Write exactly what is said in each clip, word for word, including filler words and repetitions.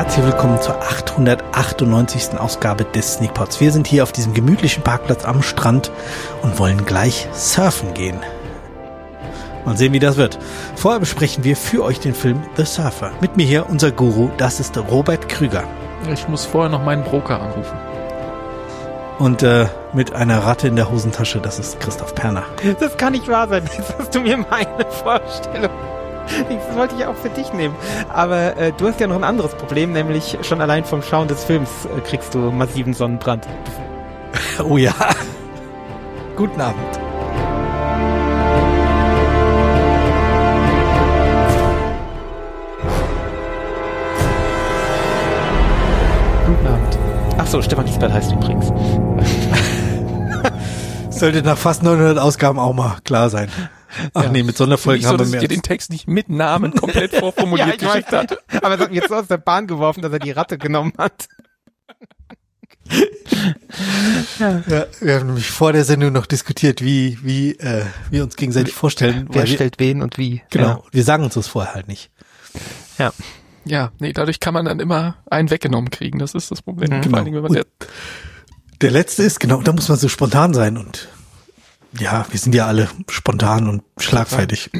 herzlich willkommen zur achthundertachtundneunzigsten Ausgabe des Sneakpods. Wir sind hier auf diesem gemütlichen Parkplatz am Strand und wollen gleich surfen gehen. Mal sehen, wie das wird. Vorher besprechen wir für euch den Film The Surfer. Mit mir hier unser Guru, das ist Robert Krüger. Ich muss vorher noch meinen Broker anrufen. Und äh, mit einer Ratte in der Hosentasche, das ist Christoph Perner. Das kann nicht wahr sein. Jetzt hast du mir meine Vorstellung. Das wollte ich auch für dich nehmen. Aber äh, du hast ja noch ein anderes Problem, nämlich schon allein vom Schauen des Films äh, kriegst du massiven Sonnenbrand. Oh ja. Guten Abend. Guten Abend. Ach so, Stefan Giesbert heißt übrigens. Sollte nach fast neunhundert Ausgaben auch mal klar sein. Ach ja. Nee, mit Sonderfolgen so, haben wir dass mehr. Ich dir den Text nicht mit Namen komplett vorformuliert ja, geschickt hat. Aber es hat mich jetzt so aus der Bahn geworfen, dass er die Ratte genommen hat. ja. Ja, wir haben nämlich vor der Sendung noch diskutiert, wie wie äh, wir uns gegenseitig vorstellen. Wer stellt wir, wen und wie. Genau, ja. Wir sagen uns das vorher halt nicht. Ja. Ja, nee, dadurch kann man dann immer einen weggenommen kriegen, das ist das Problem. Mhm. Vor allen Dingen, wenn man der, der letzte ist, genau, da muss man so spontan sein und ja, wir sind ja alle spontan und schlagfertig.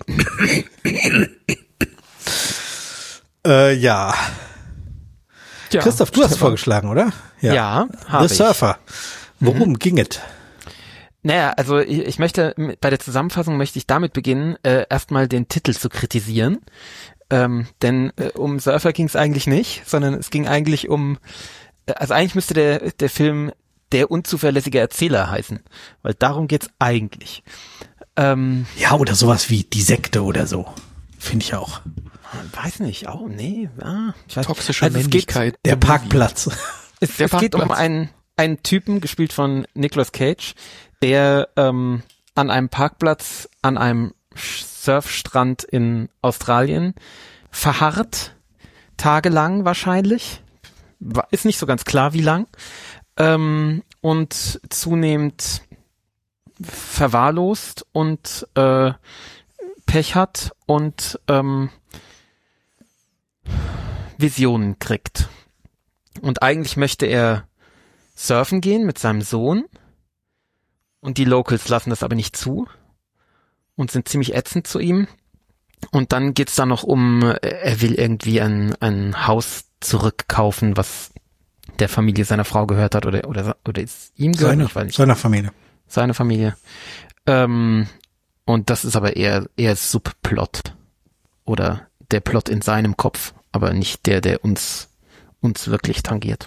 äh, ja. ja. Christoph, du hast vorgeschlagen, oder? Ja, ja habe The Surfer. Worum mhm. ging es? Naja, also ich, ich möchte, bei der Zusammenfassung möchte ich damit beginnen, äh, erstmal den Titel zu kritisieren. Ähm, denn äh, um Surfer ging es eigentlich nicht, sondern es ging eigentlich um, äh, also eigentlich müsste der, der Film Der unzuverlässige Erzähler heißen, weil darum geht's eigentlich. Ähm, ja, oder sowas wie Die Sekte oder so, finde ich auch. Weiß nicht, auch, nee, ah, ich weiß toxische also Männlichkeit. Der Parkplatz. Es, der es Parkplatz. geht um einen, einen Typen, gespielt von Nicolas Cage, der ähm, an einem Parkplatz, an einem Surfstrand in Australien verharrt, tagelang wahrscheinlich, ist nicht so ganz klar, wie lang, ähm, und zunehmend verwahrlost und äh, Pech hat und ähm, Visionen kriegt. Und eigentlich möchte er surfen gehen mit seinem Sohn und die Locals lassen das aber nicht zu und sind ziemlich ätzend zu ihm. Und dann geht's da noch um, er will irgendwie ein, ein Haus zurückkaufen, was der Familie seiner Frau gehört hat oder oder oder ist ihm gehört, seine, ich weiß nicht. Seiner Familie. Seine Familie. Ähm, und das ist aber eher eher Subplot oder der Plot in seinem Kopf, aber nicht der, der uns uns wirklich tangiert.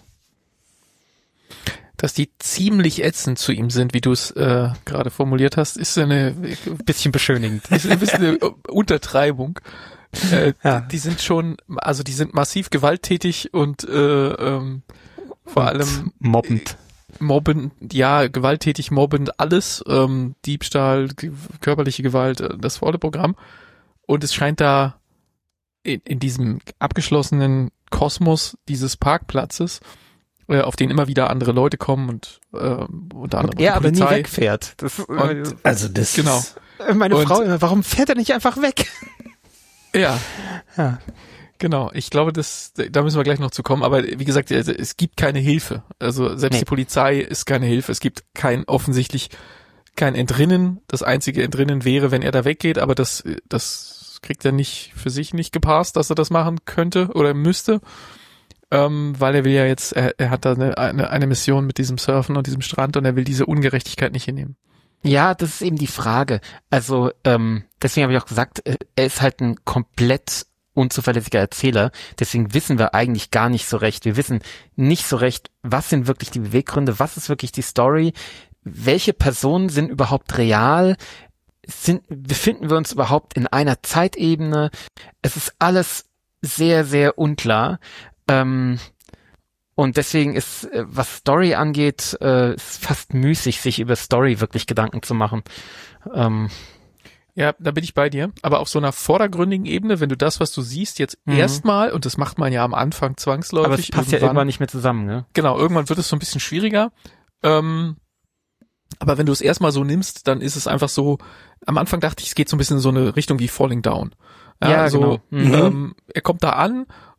Dass die ziemlich ätzend zu ihm sind, wie du es äh, gerade formuliert hast, ist eine bisschen beschönigend. Ist ein bisschen eine Untertreibung. Äh, ja. Die sind schon, also die sind massiv gewalttätig und äh, ähm, vor und allem mobbend. Mobben, ja, gewalttätig, mobbend, alles, ähm, Diebstahl, ge- körperliche Gewalt, äh, das volle Programm. Und es scheint da in, in diesem abgeschlossenen Kosmos dieses Parkplatzes, äh, auf den immer wieder andere Leute kommen und äh, unter anderem und er die aber nie Polizei. wegfährt. Das, Und, also das genau. Meine und, Frau immer, warum fährt er nicht einfach weg? Ja. Ja. Genau, ich glaube, das, da müssen wir gleich noch zu kommen, aber wie gesagt, es gibt keine Hilfe. Also selbst nee. die Polizei ist keine Hilfe. Es gibt kein, offensichtlich kein Entrinnen. Das einzige Entrinnen wäre, wenn er da weggeht, aber das, das kriegt er nicht für sich nicht gepasst, dass er das machen könnte oder müsste, ähm, weil er will ja jetzt, er, er hat da eine, eine, eine Mission mit diesem Surfen und diesem Strand und er will diese Ungerechtigkeit nicht hinnehmen. Ja, das ist eben die Frage. Also ähm, deswegen habe ich auch gesagt, er ist halt ein komplett unzuverlässiger Erzähler. Deswegen wissen wir eigentlich gar nicht so recht. Wir wissen nicht so recht, was sind wirklich die Beweggründe, was ist wirklich die Story, welche Personen sind überhaupt real, sind, befinden wir uns überhaupt in einer Zeitebene. Es ist alles sehr, sehr unklar. Ähm, und deswegen ist, was Story angeht, äh, ist fast müßig, sich über Story wirklich Gedanken zu machen. Ähm, Ja, da bin ich bei dir. Aber auf so einer vordergründigen Ebene, wenn du das, was du siehst, jetzt mhm. erstmal, und das macht man ja am Anfang zwangsläufig. Aber es passt ja irgendwann nicht mehr zusammen, ne? Genau, irgendwann wird es so ein bisschen schwieriger. Ähm, aber wenn du es erstmal so nimmst, dann ist es einfach so, am Anfang dachte ich, es geht so ein bisschen in so eine Richtung wie Falling Down. Ja, Ja, so, genau. Mhm. ähm, er kommt da an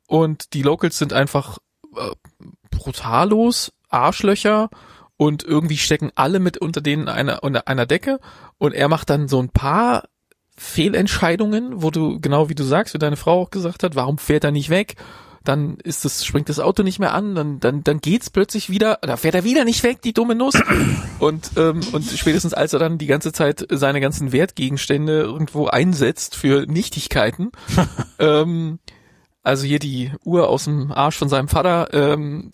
und die Locals sind einfach äh, brutallos, Arschlöcher und irgendwie stecken alle mit unter denen einer, unter einer Decke und er macht dann so ein paar Fehlentscheidungen, wo du, genau wie du sagst, wie deine Frau auch gesagt hat, warum fährt er nicht weg? Dann ist das, springt das Auto nicht mehr an, dann, dann, dann geht's plötzlich wieder, da fährt er wieder nicht weg, die dumme Nuss. Und, ähm, und spätestens als er dann die ganze Zeit seine ganzen Wertgegenstände irgendwo einsetzt für Nichtigkeiten, ähm, also hier die Uhr aus dem Arsch von seinem Vater, ähm,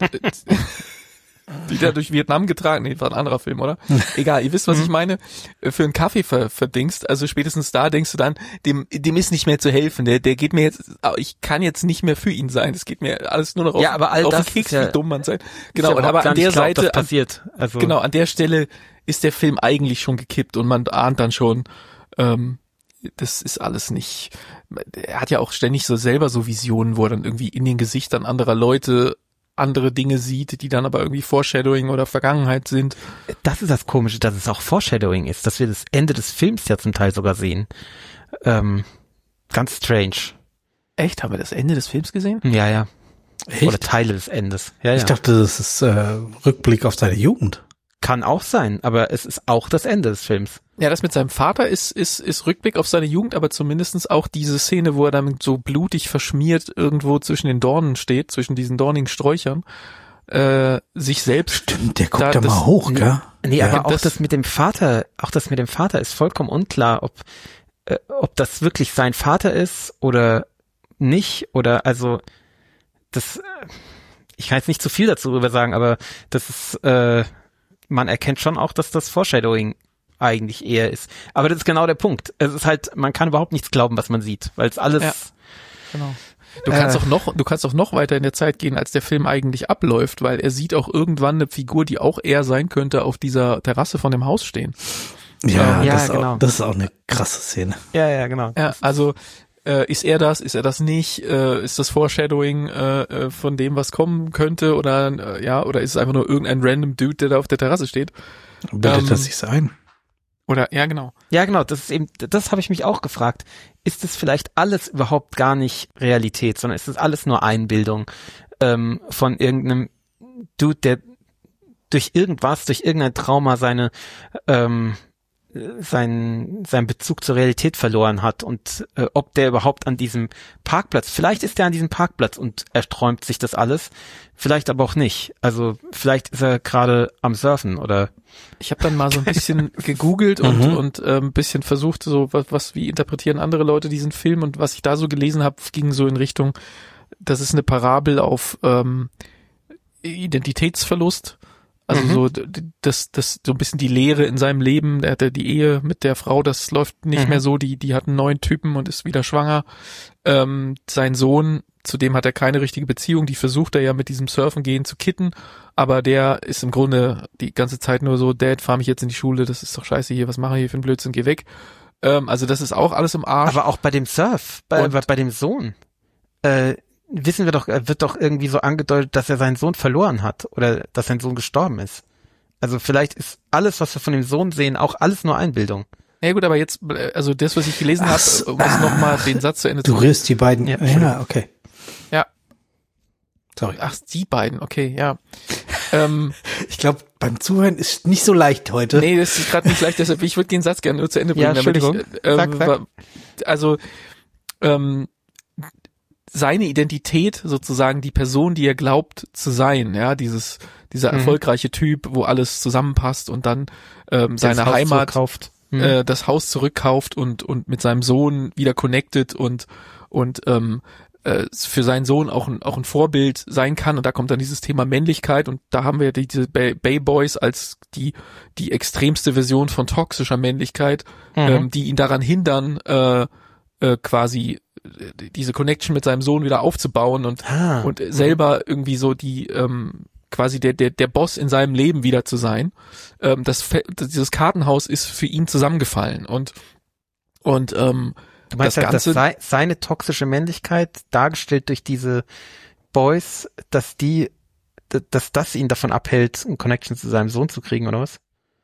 die der durch Vietnam getragen, nee, war ein anderer Film, oder? Egal, ihr wisst, was ich meine, für einen Kaffee ver, verdingst, also spätestens da denkst du dann, dem, dem ist nicht mehr zu helfen, der, der geht mir jetzt, ich kann jetzt nicht mehr für ihn sein, es geht mir alles nur noch auf, ja, aber all auf das den Keks, ja, wie dumm man sein. Genau, ja aber an der glaub, Seite, passiert. Also, genau, an der Stelle ist der Film eigentlich schon gekippt und man ahnt dann schon, ähm, das ist alles nicht, er hat ja auch ständig so selber so Visionen, wo er dann irgendwie in den Gesichtern anderer Leute andere Dinge sieht, die dann aber irgendwie Foreshadowing oder Vergangenheit sind. Das ist das Komische, dass es auch Foreshadowing ist, dass wir das Ende des Films ja zum Teil sogar sehen. Ähm, ganz strange. Echt? Haben wir das Ende des Films gesehen? Ja, ja. Echt? Oder Teile des Endes. Ja, ich ja. dachte, das ist äh, Rückblick auf seine Jugend. Kann auch sein, aber es ist auch das Ende des Films. Ja, das mit seinem Vater ist, ist, ist Rückblick auf seine Jugend, aber zumindestens auch diese Szene, wo er dann so blutig verschmiert irgendwo zwischen den Dornen steht, zwischen diesen dornigen Sträuchern, äh, sich selbst. Stimmt, der guckt da, da das, mal hoch, gell? Nee, Ja, aber auch das- das, mit dem Vater, auch das mit dem Vater ist vollkommen unklar, ob, äh, ob das wirklich sein Vater ist oder nicht, oder also, das, äh, ich kann jetzt nicht zu viel dazu drüber sagen, aber das ist, äh, man erkennt schon auch, dass das Foreshadowing eigentlich eher ist. Aber das ist genau der Punkt. Es ist halt, man kann überhaupt nichts glauben, was man sieht, weil es alles, Ja. Genau. Du kannst Äh. auch noch, du kannst auch noch weiter in der Zeit gehen, als der Film eigentlich abläuft, weil er sieht auch irgendwann eine Figur, die auch er sein könnte, auf dieser Terrasse von dem Haus stehen. Ja, Ja, das, ist genau. auch, das ist auch eine krasse Szene. ja, ja, genau. Ja, also äh, ist er das, ist er das nicht? Äh, ist das Foreshadowing äh, äh, von dem, was kommen könnte, oder äh, ja, oder ist es einfach nur irgendein random Dude, der da auf der Terrasse steht? Bildet Ähm, das sich ein? Oder ja, genau. Ja, genau, das ist eben, das habe ich mich auch gefragt. Ist das vielleicht alles überhaupt gar nicht Realität, sondern ist das alles nur Einbildung ähm, von irgendeinem Dude, der durch irgendwas, durch irgendein Trauma seine ähm, seinen seinen Bezug zur Realität verloren hat und äh, ob der überhaupt an diesem Parkplatz, vielleicht ist er an diesem Parkplatz und er träumt sich das alles, vielleicht aber auch nicht. Also vielleicht ist er gerade am Surfen oder Ich habe dann mal so ein bisschen gegoogelt und Mhm. und äh, ein bisschen versucht, so was, was wie interpretieren andere Leute diesen Film, und was ich da so gelesen habe, ging so in Richtung, das ist eine Parabel auf ähm, Identitätsverlust. Also Mhm. so d- d- das das so ein bisschen die Leere in seinem Leben. Er hatte die Ehe mit der Frau, das läuft nicht Mhm. mehr so. Die die hat einen neuen Typen und ist wieder schwanger. Ähm, sein Sohn, zu dem hat er keine richtige Beziehung. Die versucht er ja mit diesem Surfen gehen zu kitten, aber der ist im Grunde die ganze Zeit nur so: Dad, fahr mich jetzt in die Schule. Das ist doch scheiße hier. Was mache ich hier für einen Blödsinn? Geh weg. Ähm, also das ist auch alles im Arsch. Aber auch bei dem Surf, bei, Und- bei, bei dem Sohn, äh, wissen wir doch, äh, wird doch irgendwie so angedeutet, dass er seinen Sohn verloren hat oder dass sein Sohn gestorben ist. Also vielleicht ist alles, was wir von dem Sohn sehen, auch alles nur Einbildung. Ja gut, aber jetzt, äh, also das, was ich gelesen Ach habe, so, um es nochmal den Satz zu Ende Du zu rührst die beiden. Ja, Ja, okay. Ja. Sorry. Ach, die beiden, okay, ja. ähm, Ich glaube, beim Zuhören ist nicht so leicht heute. nee, das ist gerade nicht leicht, deshalb, ich würde den Satz gerne nur zu Ende bringen. Ja, damit ich, Entschuldigung. äh, Sag, sag. wa- Also, ähm, seine Identität, sozusagen die Person, die er glaubt zu sein, ja, dieses, dieser Mhm. erfolgreiche Typ, wo alles zusammenpasst und dann ähm, seine Das Haus Heimat, zurückkauft. Mhm. äh, das Haus zurückkauft und und mit seinem Sohn wieder connected und und ähm, äh, für seinen Sohn auch ein auch ein Vorbild sein kann, und da kommt dann dieses Thema Männlichkeit, und da haben wir die, diese Bay, Bay Boys als die die extremste Version von toxischer Männlichkeit, Mhm. ähm, die ihn daran hindern, äh, äh, quasi äh, diese Connection mit seinem Sohn wieder aufzubauen und ah. und selber irgendwie so die ähm, quasi der der der Boss in seinem Leben wieder zu sein. Ähm, das, Fe- das dieses Kartenhaus ist für ihn zusammengefallen, und und ähm, Du meinst das halt, dass Ganze- sei, seine toxische Männlichkeit, dargestellt durch diese Boys, dass die, d- dass das ihn davon abhält, eine Connection zu seinem Sohn zu kriegen, oder was?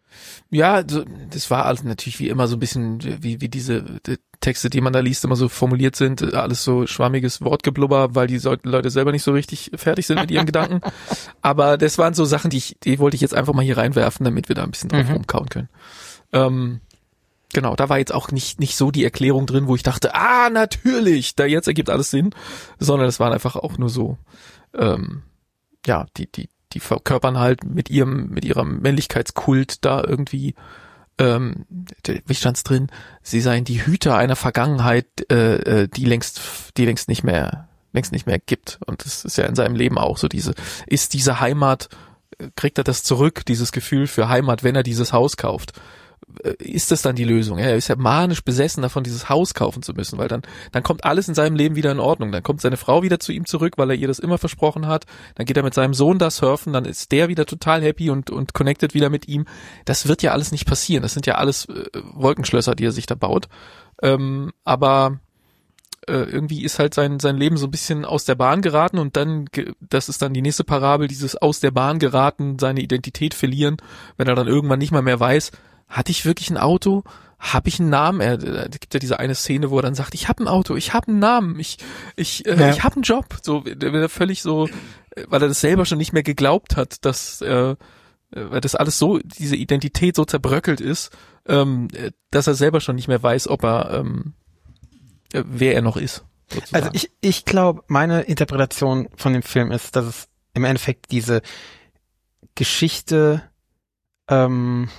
Ja, also das war alles natürlich wie immer so ein bisschen, wie wie diese die Texte, die man da liest, immer so formuliert sind, alles so schwammiges Wortgeblubber, weil die Leute selber nicht so richtig fertig sind mit ihren Gedanken. Aber das waren so Sachen, die ich, die wollte ich jetzt einfach mal hier reinwerfen, damit wir da ein bisschen drauf mhm. rumkauen können. Ähm, genau, da war jetzt auch nicht nicht so die Erklärung drin, wo ich dachte, ah, natürlich, da jetzt ergibt alles Sinn, sondern es waren einfach auch nur so, ähm, ja, die die die verkörpern halt mit ihrem, mit ihrem Männlichkeitskult da irgendwie, ähm, wie stand's drin, sie seien die Hüter einer Vergangenheit, äh, die längst, die längst nicht mehr, längst nicht mehr gibt. Und das ist ja in seinem Leben auch so diese, ist diese Heimat, kriegt er das zurück, dieses Gefühl für Heimat, wenn er dieses Haus kauft? Ist das dann die Lösung? Er ist ja manisch besessen davon, dieses Haus kaufen zu müssen, weil dann dann kommt alles in seinem Leben wieder in Ordnung. Dann kommt seine Frau wieder zu ihm zurück, weil er ihr das immer versprochen hat. Dann geht er mit seinem Sohn da surfen, dann ist der wieder total happy und und connected wieder mit ihm. Das wird ja alles nicht passieren. Das sind ja alles äh, Wolkenschlösser, die er sich da baut. Ähm, aber äh, irgendwie ist halt sein sein Leben so ein bisschen aus der Bahn geraten und dann, das ist dann die nächste Parabel, dieses aus der Bahn geraten, seine Identität verlieren, wenn er dann irgendwann nicht mal mehr weiß, hatte ich wirklich ein Auto? Habe ich einen Namen? Er, er gibt ja diese eine Szene, wo er dann sagt, ich habe ein Auto, ich habe einen Namen, ich ich äh, ja. ich habe einen Job. So, der wird völlig so, weil er das selber schon nicht mehr geglaubt hat, dass äh, weil das alles so, diese Identität so zerbröckelt ist, ähm, dass er selber schon nicht mehr weiß, ob er ähm, wer er noch ist. Sozusagen. Also ich ich glaube, meine Interpretation von dem Film ist, dass es im Endeffekt diese Geschichte ähm,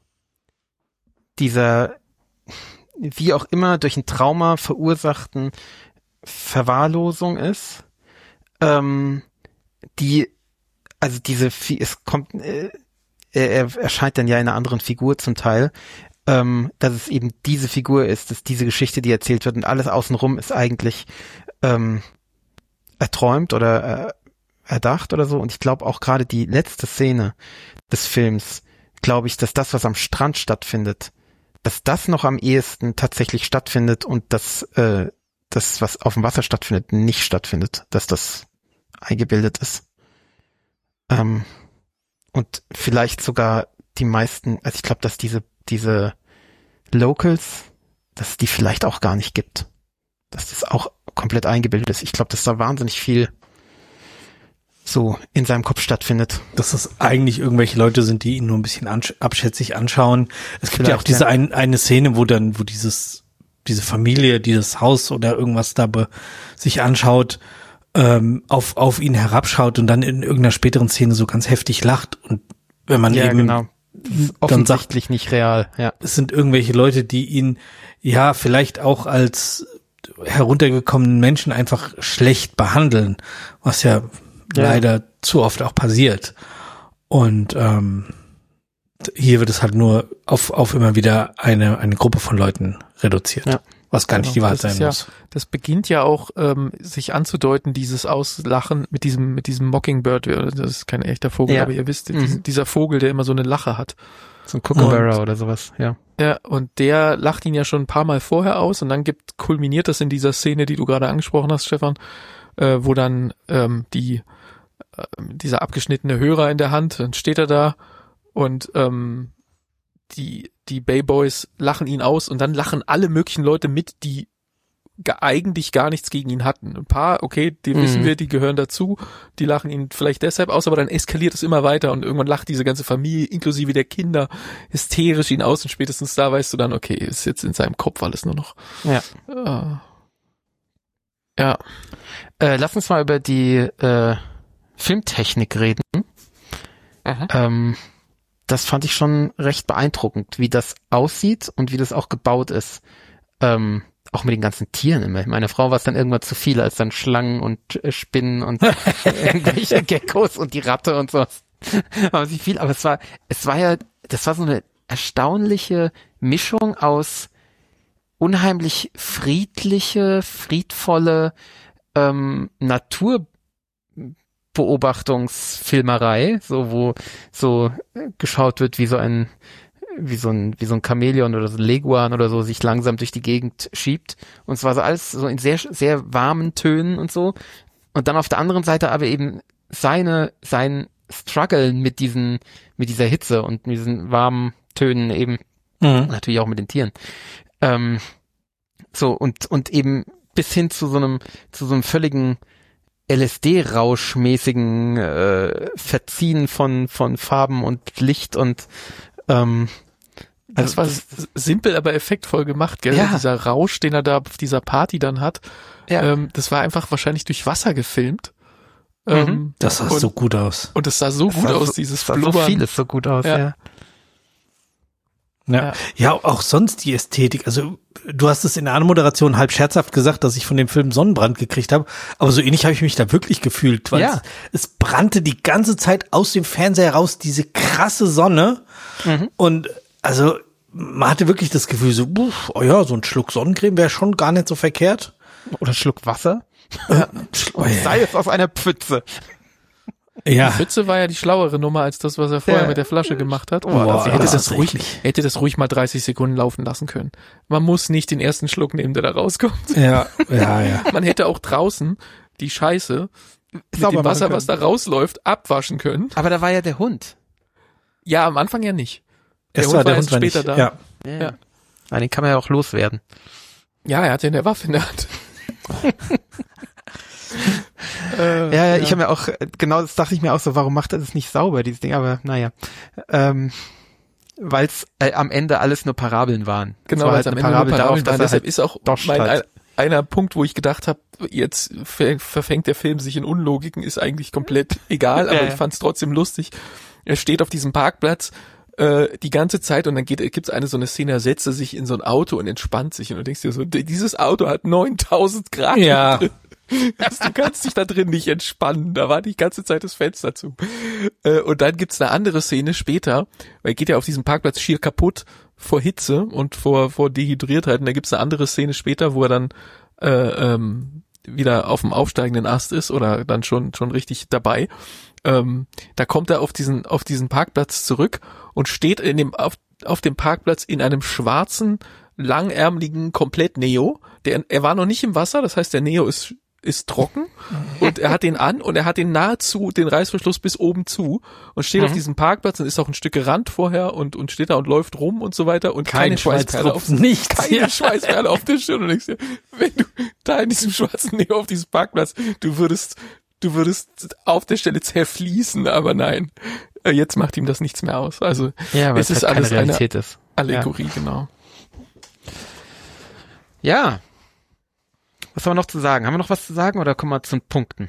dieser, wie auch immer, durch ein Trauma verursachten Verwahrlosung ist, ähm, die, also diese, es kommt, äh, er erscheint dann ja in einer anderen Figur zum Teil, ähm, dass es eben diese Figur ist, dass diese Geschichte, die erzählt wird und alles außenrum ist eigentlich ähm, erträumt oder äh, erdacht oder so. Und ich glaube auch gerade die letzte Szene des Films, glaube ich, dass das, was am Strand stattfindet, dass das noch am ehesten tatsächlich stattfindet und dass äh, das, was auf dem Wasser stattfindet, nicht stattfindet, dass das eingebildet ist. Ähm, und vielleicht sogar die meisten, also ich glaube, dass diese diese Locals, dass es die vielleicht auch gar nicht gibt. Dass das auch komplett eingebildet ist. Ich glaube, dass da wahnsinnig viel so in seinem Kopf stattfindet. Dass das eigentlich irgendwelche Leute sind, die ihn nur ein bisschen ansch- abschätzig anschauen. Es gibt Vielleicht, ja auch diese ja. ein, eine Szene, wo dann, wo dieses, diese Familie, dieses Haus oder irgendwas da be, sich anschaut, ähm, auf, auf ihn herabschaut und dann in irgendeiner späteren Szene so ganz heftig lacht. Und wenn man ja, eben genau. dann sagt, offensichtlich nicht real, ja. Es sind irgendwelche Leute, die ihn, ja, vielleicht auch als heruntergekommenen Menschen einfach schlecht behandeln, was ja Ja. leider zu oft auch passiert. Und ähm, hier wird es halt nur auf auf immer wieder eine eine Gruppe von Leuten reduziert, ja. was gar genau. nicht die Wahrheit sein ja, muss. Das beginnt ja auch ähm, sich anzudeuten, dieses Auslachen mit diesem mit diesem Mockingbird, das ist kein echter Vogel, ja. aber ihr wisst, mhm. dieser Vogel, der immer so eine Lache hat. So ein Kookaburra oder sowas, ja. Ja, und der lacht ihn ja schon ein paar Mal vorher aus und dann gibt kulminiert das in dieser Szene, die du gerade angesprochen hast, Stefan, äh, wo dann ähm, die äh, dieser abgeschnittene Hörer in der Hand, dann steht er da und ähm, die die Bay Boys lachen ihn aus und dann lachen alle möglichen Leute mit, die ge- eigentlich gar nichts gegen ihn hatten. Ein paar, okay, die mhm. wissen wir, die gehören dazu, die lachen ihn vielleicht deshalb aus, aber dann eskaliert es immer weiter und irgendwann lacht diese ganze Familie, inklusive der Kinder, hysterisch ihn aus und spätestens da weißt du dann, okay, ist jetzt in seinem Kopf alles nur noch. Ja. Uh, ja. Äh, lass uns mal über die äh, Filmtechnik reden. Ähm, das fand ich schon recht beeindruckend, wie das aussieht und wie das auch gebaut ist. Ähm, auch mit den ganzen Tieren immer. Meine Frau war es dann irgendwann zu viel, als dann Schlangen und äh, Spinnen und irgendwelche Geckos und die Ratte und so. Aber sie viel, aber es war, es war ja, das war so eine erstaunliche Mischung aus unheimlich friedliche, friedvolle ähm, Naturbeobachtungsfilmerei, so wo so geschaut wird, wie so ein wie so ein wie so ein Chamäleon oder so ein Leguan oder so sich langsam durch die Gegend schiebt, und zwar so alles so in sehr sehr warmen Tönen und so, und dann auf der anderen Seite aber eben seine sein strugglen mit diesen, mit dieser Hitze und mit diesen warmen Tönen eben, Mhm. natürlich auch mit den Tieren. Ähm, so, und, und eben bis hin zu so einem, zu so einem völligen L S D-Rauschmäßigen äh, Verziehen von, von Farben und Licht und ähm, Das also war s- simpel, aber effektvoll gemacht, gell? Ja. Dieser Rausch, den er da auf dieser Party dann hat, ja, ähm, das war einfach wahrscheinlich durch Wasser gefilmt. Ähm, Das sah und, so gut aus. und es sah so es gut sah aus, so, dieses es sah so Blubbern. vieles so gut aus, Ja. ja. Ja. Ja. ja, auch sonst die Ästhetik. Also du hast es in der Anmoderation halb scherzhaft gesagt, dass ich von dem Film Sonnenbrand gekriegt habe, aber so ähnlich habe ich mich da wirklich gefühlt, weil Ja. es, es brannte die ganze Zeit aus dem Fernseher raus, diese krasse Sonne. Mhm. Und also man hatte wirklich das Gefühl so, uff, oh ja, so ein Schluck Sonnencreme wäre schon gar nicht so verkehrt. Oder ein Schluck Wasser. Oh, ja. Sei es aus einer Pfütze. Die Ja, Pfütze war ja die schlauere Nummer als das, was er vorher Ja. mit der Flasche gemacht hat. Boah, er hätte das das, ist ruhig, eklig. er hätte das ruhig mal dreißig Sekunden laufen lassen können. Man muss nicht den ersten Schluck nehmen, der da rauskommt. ja, ja, ja. Man hätte auch draußen die Scheiße mit Sauber dem Wasser, machen was da rausläuft, abwaschen können. Aber da war ja der Hund. Ja, am Anfang ja nicht. Der Es Hund war der war Hund erst war später nicht. da. Ja. Ja. Ja. ja. Den kann man ja auch loswerden. Ja, er hatte eine Waffe in der Hand. äh, Ja, ja, ich habe mir auch, äh, genau das dachte ich mir auch so, warum macht er das nicht sauber, dieses Ding, aber naja. Ähm, weil es äh, am Ende alles nur Parabeln waren. Es Genau, war weil halt es am eine Ende nur Parabel Parabeln darauf, waren. dass er Deshalb halt ist auch doscht mein, ein, halt. einer Punkt, wo ich gedacht habe, jetzt ver verfängt der Film sich in Unlogiken, ist eigentlich komplett egal, aber Ja, ich ja. fand es trotzdem lustig. Er steht auf diesem Parkplatz äh, die ganze Zeit und dann geht gibt's eine so eine Szene, er setzt er sich in so ein Auto und entspannt sich und du denkst dir so, dieses Auto hat neuntausend Grad Ja. drin. Du kannst dich da drin nicht entspannen. Da war die ganze Zeit das Fenster zu. Äh, Und dann gibt's eine andere Szene später, weil er geht ja auf diesem Parkplatz schier kaputt vor Hitze und vor vor Dehydriertheit. Und da gibt's eine andere Szene später, wo er dann äh, ähm, wieder auf dem aufsteigenden Ast ist oder dann schon schon richtig dabei. Ähm, da kommt er auf diesen auf diesen Parkplatz zurück und steht in dem auf auf dem Parkplatz in einem schwarzen langärmeligen komplett Neo. Der er war noch nicht im Wasser, das heißt der Neo ist ist trocken und er hat den an und er hat den nahezu den Reißverschluss bis oben zu und steht Mhm. auf diesem Parkplatz und ist auch ein Stück gerannt vorher und und steht da und läuft rum und so weiter und keine Schweißperle auf nichts. keine Ja. Schweißperle auf der Stirn und denkst dir, wenn du da in diesem schwarzen Neo auf diesem Parkplatz, du würdest du würdest auf der Stelle zerfließen, aber nein, äh, jetzt macht ihm das nichts mehr aus. Also Ja, weil es es ist halt alles keine eine Realität ist. Allegorie, genau. Ja. Was haben wir noch zu sagen? Haben wir noch was zu sagen oder kommen wir zu den Punkten?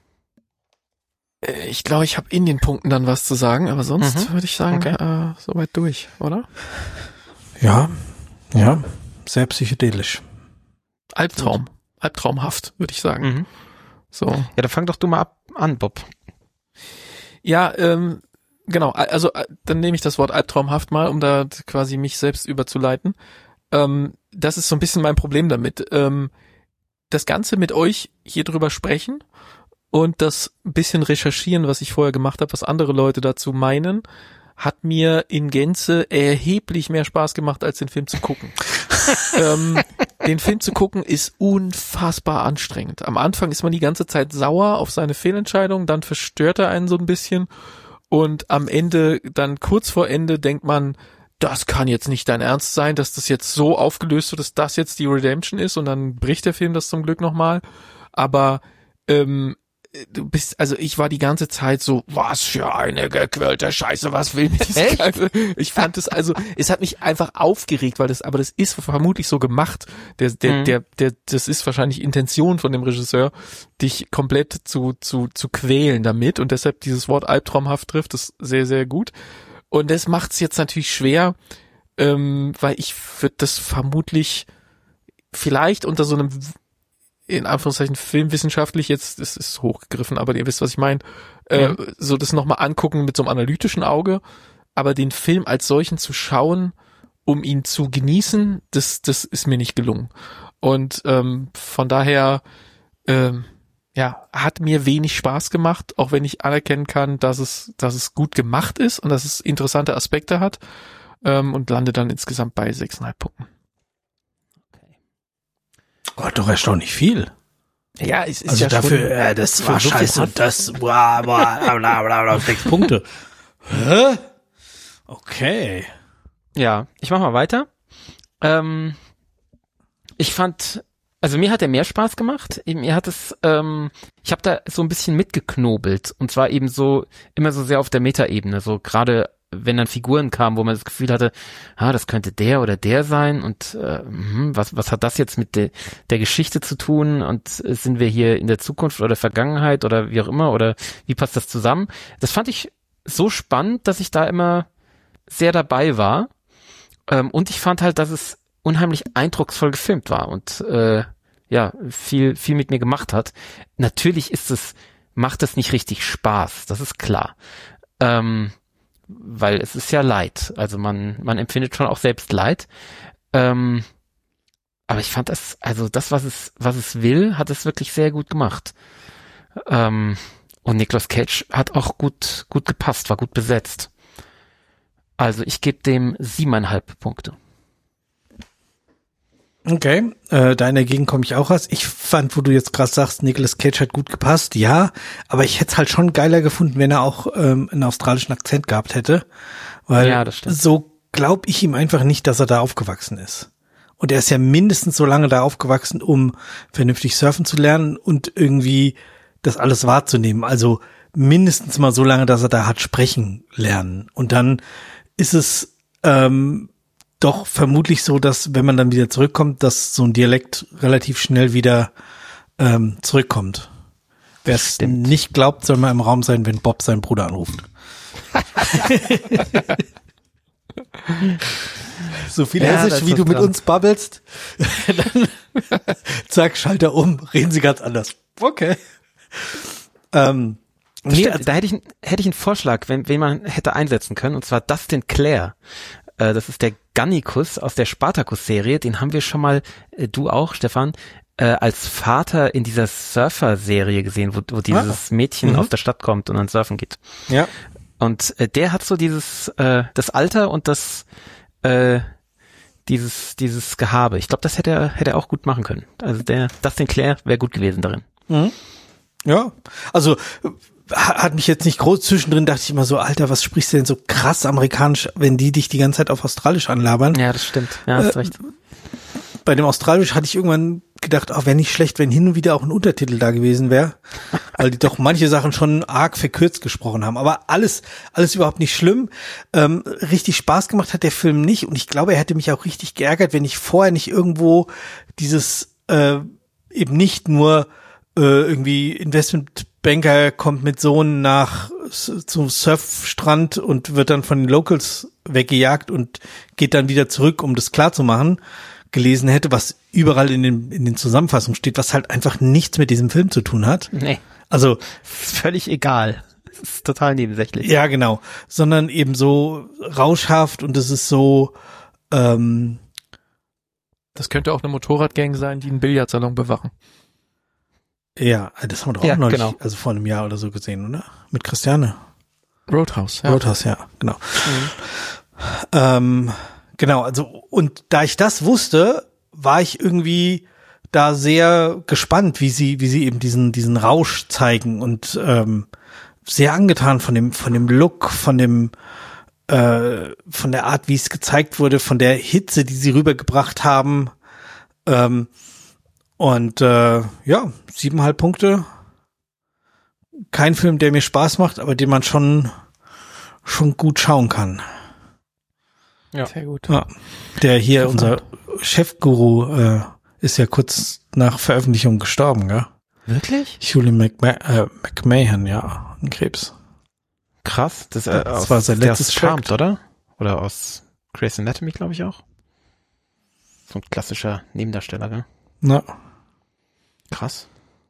Äh, Ich glaube, ich habe in den Punkten dann was zu sagen, aber sonst Mhm. würde ich sagen, Okay. äh, soweit durch, oder? Ja, ja, sehr psychedelisch. Albtraum. Albtraumhaft, würde ich sagen. Mhm. So. Ja, dann fang doch du mal ab, an, Bob. Ja, ähm, genau, also äh, dann nehme ich das Wort albtraumhaft mal, um da quasi mich selbst überzuleiten. Ähm, das ist so ein bisschen mein Problem damit. Ähm, das Ganze mit euch hier drüber sprechen und das bisschen recherchieren, was ich vorher gemacht habe, was andere Leute dazu meinen, hat mir in Gänze erheblich mehr Spaß gemacht, als den Film zu gucken. ähm, den Film zu gucken ist unfassbar anstrengend. Am Anfang ist man die ganze Zeit sauer auf seine Fehlentscheidung, dann verstört er einen so ein bisschen und am Ende, dann kurz vor Ende, denkt man, das kann jetzt nicht dein Ernst sein, dass das jetzt so aufgelöst wird, dass das jetzt die Redemption ist und dann bricht der Film das zum Glück nochmal. Aber ähm, du bist, also ich war die ganze Zeit so, was für eine gequirlte Scheiße, was will mir diese Echt? Scheiße? Ich fand es, also, es hat mich einfach aufgeregt, weil das, aber das ist vermutlich so gemacht. Der, der, Mhm. der, der, das ist wahrscheinlich Intention von dem Regisseur, dich komplett zu, zu, zu quälen damit und deshalb dieses Wort albtraumhaft trifft es sehr, sehr gut. Und das macht es jetzt natürlich schwer, ähm, weil ich würde das vermutlich vielleicht unter so einem, in Anführungszeichen, filmwissenschaftlich, jetzt, das ist hochgegriffen, aber ihr wisst, was ich meine, äh, Mhm. so das nochmal angucken mit so einem analytischen Auge, aber den Film als solchen zu schauen, um ihn zu genießen, das, das ist mir nicht gelungen. Und ähm, von daher, ähm, ja, hat mir wenig Spaß gemacht, auch wenn ich anerkennen kann, dass es, dass es gut gemacht ist und dass es interessante Aspekte hat, ähm, und lande dann insgesamt bei sechseinhalb Punkten. Oh, doch erstaunlich viel. Ja, es ist Also ja dafür, schon, äh, das war so viel scheiße hat- und das, bla, bla, bla, bla, bla, bla, sechs Punkte. Hä? Okay. Ja, ich mach mal weiter. Ähm, ich fand, also mir hat er mehr Spaß gemacht. Mir hat es, ähm, ich habe da so ein bisschen mitgeknobelt und zwar eben so immer so sehr auf der Metaebene. So gerade wenn dann Figuren kamen, wo man das Gefühl hatte, ah, das könnte der oder der sein und äh, hm, was was hat das jetzt mit de, der Geschichte zu tun und äh, sind wir hier in der Zukunft oder Vergangenheit oder wie auch immer oder wie passt das zusammen? Das fand ich so spannend, dass ich da immer sehr dabei war. Ähm, und ich fand halt, dass es unheimlich eindrucksvoll gefilmt war und äh, ja, viel viel mit mir gemacht hat. Natürlich ist es, macht es nicht richtig Spaß, das ist klar. Ähm, weil es ist ja Leid. Also man man empfindet schon auch selbst Leid. Ähm, aber ich fand das, also das, was es was es will, hat es wirklich sehr gut gemacht. Ähm, und Nicolas Cage hat auch gut gut gepasst, war gut besetzt. Also ich gebe dem siebeneinhalb Punkte. Okay, äh, da in der Gegend komme ich auch raus. Ich fand, wo du jetzt gerade sagst, Nicolas Cage hat gut gepasst, ja, aber ich hätte es halt schon geiler gefunden, wenn er auch ähm, einen australischen Akzent gehabt hätte, weil Ja, das stimmt. so glaube ich ihm einfach nicht, dass er da aufgewachsen ist. Und er ist ja mindestens so lange da aufgewachsen, um vernünftig surfen zu lernen und irgendwie das alles wahrzunehmen. Also mindestens mal so lange, dass er da hat sprechen lernen. Und dann ist es ähm, doch vermutlich so, dass wenn man dann wieder zurückkommt, dass so ein Dialekt relativ schnell wieder ähm, zurückkommt. Wer es Stimmt. nicht glaubt, soll mal im Raum sein, wenn Bob seinen Bruder anruft. So viel Ja, Hessisch, das wie ist du mit dran. uns babbelst, dann zack, Schalter um, reden sie ganz anders. Okay. Ähm, nee, Stimmt, also, da hätte ich, hätte ich einen Vorschlag, wenn, wen man hätte einsetzen können, und zwar Dustin Clare. Äh, das ist der Gannikus aus der Spartacus-Serie, den haben wir schon mal, äh, du auch, Stefan, äh, als Vater in dieser Surfer-Serie gesehen, wo, wo dieses Mädchen Mhm. aus der Stadt kommt und dann surfen geht. ja. Und äh, der hat so dieses, äh, das Alter und das, äh, dieses, dieses Gehabe. Ich glaube, das hätte er, hätte er auch gut machen können. Also der Dustin Clare wäre gut gewesen darin. Mhm. Ja, also ha- hat mich jetzt nicht groß zwischendrin, dachte ich immer so, Alter, was sprichst du denn so krass amerikanisch, wenn die dich die ganze Zeit auf Australisch anlabern? Ja, das stimmt. Ja, hast Äh, recht. Bei dem Australisch hatte ich irgendwann gedacht, auch wäre nicht schlecht, wenn hin und wieder auch ein Untertitel da gewesen wäre, weil die doch manche Sachen schon arg verkürzt gesprochen haben. Aber alles, alles überhaupt nicht schlimm. Ähm, richtig Spaß gemacht hat der Film nicht und ich glaube, er hätte mich auch richtig geärgert, wenn ich vorher nicht irgendwo dieses äh, eben nicht nur äh, irgendwie Investmentbanker kommt mit Sohn nach s- zum Surfstrand und wird dann von den Locals weggejagt und geht dann wieder zurück, um das klar zu machen, gelesen hätte, was überall in den, in den Zusammenfassungen steht, was halt einfach nichts mit diesem Film zu tun hat. Nee, Also, ist völlig egal. Das ist total nebensächlich. ja, genau. Sondern eben so rauschhaft und es ist so, ähm, Das könnte auch eine Motorradgang sein, die einen Billardsalon bewachen. ja, das haben wir doch auch Ja, neulich, genau. also vor einem Jahr oder so gesehen, oder? Mit Christiane. Roadhouse, ja. Roadhouse, ja, genau. Ähm, genau, also und da ich das wusste, war ich irgendwie da sehr gespannt, wie sie, wie sie eben diesen diesen Rausch zeigen und ähm, sehr angetan von dem von dem Look, von dem äh, von der Art, wie es gezeigt wurde, von der Hitze, die sie rübergebracht haben. Ähm, und äh, ja, siebeneinhalb Punkte. Kein Film, der mir Spaß macht, aber den man schon schon gut schauen kann. Ja. Sehr gut. Ja, der hier, unser Chefguru, äh, ist ja kurz nach Veröffentlichung gestorben, gell? Wirklich? Julian McMa äh, McMahon, ja, an Krebs. Krass. Das, äh, Das aus, war sein der letztes aus Charmed, Projekt. oder? Oder aus Grey's Anatomy, glaube ich auch. So ein klassischer Nebendarsteller, gell? Na, Krass.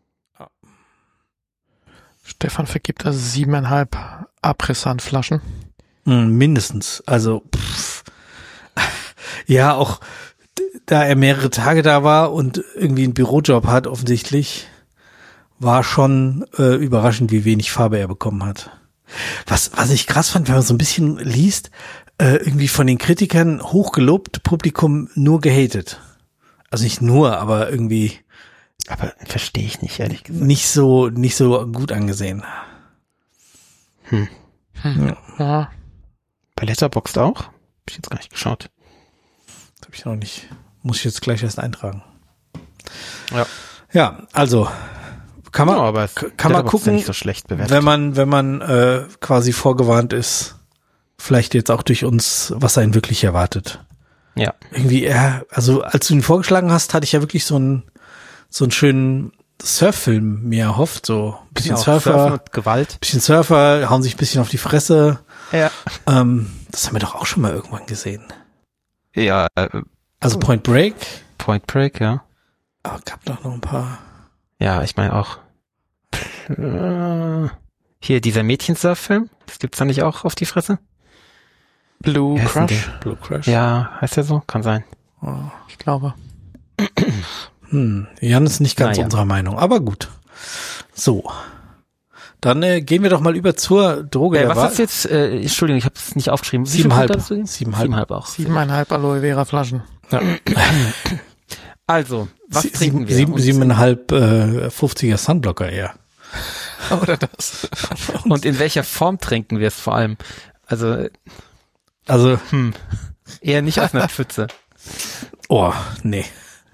Stefan vergibt also siebeneinhalb Apressan-Flaschen. mh, mindestens. Also, pff. Ja, auch d- da er mehrere Tage da war und irgendwie einen Bürojob hat, offensichtlich, war schon äh, überraschend, wie wenig Farbe er bekommen hat. Was, was ich krass fand, wenn man so ein bisschen liest, äh, irgendwie von den Kritikern hochgelobt, Publikum nur gehatet. Also nicht nur, aber irgendwie Aber verstehe ich nicht, ehrlich gesagt. nicht so, nicht so gut angesehen. Hm. Hm. Ja. Bei Letterboxd auch? Hab ich jetzt gar nicht geschaut. Das habe ich noch nicht. Muss ich jetzt gleich erst eintragen. Ja. Ja, also kann man, Ja, aber es- kann man Letterboxd ist ja gucken, nicht so schlecht bewertet. wenn man, wenn man äh, quasi vorgewarnt ist, vielleicht jetzt auch durch uns, was einen wirklich erwartet. Ja. Irgendwie, ja, also als du ihn vorgeschlagen hast, hatte ich ja wirklich so einen so einen schönen Surffilm mir erhofft, so ein bisschen Auch Surfer, Surfen und Gewalt. bisschen Surfer, hauen sich ein bisschen auf die Fresse. Ja. Ähm, das haben wir doch auch schon mal irgendwann gesehen. Ja, äh, Also Point Break. Point Break, ja. Aber gab doch noch ein paar. Ja, ich meine auch. Äh, Hier, dieser Mädchensurf-Film, das gibt's da nicht auch auf die Fresse? Blue Wie heißt denn Crush, Blue Crush. Ja, heißt der so? Kann sein. Oh. ich glaube. Hm, Jan ist nicht ganz Naja. unserer Meinung, aber gut. So. Dann äh, gehen wir doch mal über zur Droge Äh, der was Wahl. hast du jetzt, äh, Entschuldigung, ich habe es nicht aufgeschrieben. Wie viel Siebeneinhalb. kommt da dazu? Siebeneinhalb. Siebeneinhalb auch. Siebeneinhalb Aloe Vera Flaschen. Ja. Also, was Sie- trinken sieben, wir? sieben, Und- siebeneinhalb äh, fünfziger Sunblocker eher. Oder das. Und in welcher Form trinken wir es vor allem? Also, Also, hm, eher nicht aus einer Pfütze. oh, nee.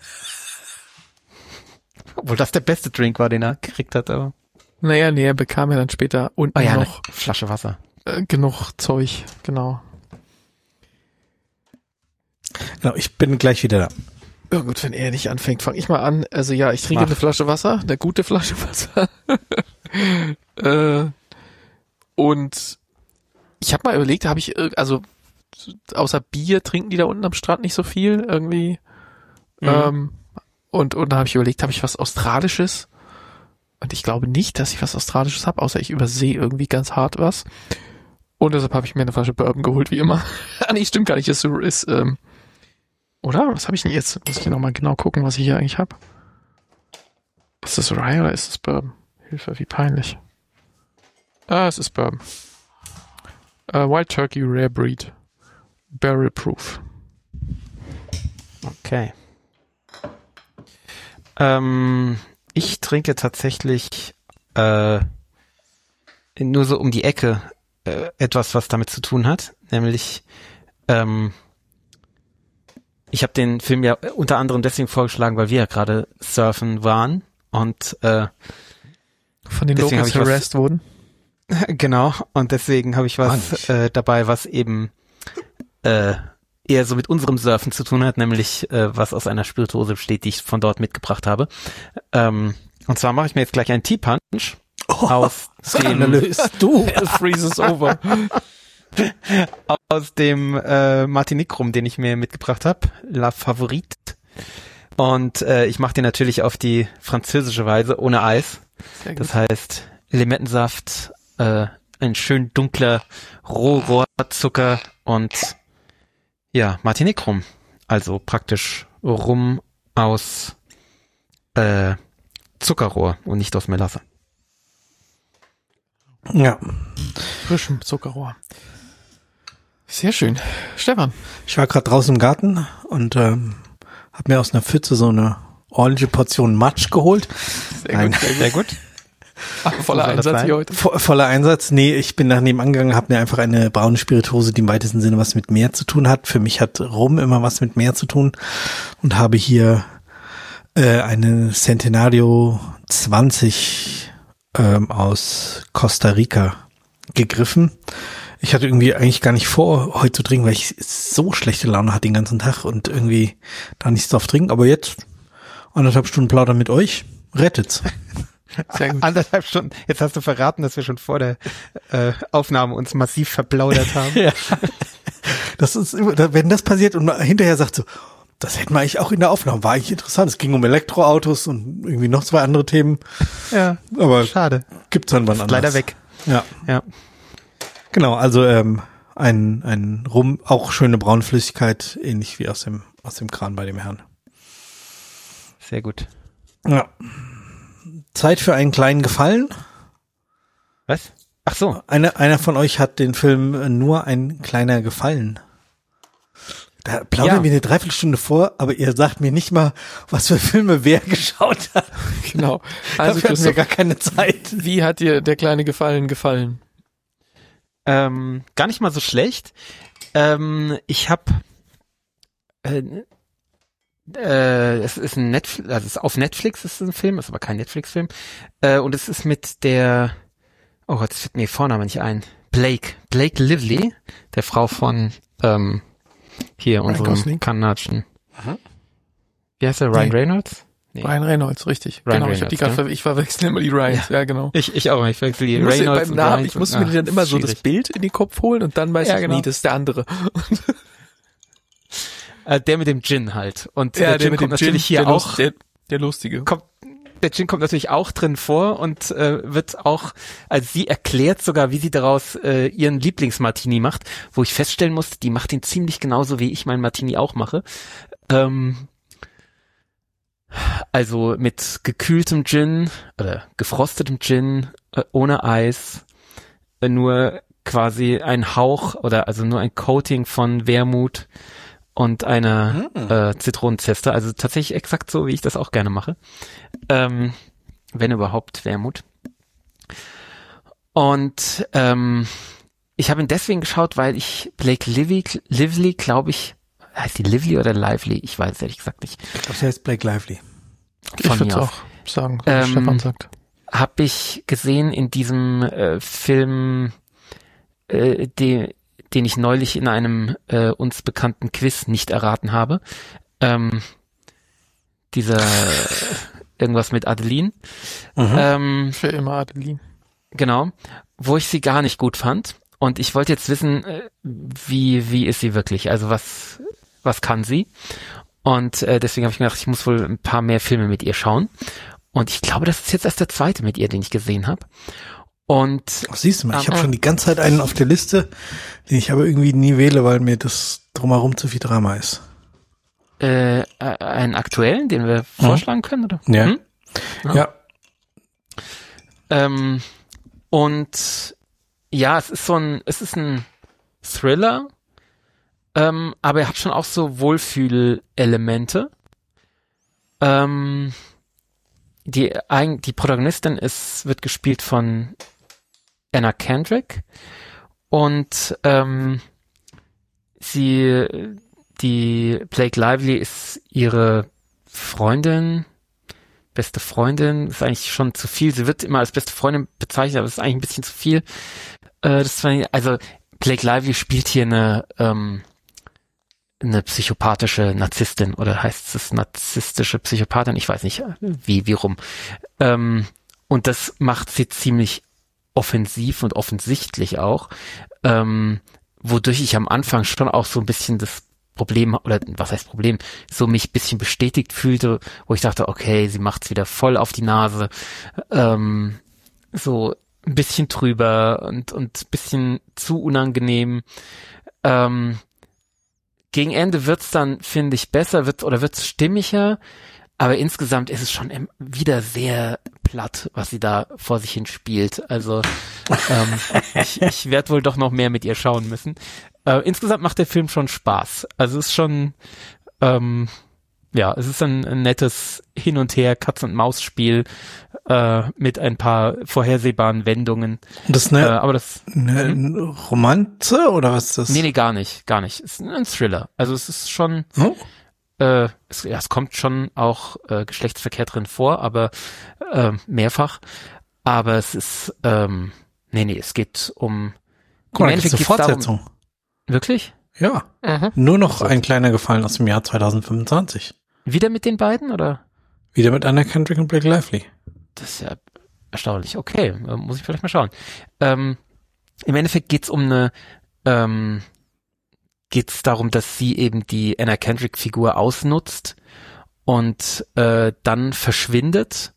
Obwohl das der beste Drink war, den er gekriegt hat, aber. Naja, nee, er bekam ja dann später unten Oh ja, noch eine Flasche Wasser. äh, genug Zeug, genau. Genau, ich bin gleich wieder da. Ja gut, wenn er nicht anfängt, fange ich mal an. Also ja, ich trinke Mach. eine Flasche Wasser, eine gute Flasche Wasser. äh, und ich habe mal überlegt, habe ich, irg- also außer Bier trinken die da unten am Strand nicht so viel irgendwie. Mhm. Ähm, und und da habe ich überlegt, habe ich was Australisches? Und ich glaube nicht, dass ich was Australisches habe, außer ich übersehe irgendwie ganz hart was. Und deshalb habe ich mir eine Flasche Bourbon geholt, wie immer. ah nee, stimmt gar nicht. Ist, ist ähm, oder? Was habe ich denn jetzt? Muss ich nochmal genau gucken, was ich hier eigentlich habe. Ist das Rye oder ist das Bourbon? Hilfe, wie peinlich. Ah, es ist Bourbon. Uh, Wild Turkey Rare Breed. Barrel Proof. Okay. Ähm, ich trinke tatsächlich äh, nur so um die Ecke äh, etwas, was damit zu tun hat. Nämlich, ähm, ich habe den Film ja unter anderem deswegen vorgeschlagen, weil wir ja gerade surfen waren. Und äh, Von den Deswegen Locals hab ich was- harassed wurden. genau, und deswegen habe ich Manch. was äh, dabei, was eben äh, eher so mit unserem Surfen zu tun hat, nämlich äh, was aus einer Spirituose besteht, die ich von dort mitgebracht habe. Ähm, und zwar mache ich mir jetzt gleich einen Tea Punch aus dem Skandalös. Du. Freeze is over. aus dem äh, Martinique rum, den ich mir mitgebracht habe, La Favorite. Und äh, ich mache den natürlich auf die französische Weise, ohne Eis. Sehr gut. Das heißt, Limettensaft, äh, ein schön dunkler Rohrohrzucker und ja, Martinique Rum. Also praktisch Rum aus äh, Zuckerrohr und nicht aus Melasse. Ja. Frischem Zuckerrohr. Sehr schön. Stefan. Ich war gerade draußen im Garten und ähm, habe mir aus einer Pfütze so eine ordentliche Portion Matsch geholt. Sehr Nein. gut. Sehr gut. Ah, voller soll das Einsatz sein? hier heute. Vo voller Einsatz. Nee, ich bin nach nebenan gegangen, habe mir einfach eine braune Spirituose, die im weitesten Sinne was mit Meer zu tun hat. Für mich hat Rum immer was mit Meer zu tun und habe hier äh, eine Centenario zwanzig ähm, aus Costa Rica gegriffen. Ich hatte irgendwie eigentlich gar nicht vor, heute zu trinken, weil ich so schlechte Laune hatte den ganzen Tag und irgendwie da nichts drauf trinken. Aber jetzt anderthalb Stunden plaudern mit euch, rettet's. Sehr gut. Anderthalb Stunden. Jetzt hast du verraten, dass wir schon vor der äh, Aufnahme uns massiv verplaudert haben. Ja. Das ist, immer- wenn das passiert und man hinterher sagt so, das hätten wir eigentlich auch in der Aufnahme, war eigentlich interessant. Es ging um Elektroautos und irgendwie noch zwei andere Themen, Ja, aber schade. gibt's dann wann anders. Leider weg. Ja, Ja. genau. Also ähm, ein ein Rum, auch schöne braune Flüssigkeit, ähnlich wie aus dem aus dem Kran bei dem Herrn. Sehr gut. Ja. Zeit für einen kleinen Gefallen. Was? Ach so. Einer einer von euch hat den Film Nur ein kleiner Gefallen Da plaudern Ja. wir eine Dreiviertelstunde vor, aber ihr sagt mir nicht mal, was für Filme wer geschaut hat. Genau. Dafür hatten Also wir Christoph, gar keine Zeit. wie hat dir der kleine Gefallen gefallen? Ähm, gar nicht mal so schlecht. Ähm, ich habe äh, äh, es ist ein Netflix, also es ist auf Netflix ist es ein Film, ist aber kein Netflix-Film. Äh, und es ist mit der, oh, jetzt fällt mir ihr Vorname nicht ein. Blake, Blake Lively, der Frau von ähm, hier Ryan unserem Gosling. kanadischen. Aha. Wie heißt der? Ryan Nee. Reynolds? Nee. Ryan Reynolds, richtig. Ryan genau, ich habe die Reynolds, gerade, ver- ich verwechsel immer die Ryans, ja, genau. Ich, ich auch, ich wechsle die Ich musste Reynolds beim und Namen, Ryans ich muss und- mir dann ah, immer so das schwierig. Bild in den Kopf holen und dann weiß Ja, ich, genau. nee, das ist der andere. Äh, der mit dem Gin halt. Und Ja, der Gin kommt natürlich hier der auch, Lust- der, der Lustige. kommt, der Gin kommt natürlich auch drin vor und äh, wird auch, also sie erklärt sogar, wie sie daraus äh, ihren Lieblingsmartini macht, wo ich feststellen musste, die macht ihn ziemlich genauso, wie ich meinen Martini auch mache. Ähm, also mit gekühltem Gin oder gefrostetem Gin, äh, ohne Eis, äh, nur quasi ein Hauch oder also nur ein Coating von Wermut und eine Hm. äh, Zitronenzeste, also tatsächlich exakt so, wie ich das auch gerne mache. Ähm, wenn überhaupt Wermut. Und ähm, ich habe ihn deswegen geschaut, weil ich Blake Lively, Lively glaube ich, heißt die Lively oder Lively? Ich weiß es ehrlich gesagt nicht. Ich glaube, der heißt Blake Lively. Ich Von würde mir auch sagen, Ähm, was Stefan sagt. Habe ich gesehen in diesem äh, Film, äh, den, den ich neulich in einem äh, uns bekannten Quiz nicht erraten habe. Ähm, dieser irgendwas mit Adeline. Mhm. Ähm, Für immer Adeline. genau. Wo ich sie gar nicht gut fand. Und ich wollte jetzt wissen, äh, wie, wie ist sie wirklich? Also was, was kann sie? Und äh, deswegen habe ich mir gedacht, ich muss wohl ein paar mehr Filme mit ihr schauen. Und ich glaube, das ist jetzt erst der zweite mit ihr, den ich gesehen habe. Und Ach, siehst du mal, ich habe Ah, schon die ganze Zeit einen auf der Liste, den ich aber irgendwie nie wähle, weil mir das drumherum zu viel Drama ist. äh, einen aktuellen, den wir vorschlagen können, oder? Ja. Hm? Ja. Ja. Ähm, und ja, es ist so ein, es ist ein Thriller, ähm, aber er hat schon auch so Wohlfühlelemente. Ähm, die, eig- die Protagonistin ist, wird gespielt von Anna Kendrick und ähm, sie, die Blake Lively ist ihre Freundin, beste Freundin, ist eigentlich schon zu viel. Sie wird immer als beste Freundin bezeichnet, aber das ist eigentlich ein bisschen zu viel. Äh, das war, also Blake Lively spielt hier eine ähm, eine psychopathische Narzisstin oder heißt es narzisstische Psychopathin? Ich weiß nicht, wie wie rum. Ähm, und das macht sie ziemlich offensiv und offensichtlich auch, ähm, wodurch ich am Anfang schon auch so ein bisschen das Problem, oder was heißt Problem, so mich ein bisschen bestätigt fühlte, wo ich dachte, okay, sie macht's wieder voll auf die Nase, ähm, so ein bisschen trüber und und ein bisschen zu unangenehm. Ähm, gegen Ende wird's dann, finde ich, besser, wird oder wird's stimmiger, aber insgesamt ist es schon im, wieder sehr platt, was sie da vor sich hin spielt. Also ähm, ich, ich werde wohl doch noch mehr mit ihr schauen müssen. Äh, insgesamt macht der Film schon Spaß. Also es ist schon, ähm, ja, es ist ein, ein nettes Hin- und Her, Katz-und-Maus-Spiel äh, mit ein paar vorhersehbaren Wendungen. Und das ist Äh, eine, aber das, eine Romanze oder was ist das? nee, nee, gar nicht, gar nicht. Es ist ein Thriller. Also es ist schon, Oh? äh, es, ja, es kommt schon auch äh, Geschlechtsverkehr drin vor, aber äh, mehrfach. Aber es ist, ähm, nee, nee, es geht um, Guck mal, im da gibt's eine Endeffekt geht's darum- Fortsetzung. wirklich? Ja. Mhm. Nur noch ein kleiner Gefallen aus dem Jahr zwanzig fünfundzwanzig. Wieder mit den beiden, oder? Wieder mit Anna Kendrick und Blake Lively. Das ist ja erstaunlich. Okay, äh, muss ich vielleicht mal schauen. Ähm, im Endeffekt geht's um eine, ähm, geht's darum, dass sie eben die Anna Kendrick-Figur ausnutzt und äh, dann verschwindet.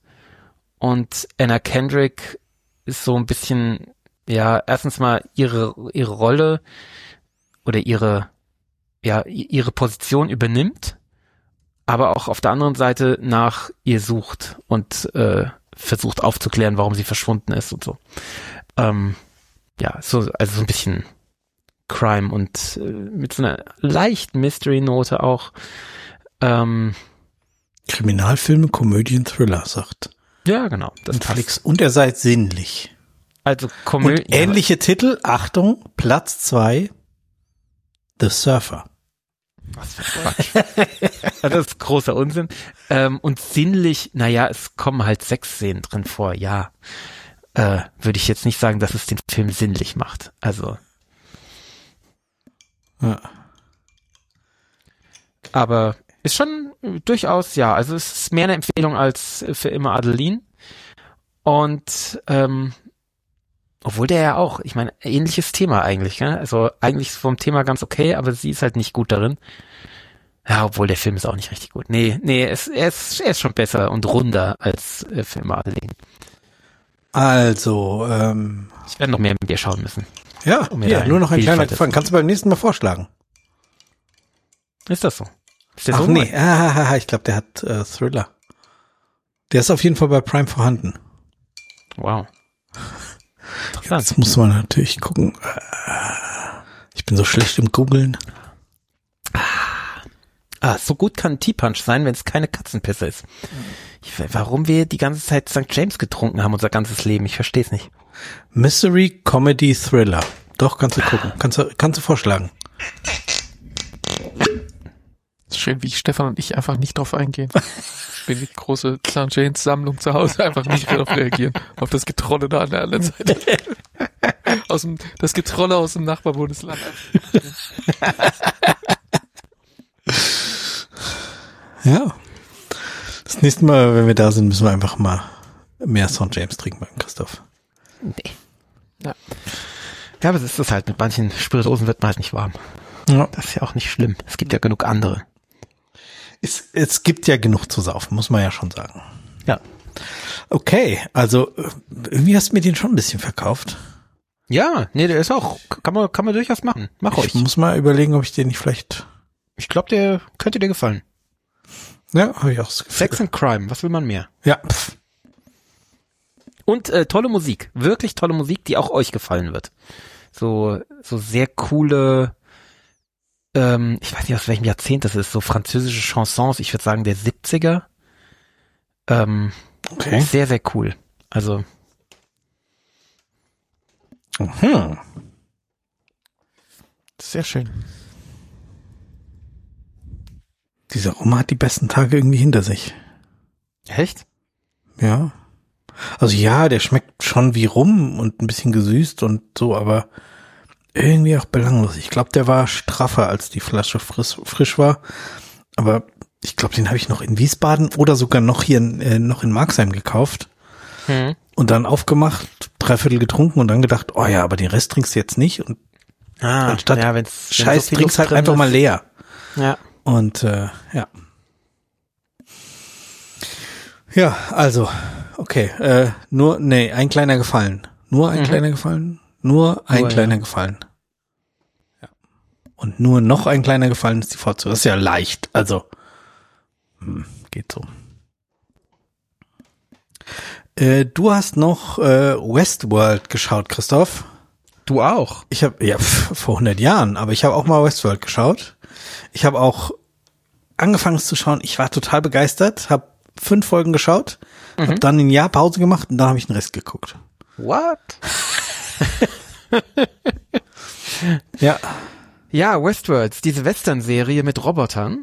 Und Anna Kendrick ist so ein bisschen, ja, erstens mal ihre ihre Rolle oder ihre ja i- ihre Position übernimmt, aber auch auf der anderen Seite nach ihr sucht und äh, versucht aufzuklären, warum sie verschwunden ist und so. Ähm, ja, so also so ein bisschen Crime und äh, mit so einer leichten Mystery-Note auch. Ähm, Kriminalfilme, Komödien, Thriller, sagt ja, genau. Das Netflix. passt. Und er sei sinnlich. Also Komödie. Und ähnliche Titel, Achtung, Platz zwei, The Surfer. Was für Quatsch. Also das ist großer Unsinn. Ähm, und sinnlich, naja, es kommen halt Sexszenen drin vor, ja. Äh, würde ich jetzt nicht sagen, dass es den Film sinnlich macht. Also. Ja. Aber ist schon durchaus, ja, also es ist mehr eine Empfehlung als für immer Adeline. Und ähm, obwohl der ja auch, ich meine, ähnliches Thema eigentlich, ne? Also eigentlich ist vom Thema ganz okay, aber sie ist halt nicht gut darin. Ja, obwohl der Film ist auch nicht richtig gut. Nee, nee, es, er, ist, er ist schon besser und runder als äh, für immer Adeline. Also, ähm, Ich werde noch mehr mit dir schauen müssen. ja, Um mir hier, da nur noch ein Vielfalt kleiner zu- Gefallen. Kannst du beim nächsten Mal vorschlagen? Ist das so? Ist der Ach so nee, neu? ah, ich glaube, der hat äh, Thriller. Der ist auf jeden Fall bei Prime vorhanden. Wow. Interessant. Jetzt muss man natürlich gucken. Ich bin so schlecht im Googlen. Ah, so gut kann T-Punch sein, wenn es keine Katzenpisse ist. Ich, warum wir die ganze Zeit Sankt James getrunken haben, unser ganzes Leben, ich verstehe es nicht. Mystery, Comedy, Thriller. Doch, kannst du gucken. Kannst du, kannst du vorschlagen. Ist schön, wie Stefan und ich einfach nicht drauf eingehen. Wenn die große Sankt James Sammlung zu Hause einfach nicht darauf reagieren. Auf das Getrolle da an der anderen Seite. Aus dem, das Getrolle aus dem Nachbarbundesland. Ja. Das nächste Mal, wenn wir da sind, müssen wir einfach mal mehr Sankt James trinken beim Christoph. Nee. Ja. Ja, aber es ist das halt, mit manchen Spirituosen wird man halt nicht warm. Ja. Das ist ja auch nicht schlimm. Es gibt ja genug andere. Es, es gibt ja genug zu saufen, muss man ja schon sagen. Ja. Okay, also irgendwie hast du mir den schon ein bisschen verkauft. Ja, nee, der ist auch, kann man, kann man durchaus machen. Mach Ich euch. muss mal überlegen, ob ich den nicht vielleicht... Ich glaube, der könnte dir gefallen. Ja, habe ich auch das Gefühl. Sex and Crime, was will man mehr? Ja, pff. Und äh, tolle Musik, wirklich tolle Musik, die auch euch gefallen wird. So, so sehr coole, ähm, ich weiß nicht, aus welchem Jahrzehnt das ist, so französische Chansons, ich würde sagen der siebziger. Ähm, Okay. Sehr, sehr cool. Also, Mhm. Sehr schön. Dieser Roma hat die besten Tage irgendwie hinter sich. echt? Ja. Also ja, der schmeckt schon wie Rum und ein bisschen gesüßt und so, aber irgendwie auch belanglos. Ich glaube, der war straffer, als die Flasche frisch, frisch war. Aber ich glaube, den habe ich noch in Wiesbaden oder sogar noch hier in, äh, noch in Marxheim gekauft Hm. und dann aufgemacht, dreiviertel getrunken und dann gedacht, oh ja, aber den Rest trinkst du jetzt nicht und Ah, Anstatt ja, wenn's, wenn Scheiß, so viel trinkst Luft halt drin einfach ist. mal leer. Ja. Und äh, ja. Ja, also, okay, äh, nur, nee, ein kleiner Gefallen. Nur ein Mhm. kleiner Gefallen? Nur ein Nur, kleiner ja. Gefallen. Ja. Und nur noch ein kleiner Gefallen ist die Fortsetzung. Das ist ja leicht, also hm, geht so. Äh, du hast noch äh, Westworld geschaut, Christoph. Du auch. Ich habe ja pf, vor hundert Jahren, aber ich habe auch mal Westworld geschaut. Ich habe auch angefangen es zu schauen. Ich war total begeistert, habe fünf Folgen geschaut, Mhm. habe dann ein Jahr Pause gemacht und dann habe ich den Rest geguckt. What? Ja, Ja, Westworld, diese Western-Serie mit Robotern.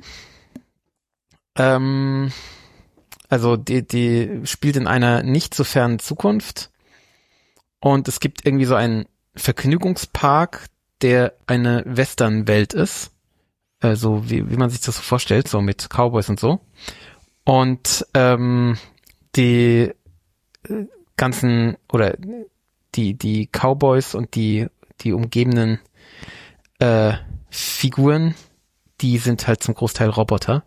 Ähm, also die, die spielt in einer nicht so fernen Zukunft und es gibt irgendwie so einen Vergnügungspark, der eine Western-Welt ist. Also wie, wie man sich das so vorstellt, so mit Cowboys und so. Und ähm, die äh, ganzen oder die die Cowboys und die die umgebenden äh, Figuren, die sind halt zum Großteil Roboter,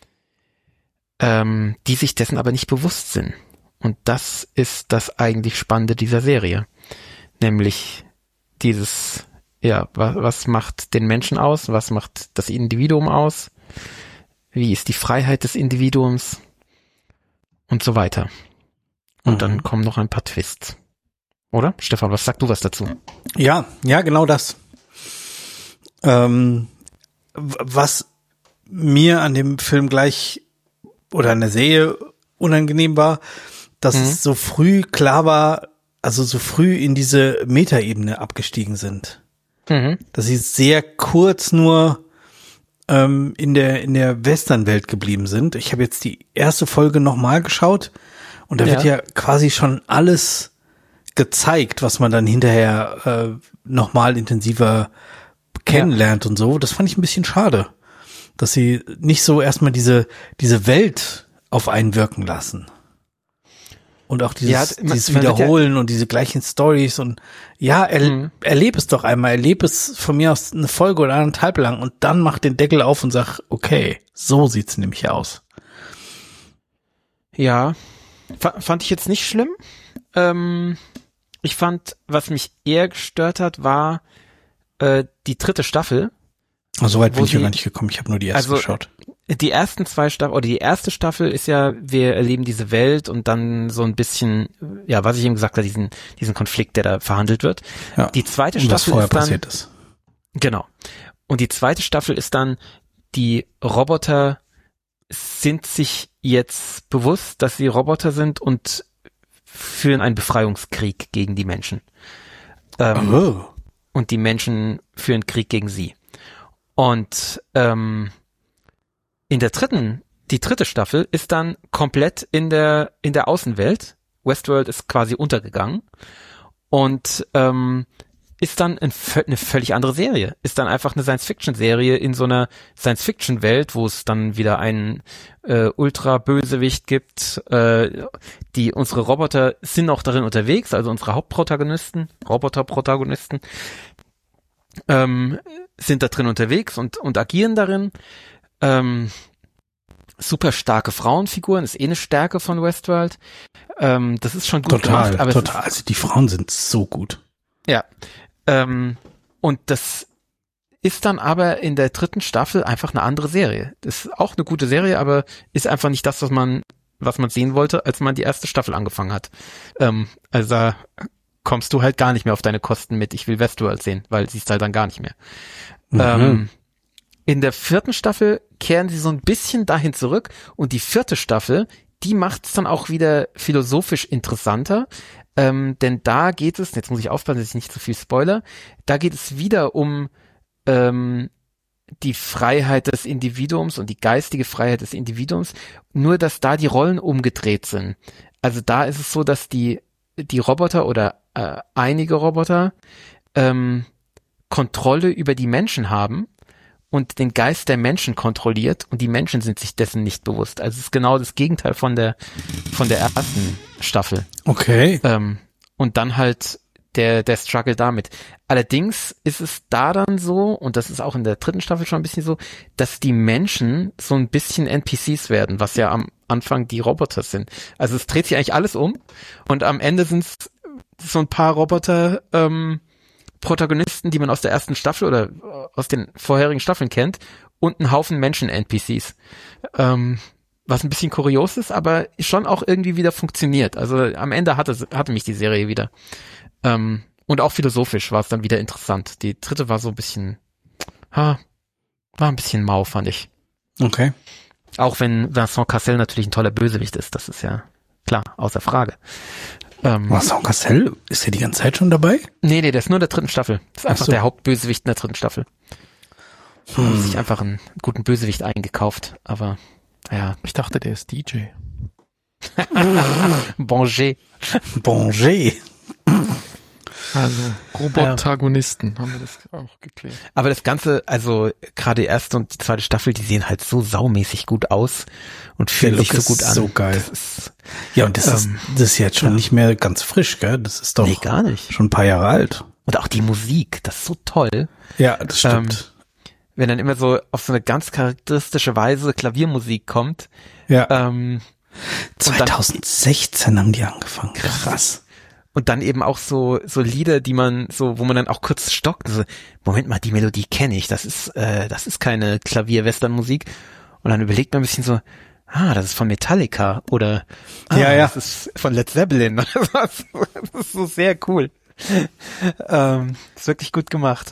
ähm, die sich dessen aber nicht bewusst sind. Und das ist das eigentlich Spannende dieser Serie. Nämlich dieses, ja, was, was macht den Menschen aus? Was macht das Individuum aus? Wie ist die Freiheit des Individuums? Und so weiter. Und Mhm. dann kommen noch ein paar Twists. Oder? Stefan, was sagst du was dazu? ja, ja, genau das. Ähm, w- was mir an dem Film gleich oder an der Serie unangenehm war, dass Mhm. es so früh klar war, also so früh in diese Metaebene abgestiegen sind. Mhm. Dass sie sehr kurz nur ähm, in der in der Western-Welt geblieben sind. Ich habe jetzt die erste Folge nochmal geschaut und da Ja. wird ja quasi schon alles gezeigt, was man dann hinterher äh, nochmal intensiver kennenlernt und so. Das fand ich ein bisschen schade, dass sie nicht so erstmal diese diese Welt auf einen wirken lassen. Und auch dieses, Ja, man- dieses man wird ja- Wiederholen und diese gleichen Stories und ja, er, Mhm. erleb es doch einmal, erleb es von mir aus eine Folge oder anderthalb lang und dann mach den Deckel auf und sag, okay, so sieht's nämlich aus. Ja, fa- fand ich jetzt nicht schlimm. Ähm, ich fand, was mich eher gestört hat, war äh, die dritte Staffel. Also so weit Wo bin ich ja sie- gar nicht gekommen, ich habe nur die erste Also- geschaut. Die ersten zwei Staffeln, oder die erste Staffel ist ja, wir erleben diese Welt und dann so ein bisschen, ja, was ich eben gesagt habe, diesen, diesen Konflikt, der da verhandelt wird. Ja. Die zweite Und was Staffel vorher ist dann, passiert ist. genau. Und die zweite Staffel ist dann, die Roboter sind sich jetzt bewusst, dass sie Roboter sind und führen einen Befreiungskrieg gegen die Menschen. Ähm, Oh. Und die Menschen führen Krieg gegen sie. Und ähm, in der dritten, die dritte Staffel ist dann komplett in der in der Außenwelt. Westworld ist quasi untergegangen und ähm, ist dann ein, vö- eine völlig andere Serie. Ist dann einfach eine Science-Fiction-Serie in so einer Science-Fiction-Welt, wo es dann wieder einen äh, Ultra-Bösewicht gibt. Äh, die unsere Roboter sind auch darin unterwegs, also unsere Hauptprotagonisten, Roboter-Protagonisten, ähm, sind da drin unterwegs und und agieren darin. Ähm, super starke Frauenfiguren, ist eh eine Stärke von Westworld. Ähm, das ist schon gut Total, gemacht, aber total. Also die Frauen sind so gut. Es, ja. Ähm, und das ist dann aber in der dritten Staffel einfach eine andere Serie. Das ist auch eine gute Serie, aber ist einfach nicht das, was man was man sehen wollte, als man die erste Staffel angefangen hat. Ähm, also da kommst du halt gar nicht mehr auf deine Kosten mit, ich will Westworld sehen, weil siehst halt dann gar nicht mehr. Mhm. Ähm, in der vierten Staffel kehren sie so ein bisschen dahin zurück und die vierte Staffel, die macht es dann auch wieder philosophisch interessanter, ähm, denn da geht es, jetzt muss ich aufpassen, dass ich nicht zu viel spoiler, da geht es wieder um ähm, die Freiheit des Individuums und die geistige Freiheit des Individuums, nur dass da die Rollen umgedreht sind. Also da ist es so, dass die die Roboter oder äh, einige Roboter ähm, Kontrolle über die Menschen haben und den Geist der Menschen kontrolliert und die Menschen sind sich dessen nicht bewusst. Also es ist genau das Gegenteil von der von der ersten Staffel. Okay. Ähm, und dann halt der der Struggle damit. Allerdings ist es da dann so, und das ist auch in der dritten Staffel schon ein bisschen so, dass die Menschen so ein bisschen N P Cs werden, was ja am Anfang die Roboter sind. Also es dreht sich eigentlich alles um und am Ende sind es so ein paar Roboter ähm, Protagonisten, die man aus der ersten Staffel oder aus den vorherigen Staffeln kennt und ein Haufen Menschen-N P Cs. Ähm, was ein bisschen kurios ist, aber schon auch irgendwie wieder funktioniert. Also am Ende hatte, hatte mich die Serie wieder. Ähm, und auch philosophisch war es dann wieder interessant. Die dritte war so ein bisschen, ha, war ein bisschen mau, fand ich. Okay. Auch wenn Vincent Cassel natürlich ein toller Bösewicht ist, das ist ja klar, außer Frage. Ähm, Vincent Cassel, ist der die ganze Zeit schon dabei? Nee, nee, der ist nur in der dritten Staffel. Das ist Ach einfach so. der Hauptbösewicht in der dritten Staffel. Hm. Haben sich einfach einen guten Bösewicht eingekauft, aber ja. Ich dachte, der ist D J. Bonger. Bonger. Also Robotagonisten, haben wir das auch geklärt. Aber das Ganze, also gerade die erste und die zweite Staffel, die sehen halt so saumäßig gut aus und fühlen Der sich Look so gut ist an. so geil. Das ist, Ja, und das ist, Ähm, das ist jetzt schon ja. nicht mehr ganz frisch, gell? Das ist doch nee, gar nicht. schon ein paar Jahre alt. Und auch die Musik, das ist so toll. Ja, das stimmt. Wenn dann immer so auf so eine ganz charakteristische Weise Klaviermusik kommt. ja. Ähm, zwanzig sechzehn haben die angefangen. Krass. Und dann eben auch so so Lieder, die man so, wo man dann auch kurz stockt. So, Moment mal, die Melodie kenne ich. Das ist äh, das ist keine Klavier-Western-Musik. Und dann überlegt man ein bisschen so, ah, das ist von Metallica oder ah, Ja, ja. das ist von Led Zeppelin. Das ist so sehr cool. ähm, ist wirklich gut gemacht. Ja.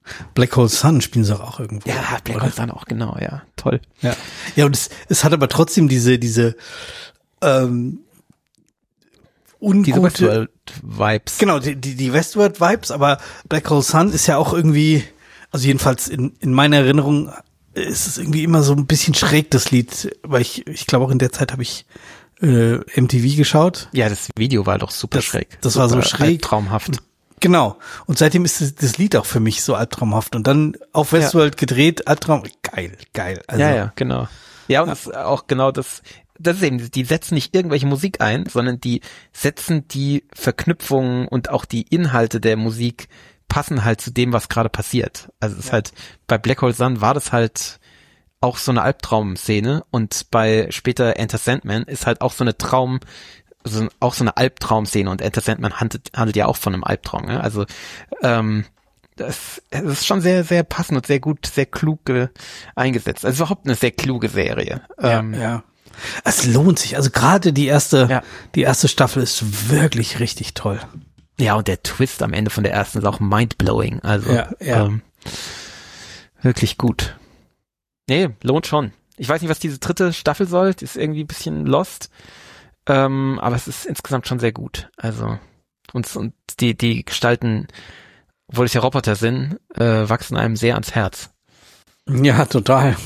Black Hole Sun spielen sie auch irgendwo. Ja, Black Hole Sun auch, genau, ja. Toll. Ja, ja, und es, es hat aber trotzdem diese, diese ähm, ungute... Diese Westworld-Vibes. Genau, die, die, die Westworld-Vibes, aber Black Hole Sun ist ja auch irgendwie, also jedenfalls in, in meiner Erinnerung ist es irgendwie immer so ein bisschen schräg, das Lied, weil ich, ich glaube auch in der Zeit habe ich äh, M T V geschaut. Ja, das Video war doch super Das, schräg. das super war so schräg. Traumhaft. Und, genau. Und seitdem ist das, das Lied auch für mich so albtraumhaft. Und dann auf Westworld ja. gedreht, Albtraum, geil, geil. Also, ja, ja, genau. Ja, und ja. das ist auch genau das, das ist eben, die setzen nicht irgendwelche Musik ein, sondern die setzen die Verknüpfungen und auch die Inhalte der Musik passen halt zu dem, was gerade passiert. Also es ist ja. halt, bei Black Hole Sun war das halt auch so eine Albtraum-Szene und bei später Enter Sandman ist halt auch so eine Traum, so, auch so eine Albtraum-Szene und Enter Sandman handelt, handelt ja auch von einem Albtraum. Ne? Also ähm, das, das ist schon sehr, sehr passend und sehr gut, sehr klug äh, eingesetzt. Also überhaupt eine sehr kluge Serie. Ja, ähm, ja. Es lohnt sich. Also gerade die erste, ja. die erste Staffel ist wirklich richtig toll. Ja, und der Twist am Ende von der ersten ist auch mindblowing. Also ja, ja. Ähm, wirklich gut. Nee, lohnt schon. Ich weiß nicht, was diese dritte Staffel soll. Die ist irgendwie ein bisschen lost. Ähm, aber es ist insgesamt schon sehr gut. Also und, und die, die Gestalten, obwohl es ja Roboter sind, äh, wachsen einem sehr ans Herz. Ja, total.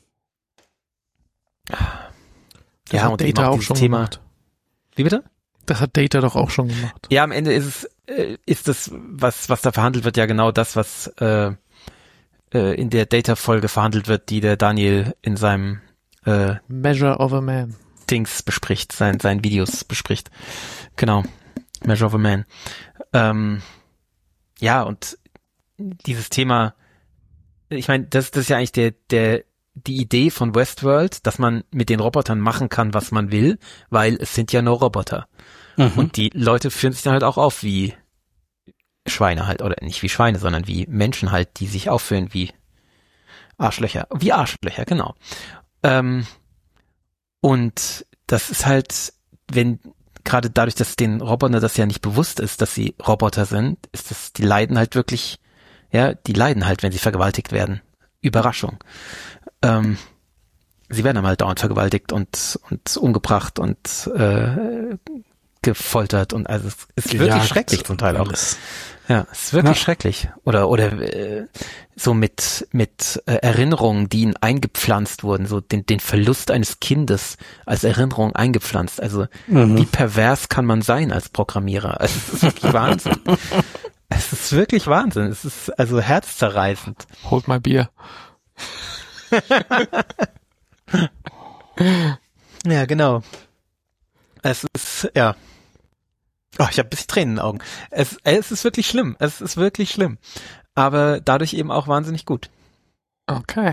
Das ja, hat und Data auch auch dieses schon Thema. gemacht. Wie bitte? Das hat Data doch auch schon gemacht. Ja, am Ende ist es, äh, ist das, was, was da verhandelt wird, ja genau das, was äh, äh, in der Data-Folge verhandelt wird, die der Daniel in seinem äh, Measure of a Man Dings bespricht, sein, seinen Videos bespricht. Genau. Measure of a Man. Ähm, ja, und dieses Thema, ich meine, das, das ist ja eigentlich der, der, die Idee von Westworld, dass man mit den Robotern machen kann, was man will, weil es sind ja nur Roboter. Mhm. Und die Leute führen sich dann halt auch auf wie Schweine halt, oder nicht wie Schweine, sondern wie Menschen halt, die sich aufführen wie Arschlöcher. Wie Arschlöcher, genau. Ähm, und das ist halt, wenn, gerade dadurch, dass den Robotern das ja nicht bewusst ist, dass sie Roboter sind, ist das, die leiden halt wirklich, ja, die leiden halt, wenn sie vergewaltigt werden. Überraschung. Ähm, sie werden dann halt dauernd vergewaltigt und, und umgebracht und äh, gefoltert und also es ist wirklich Gejagt, schrecklich zum Teil auch. Alles. Ja, es ist wirklich ja. schrecklich. Oder oder äh, so mit mit äh, Erinnerungen, die ihnen eingepflanzt wurden, so den den Verlust eines Kindes als Erinnerung eingepflanzt. Also mhm. wie pervers kann man sein als Programmierer? Also, es ist wirklich Wahnsinn. Es ist wirklich Wahnsinn. Es ist also herzzerreißend. Hold my beer. Ja, genau. Es ist, ja. Oh, ich habe ein bisschen Tränen in den Augen. Es, es ist wirklich schlimm. Es ist wirklich schlimm. Aber dadurch eben auch wahnsinnig gut. Okay.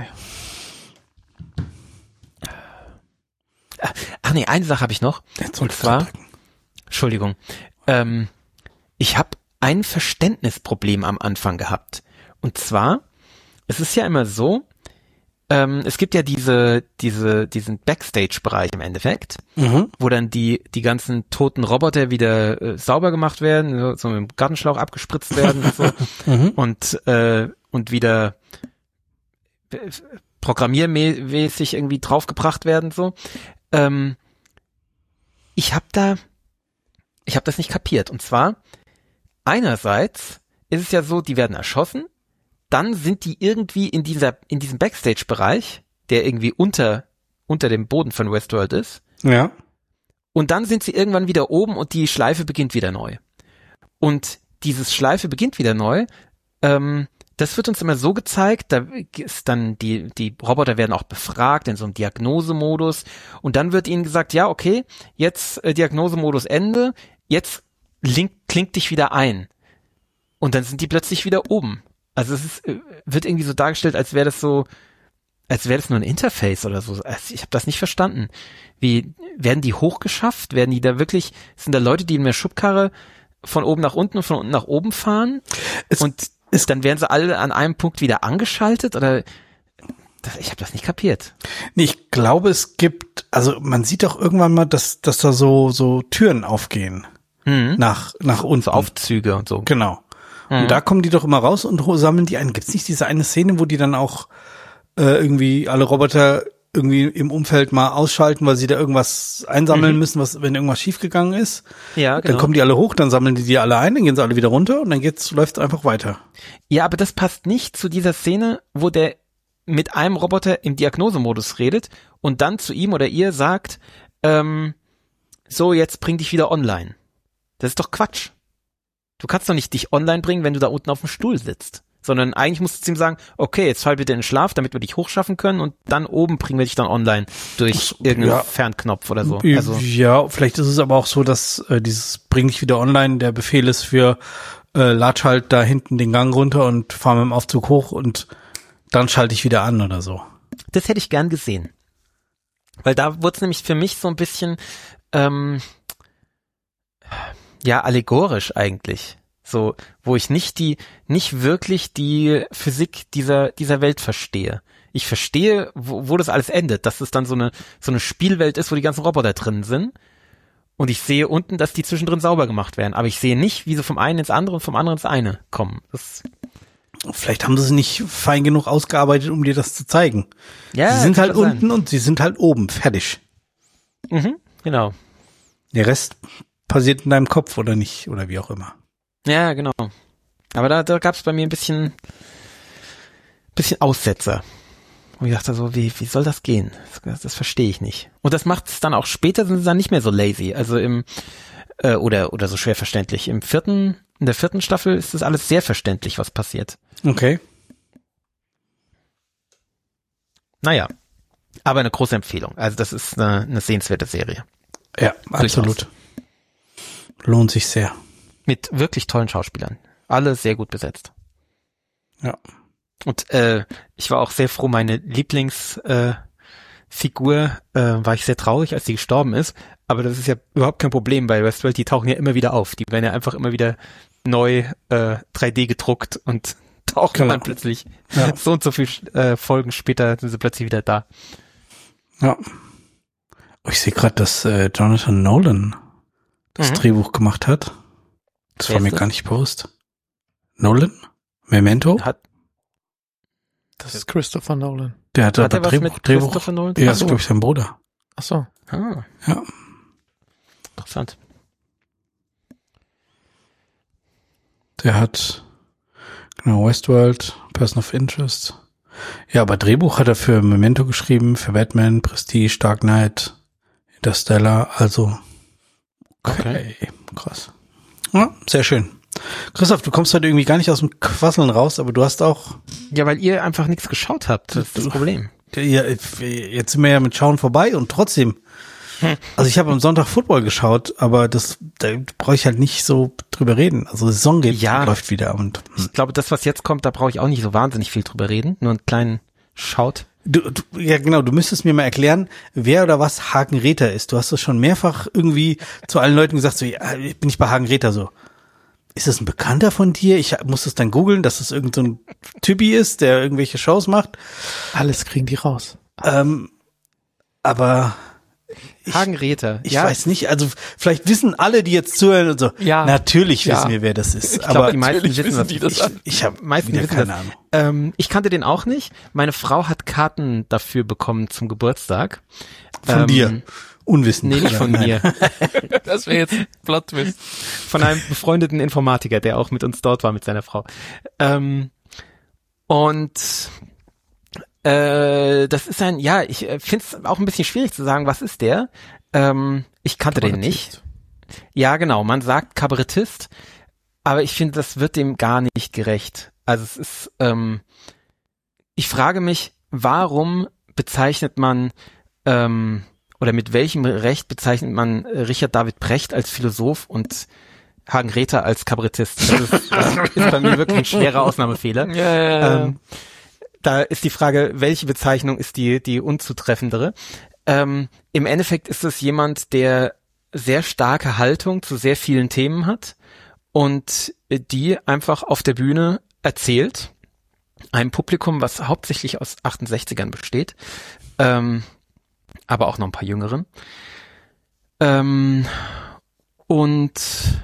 Ach nee, eine Sache habe ich noch. Jetzt und zwar, Entschuldigung, ähm, ich habe ein Verständnisproblem am Anfang gehabt. Und zwar, es ist ja immer so, ähm, es gibt ja diese, diese, diesen Backstage-Bereich im Endeffekt, mhm. wo dann die, die ganzen toten Roboter wieder äh, sauber gemacht werden, so, so mit dem Gartenschlauch abgespritzt werden und so, mhm. und, äh, und wieder äh, programmiermäßig irgendwie draufgebracht werden, so. Ähm, ich habe da, ich habe das nicht kapiert. Und zwar, einerseits ist es ja so, die werden erschossen, dann sind die irgendwie in dieser, in diesem Backstage-Bereich, der irgendwie unter, unter dem Boden von Westworld ist. Ja. Und dann sind sie irgendwann wieder oben und die Schleife beginnt wieder neu. Und dieses Schleife beginnt wieder neu, ähm, das wird uns immer so gezeigt, da ist dann die, die Roboter werden auch befragt in so einem Diagnosemodus und dann wird ihnen gesagt, ja, okay, jetzt äh, Diagnosemodus Ende, jetzt link, klingt dich wieder ein. Und dann sind die plötzlich wieder oben. Also es ist, wird irgendwie so dargestellt, als wäre das so, als wäre das nur ein Interface oder so. Also ich habe das nicht verstanden. Wie, werden die hochgeschafft? Werden die da wirklich, sind da Leute, die in der Schubkarre von oben nach unten und von unten nach oben fahren? Es, und es, dann werden sie alle an einem Punkt wieder angeschaltet? Oder das, ich habe das nicht kapiert. Nee, ich glaube, es gibt, also man sieht doch irgendwann mal, dass, dass da so, so Türen aufgehen. Mhm. Nach, nach unten. So Aufzüge und so. Genau. Und Mhm. da kommen die doch immer raus und ho- sammeln die ein. Gibt's nicht diese eine Szene, wo die dann auch äh, irgendwie alle Roboter irgendwie im Umfeld mal ausschalten, weil sie da irgendwas einsammeln Mhm. müssen, was wenn irgendwas schiefgegangen ist? Ja, Dann kommen die alle hoch, dann sammeln die die alle ein, dann gehen sie alle wieder runter und dann geht's läuft's einfach weiter. Ja, aber das passt nicht zu dieser Szene, wo der mit einem Roboter im Diagnosemodus redet und dann zu ihm oder ihr sagt, ähm, so, jetzt bring dich wieder online. Das ist doch Quatsch. Du kannst doch nicht dich online bringen, wenn du da unten auf dem Stuhl sitzt. Sondern eigentlich musst du zu ihm sagen, okay, jetzt fall bitte in den Schlaf, damit wir dich hochschaffen können und dann oben bringen wir dich dann online durch irgendeinen ja. Fernknopf oder so. Ja, Also, ja, vielleicht ist es aber auch so, dass äh, dieses bring dich wieder online der Befehl ist für äh, latsch halt da hinten den Gang runter und fahr mit dem Aufzug hoch und dann schalte ich wieder an oder so. das hätte ich gern gesehen. Weil da wurde es nämlich für mich so ein bisschen, ähm, ja, allegorisch eigentlich. So, wo ich nicht die, nicht wirklich die Physik dieser, dieser Welt verstehe. Ich verstehe, wo, wo das alles endet, dass es dann so eine, so eine Spielwelt ist, wo die ganzen Roboter drin sind. Und ich sehe unten, dass die zwischendrin sauber gemacht werden. Aber ich sehe nicht, wie sie vom einen ins andere und vom anderen ins eine kommen. Das, Vielleicht haben sie es nicht fein genug ausgearbeitet, um dir das zu zeigen. ja, sie sind kann halt schon unten und sie sind halt oben, fertig. sein. Mhm, genau. Der Rest passiert in deinem Kopf oder nicht, oder wie auch immer. Ja, genau. Aber da, da gab es bei mir ein bisschen, bisschen Aussetzer. Und ich dachte so, wie, wie soll das gehen? Das, das verstehe ich nicht. Und das macht es dann auch später, sind sie dann nicht mehr so lazy. Also im, äh, oder, oder so schwer verständlich. Im vierten, in der vierten Staffel ist das alles sehr verständlich, was passiert. Okay. Naja. Aber eine große Empfehlung. Also das ist eine, eine sehenswerte Serie. Ja, absolut. Lohnt sich sehr. Mit wirklich tollen Schauspielern. Alle sehr gut besetzt. Ja. Und äh, ich war auch sehr froh, meine Lieblingsfigur, äh, Figur, äh, war ich sehr traurig, als sie gestorben ist. Aber das ist ja überhaupt kein Problem, weil Westworld, die tauchen ja immer wieder auf. Die werden ja einfach immer wieder neu äh, drei D gedruckt und tauchen Genau. dann plötzlich Ja. so und so viel äh, Folgen später sind sie plötzlich wieder da. Ja. Oh, ich sehe gerade, dass äh, Jonathan Nolan das Mhm. Drehbuch gemacht hat. Das Wer war ist mir das? gar nicht bewusst. Nolan? Memento? Hat, Das ist Christopher Nolan. Der hat, hat aber er was Drehbuch, mit Drehbuch. Christopher Nolan? Ja, Ach ist so. glaube ich sein Bruder. Ach so. Ah, Ja. interessant. Der hat genau Westworld, Person of Interest. Ja, aber Drehbuch hat er für Memento geschrieben, für Batman, Prestige, Dark Knight, Interstellar, also okay, krass. Ja, sehr schön. Christoph, du kommst heute irgendwie gar nicht aus dem Quasseln raus, aber du hast auch, Ja, weil ihr einfach nichts geschaut habt. Das ist das Problem. ja, jetzt sind wir ja mit Schauen vorbei und trotzdem, also ich habe am Sonntag Football geschaut, aber das, da brauche ich halt nicht so drüber reden. Also die Saison geht, Ja. läuft wieder und Ich glaube, das, was jetzt kommt, da brauche ich auch nicht so wahnsinnig viel drüber reden. Nur einen kleinen Schaut. Du, du, ja genau, du müsstest mir mal erklären, wer oder was Hagen Räther ist. Du hast das schon mehrfach irgendwie zu allen Leuten gesagt, so, ja, ich bin nicht bei Hagen Räther so. Ist das ein Bekannter von dir? Ich muss das dann googeln, dass das irgend so ein Typi ist, der irgendwelche Shows macht. Alles kriegen die raus. Ähm, aber ich, Hagen Räther. ich ja, weiß nicht, also vielleicht wissen alle, die jetzt zuhören und so, Ja. natürlich Ja. wissen wir, wer das ist. Ich aber glaube, die meisten natürlich wissen, wissen was die das ich, an. ich habe meisten wieder wissen keine das. Ahnung. Ähm, ich kannte den auch nicht. Meine Frau hat Karten dafür bekommen zum Geburtstag. Von Ähm, dir. Unwissend. Nee, nicht von Nein. mir. Das wäre jetzt ein Plot-Twist. Von einem befreundeten Informatiker, der auch mit uns dort war, mit seiner Frau. Ähm, und äh, das ist ein, ja, ich äh, finde es auch ein bisschen schwierig zu sagen, was ist der? Ähm, ich kannte den nicht. Ja, genau, man sagt Kabarettist, aber ich finde, das wird dem gar nicht gerecht. Also es ist, ähm, ich frage mich, warum bezeichnet man ähm, oder mit welchem Recht bezeichnet man Richard David Brecht als Philosoph und Hagen Räther als Kabarettist? Das ist, das ist bei mir wirklich ein schwerer Ausnahmefehler. Ja, ja, ja. Ähm, da ist die Frage, welche Bezeichnung ist die, die unzutreffendere? Ähm, im Endeffekt ist es jemand, der sehr starke Haltung zu sehr vielen Themen hat und die einfach auf der Bühne erzählt. Einem Publikum, was hauptsächlich aus achtundsechzigern besteht, ähm, aber auch noch ein paar Jüngeren. Ähm, und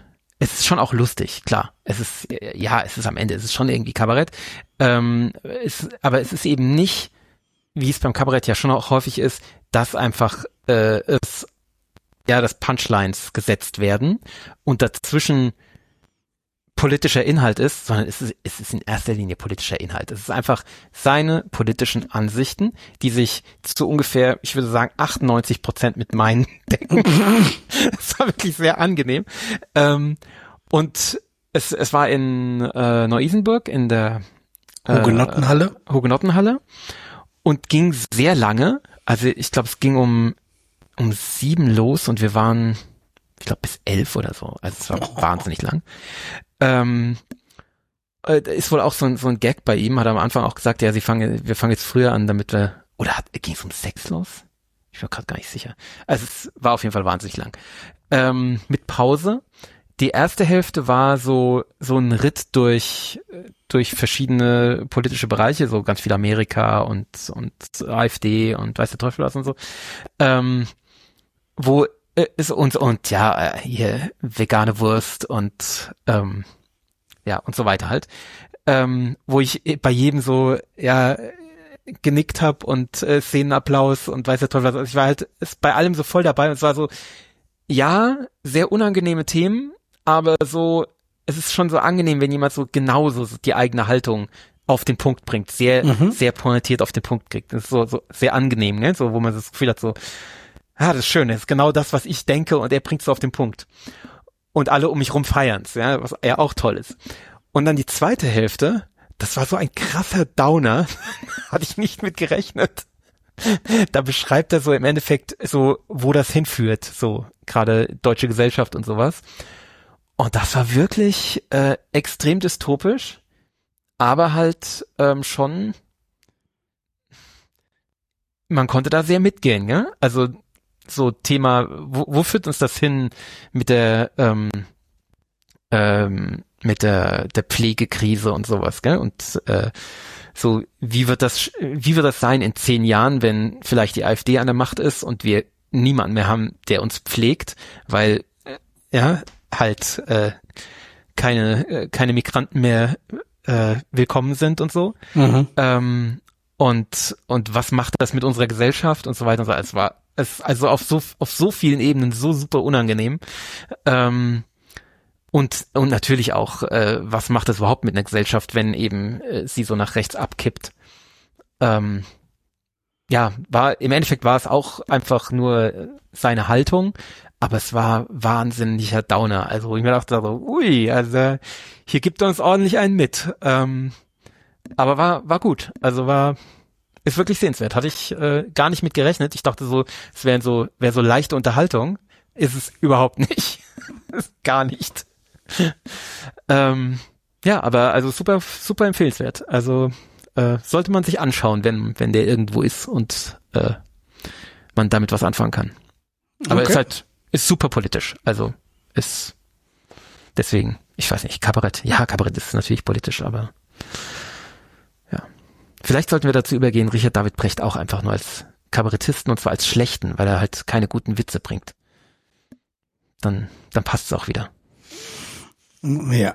es ist schon auch lustig, klar. Es ist, äh, ja, es ist am Ende, es ist schon irgendwie Kabarett. Ähm, es, aber es ist eben nicht, wie es beim Kabarett ja schon auch häufig ist, dass einfach äh, es, ja, dass Punchlines gesetzt werden und dazwischen politischer Inhalt ist, sondern es ist, es ist in erster Linie politischer Inhalt. Es ist einfach seine politischen Ansichten, die sich zu ungefähr, ich würde sagen, achtundneunzig Prozent mit meinen decken. Das war wirklich sehr angenehm. Ähm, und es, es war in äh, Neu-Isenburg in der äh, Hugenottenhalle. Hugenottenhalle und ging sehr lange. Also ich glaube, es ging um um sieben los und wir waren, ich glaube, bis elf oder so. Also es war wahnsinnig lang. Ähm, äh, ist wohl auch so ein, so ein Gag bei ihm, hat er am Anfang auch gesagt, ja, sie fangen, wir fangen jetzt früher an, damit wir, oder ging es um Sex los? Ich bin gerade gar nicht sicher. Also es war auf jeden Fall wahnsinnig lang. Ähm, mit Pause. Die erste Hälfte war so, so ein Ritt durch, durch verschiedene politische Bereiche, so ganz viel Amerika und, und AfD und weiß der Teufel was und so. Ähm, wo ist und und ja hier vegane Wurst und ähm, ja und so weiter halt, ähm, wo ich bei jedem so ja genickt habe und äh, Szenenapplaus und weiß der Teufel was. Also ich war halt ist bei allem so voll dabei und es war so ja sehr unangenehme Themen, aber so es ist schon so angenehm, wenn jemand so genauso die eigene Haltung auf den Punkt bringt, sehr mhm. sehr pointiert auf den Punkt kriegt. Das ist so so sehr angenehm, ne? So wo man das Gefühl hat so ja, das ist schön, das ist genau das, was ich denke und er bringt es auf den Punkt. Und alle um mich rum feiern's, ja, was ja auch toll ist. Und dann die zweite Hälfte, das war so ein krasser Downer, hatte ich nicht mit gerechnet. Da beschreibt er so im Endeffekt so, wo das hinführt, so gerade deutsche Gesellschaft und sowas. Und das war wirklich äh, extrem dystopisch, aber halt ähm, schon, man konnte da sehr mitgehen, ja, also so Thema, wo, wo führt uns das hin mit der ähm, ähm, mit der der Pflegekrise und sowas, gell? Und äh, so wie wird das wie wird das sein in zehn Jahren, wenn vielleicht die AfD an der Macht ist und wir niemanden mehr haben, der uns pflegt, weil äh, ja halt äh, keine äh, keine Migranten mehr äh, willkommen sind und so. Mhm. Ähm, und und was macht das mit unserer Gesellschaft und so weiter und so. Es war es also auf so auf so vielen Ebenen so super unangenehm. Ähm, und und natürlich auch, äh, was macht das überhaupt mit einer Gesellschaft, wenn eben äh, sie so nach rechts abkippt? Ähm, ja, war im Endeffekt war es auch einfach nur seine Haltung, aber es war wahnsinniger Downer. Also wo ich mir dachte so, ui, also hier gibt er uns ordentlich einen mit. Ähm, aber war war gut. Also war ist wirklich sehenswert. Hatte ich äh, gar nicht mit gerechnet. Ich dachte so, es wäre so, wäre so leichte Unterhaltung. Ist es überhaupt nicht. Gar nicht. ähm, ja, aber also super, super empfehlenswert. Also äh, sollte man sich anschauen, wenn wenn der irgendwo ist und äh, man damit was anfangen kann. Aber okay. Ist halt ist super politisch. Also ist deswegen, ich weiß nicht, Kabarett. Ja, Kabarett ist natürlich politisch, aber ja. Vielleicht sollten wir dazu übergehen, Richard David Brecht auch einfach nur als Kabarettisten und zwar als schlechten, weil er halt keine guten Witze bringt. Dann, dann passt es auch wieder. Ja.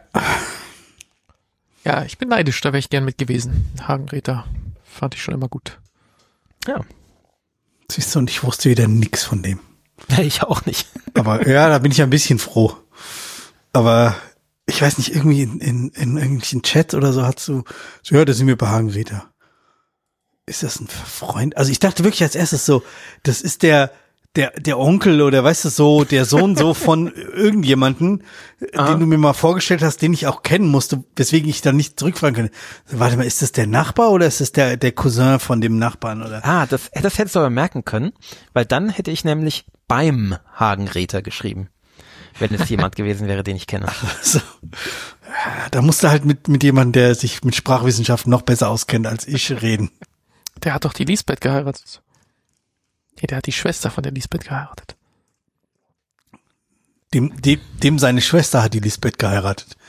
Ja, ich bin neidisch, da wäre ich gern mit gewesen. Hagenräther fand ich schon immer gut. Ja. Siehst du, und ich wusste wieder nix von dem. Ja, ich auch nicht. Aber ja, da bin ich ein bisschen froh. Aber ich weiß nicht, irgendwie in, in, in irgendwelchen Chat oder so hast du, so, ja, da sind wir bei Hagenräther. Ist das ein Freund? Also ich dachte wirklich als erstes so, das ist der, der, der Onkel oder weißt du so, der Sohn so von irgendjemanden, ah. den du mir mal vorgestellt hast, den ich auch kennen musste, weswegen ich dann nicht zurückfragen kann. Warte mal, ist das der Nachbar oder ist das der, der Cousin von dem Nachbarn oder? Ah, das, das hättest du aber merken können, weil dann hätte ich nämlich beim Hagenräther geschrieben. Wenn es jemand gewesen wäre, den ich kenne. Also, da musst du halt mit, mit jemandem, der sich mit Sprachwissenschaften noch besser auskennt als ich, reden. Der hat doch die Lisbeth geheiratet. Nee, der hat die Schwester von der Lisbeth geheiratet. Dem, dem, dem seine Schwester hat die Lisbeth geheiratet.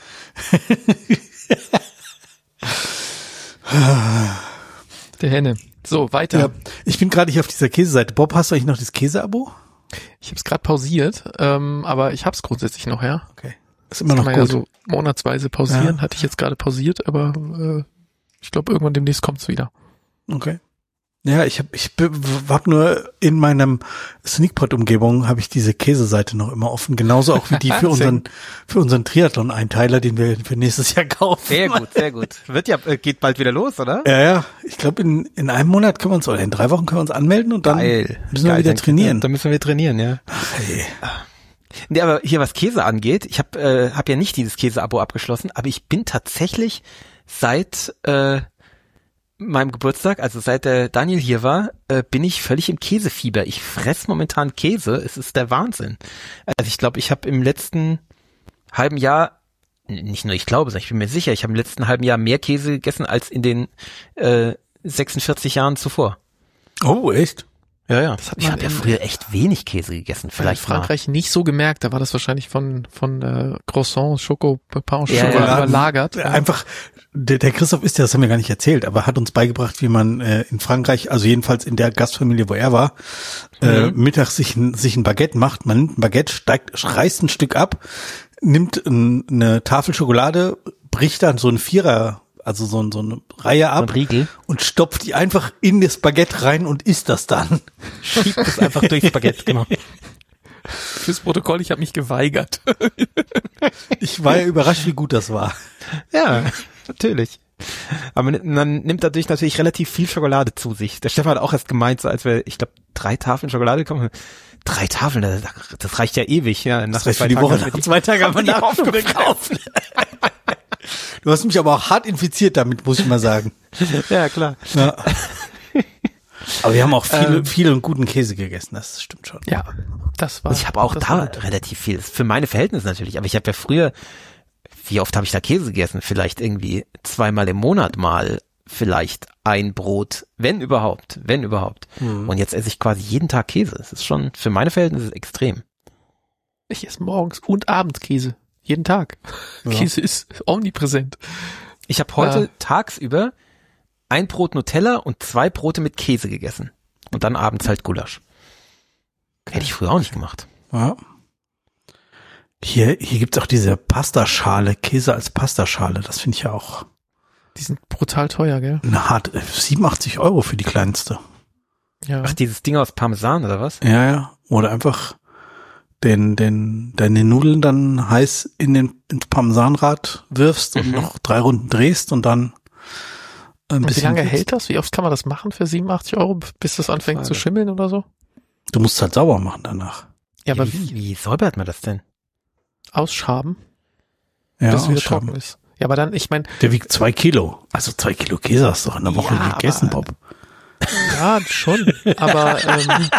Der Henne. So, weiter. Ja, ich bin gerade hier auf dieser Käseseite. Bob, hast du eigentlich noch das Käseabo? Ich habe es gerade pausiert, ähm, aber ich habe es grundsätzlich noch, ja. Okay. Ist immer das noch kann man gut. ja so monatsweise pausieren, Ja. hatte ich jetzt gerade pausiert, aber äh, ich glaube, irgendwann demnächst kommt's wieder. Okay. Ja, ich habe ich be- hab nur in meinem Sneakpot-Umgebung habe ich diese Käseseite noch immer offen, genauso auch wie die für unseren für unseren Triathlon-Einteiler, den wir für nächstes Jahr kaufen. Sehr gut, sehr gut. Wird ja, äh, geht bald wieder los, oder? Ja, ja. Ich glaube, in in einem Monat können wir uns oder in drei Wochen können wir uns anmelden und dann Geil. müssen wir Geil, wieder dann- trainieren. Dann müssen wir trainieren, ja. Hey. Nee, aber hier was Käse angeht, ich habe äh, hab ja nicht dieses Käse-Abo abgeschlossen, aber ich bin tatsächlich seit äh, meinem Geburtstag, also seit der Daniel hier war, äh, bin ich völlig im Käsefieber. Ich fress momentan Käse, es ist der Wahnsinn. Also ich glaube, ich habe im letzten halben Jahr, n- nicht nur ich glaube, sondern ich bin mir sicher, ich habe im letzten halben Jahr mehr Käse gegessen als in den äh, sechsundvierzig Jahren zuvor. Oh, echt? Ja, ja. Das hat Ich man habe ja in- früher echt wenig Käse gegessen. Vielleicht Vielleicht in Frankreich nicht so gemerkt, da war das wahrscheinlich von von äh, Croissant, Schoko, Pain, Ja, Schokolade ja. überlagert. Ja, einfach, der, der Christoph ist ja, das haben wir gar nicht erzählt, aber hat uns beigebracht, wie man äh, in Frankreich, also jedenfalls in der Gastfamilie, wo er war, äh, mittags sich ein, sich ein Baguette macht. Man nimmt ein Baguette, steigt, reißt ein Stück ab, nimmt ein, eine Tafel Schokolade, bricht dann so ein Vierer, also so, ein, so eine Reihe ab ein Riegel. und stopft die einfach in das Baguette rein und isst das dann. Schiebt es einfach durchs Baguette, genau. Fürs Protokoll, ich habe mich geweigert. Ich war ja überrascht, wie gut das war. Ja, natürlich. Aber man nimmt dadurch natürlich relativ viel Schokolade zu sich. Der Stefan hat auch erst gemeint, so als wir, ich glaube, drei Tafeln Schokolade bekommen. Drei Tafeln, das, das reicht ja ewig. Ja. Nach Das reicht zwei für die Tagen Woche. haben wir Nach zwei Tagen haben wir die Nachschub gekauft. Du hast mich aber auch hart infiziert damit, muss ich mal sagen. Ja, klar. Ja. Aber wir haben auch viel, Ähm. viel und guten Käse gegessen, das stimmt schon. Ja, das war. Also ich habe auch das da war gut. relativ viel. Für meine Verhältnisse natürlich. Aber ich habe ja früher, wie oft habe ich da Käse gegessen? Vielleicht irgendwie zweimal im Monat mal. Vielleicht ein Brot, wenn überhaupt, wenn überhaupt. Und jetzt esse ich quasi jeden Tag Käse. Das ist schon für meine Verhältnisse extrem. Ich esse morgens und abends Käse. Jeden Tag. Ja. Käse ist omnipräsent. Ich habe heute Äh. tagsüber ein Brot Nutella und zwei Brote mit Käse gegessen. Und dann abends halt Gulasch. Hätte ich früher auch nicht gemacht. Ja. Hier, hier gibt's auch diese Pastaschale, Käse als Pastaschale, das finde ich ja auch Die sind brutal teuer, gell? eine hart, äh, siebenundachtzig Euro für die kleinste. Ja. Ach, dieses Ding aus Parmesan oder was? Ja, ja. Oder einfach den, den, deine Nudeln dann heiß in den, ins Parmesanrad wirfst und Mhm. noch drei Runden drehst und dann ein Und wie bisschen. lange hält das? Wie oft kann man das machen für siebenundachtzig Euro, bis das anfängt Frage. zu schimmeln oder so? Du musst halt sauber machen danach. Ja, aber wie, wie? wie säubert man das denn? Ausschaben, Ja, bis es wieder ausschaben. trocken ist. Ja, aber dann, ich meine, Der wiegt zwei Kilo. Also zwei Kilo Käse hast du doch in der Woche Ja, gegessen, aber- Bob. ja, schon, aber ähm,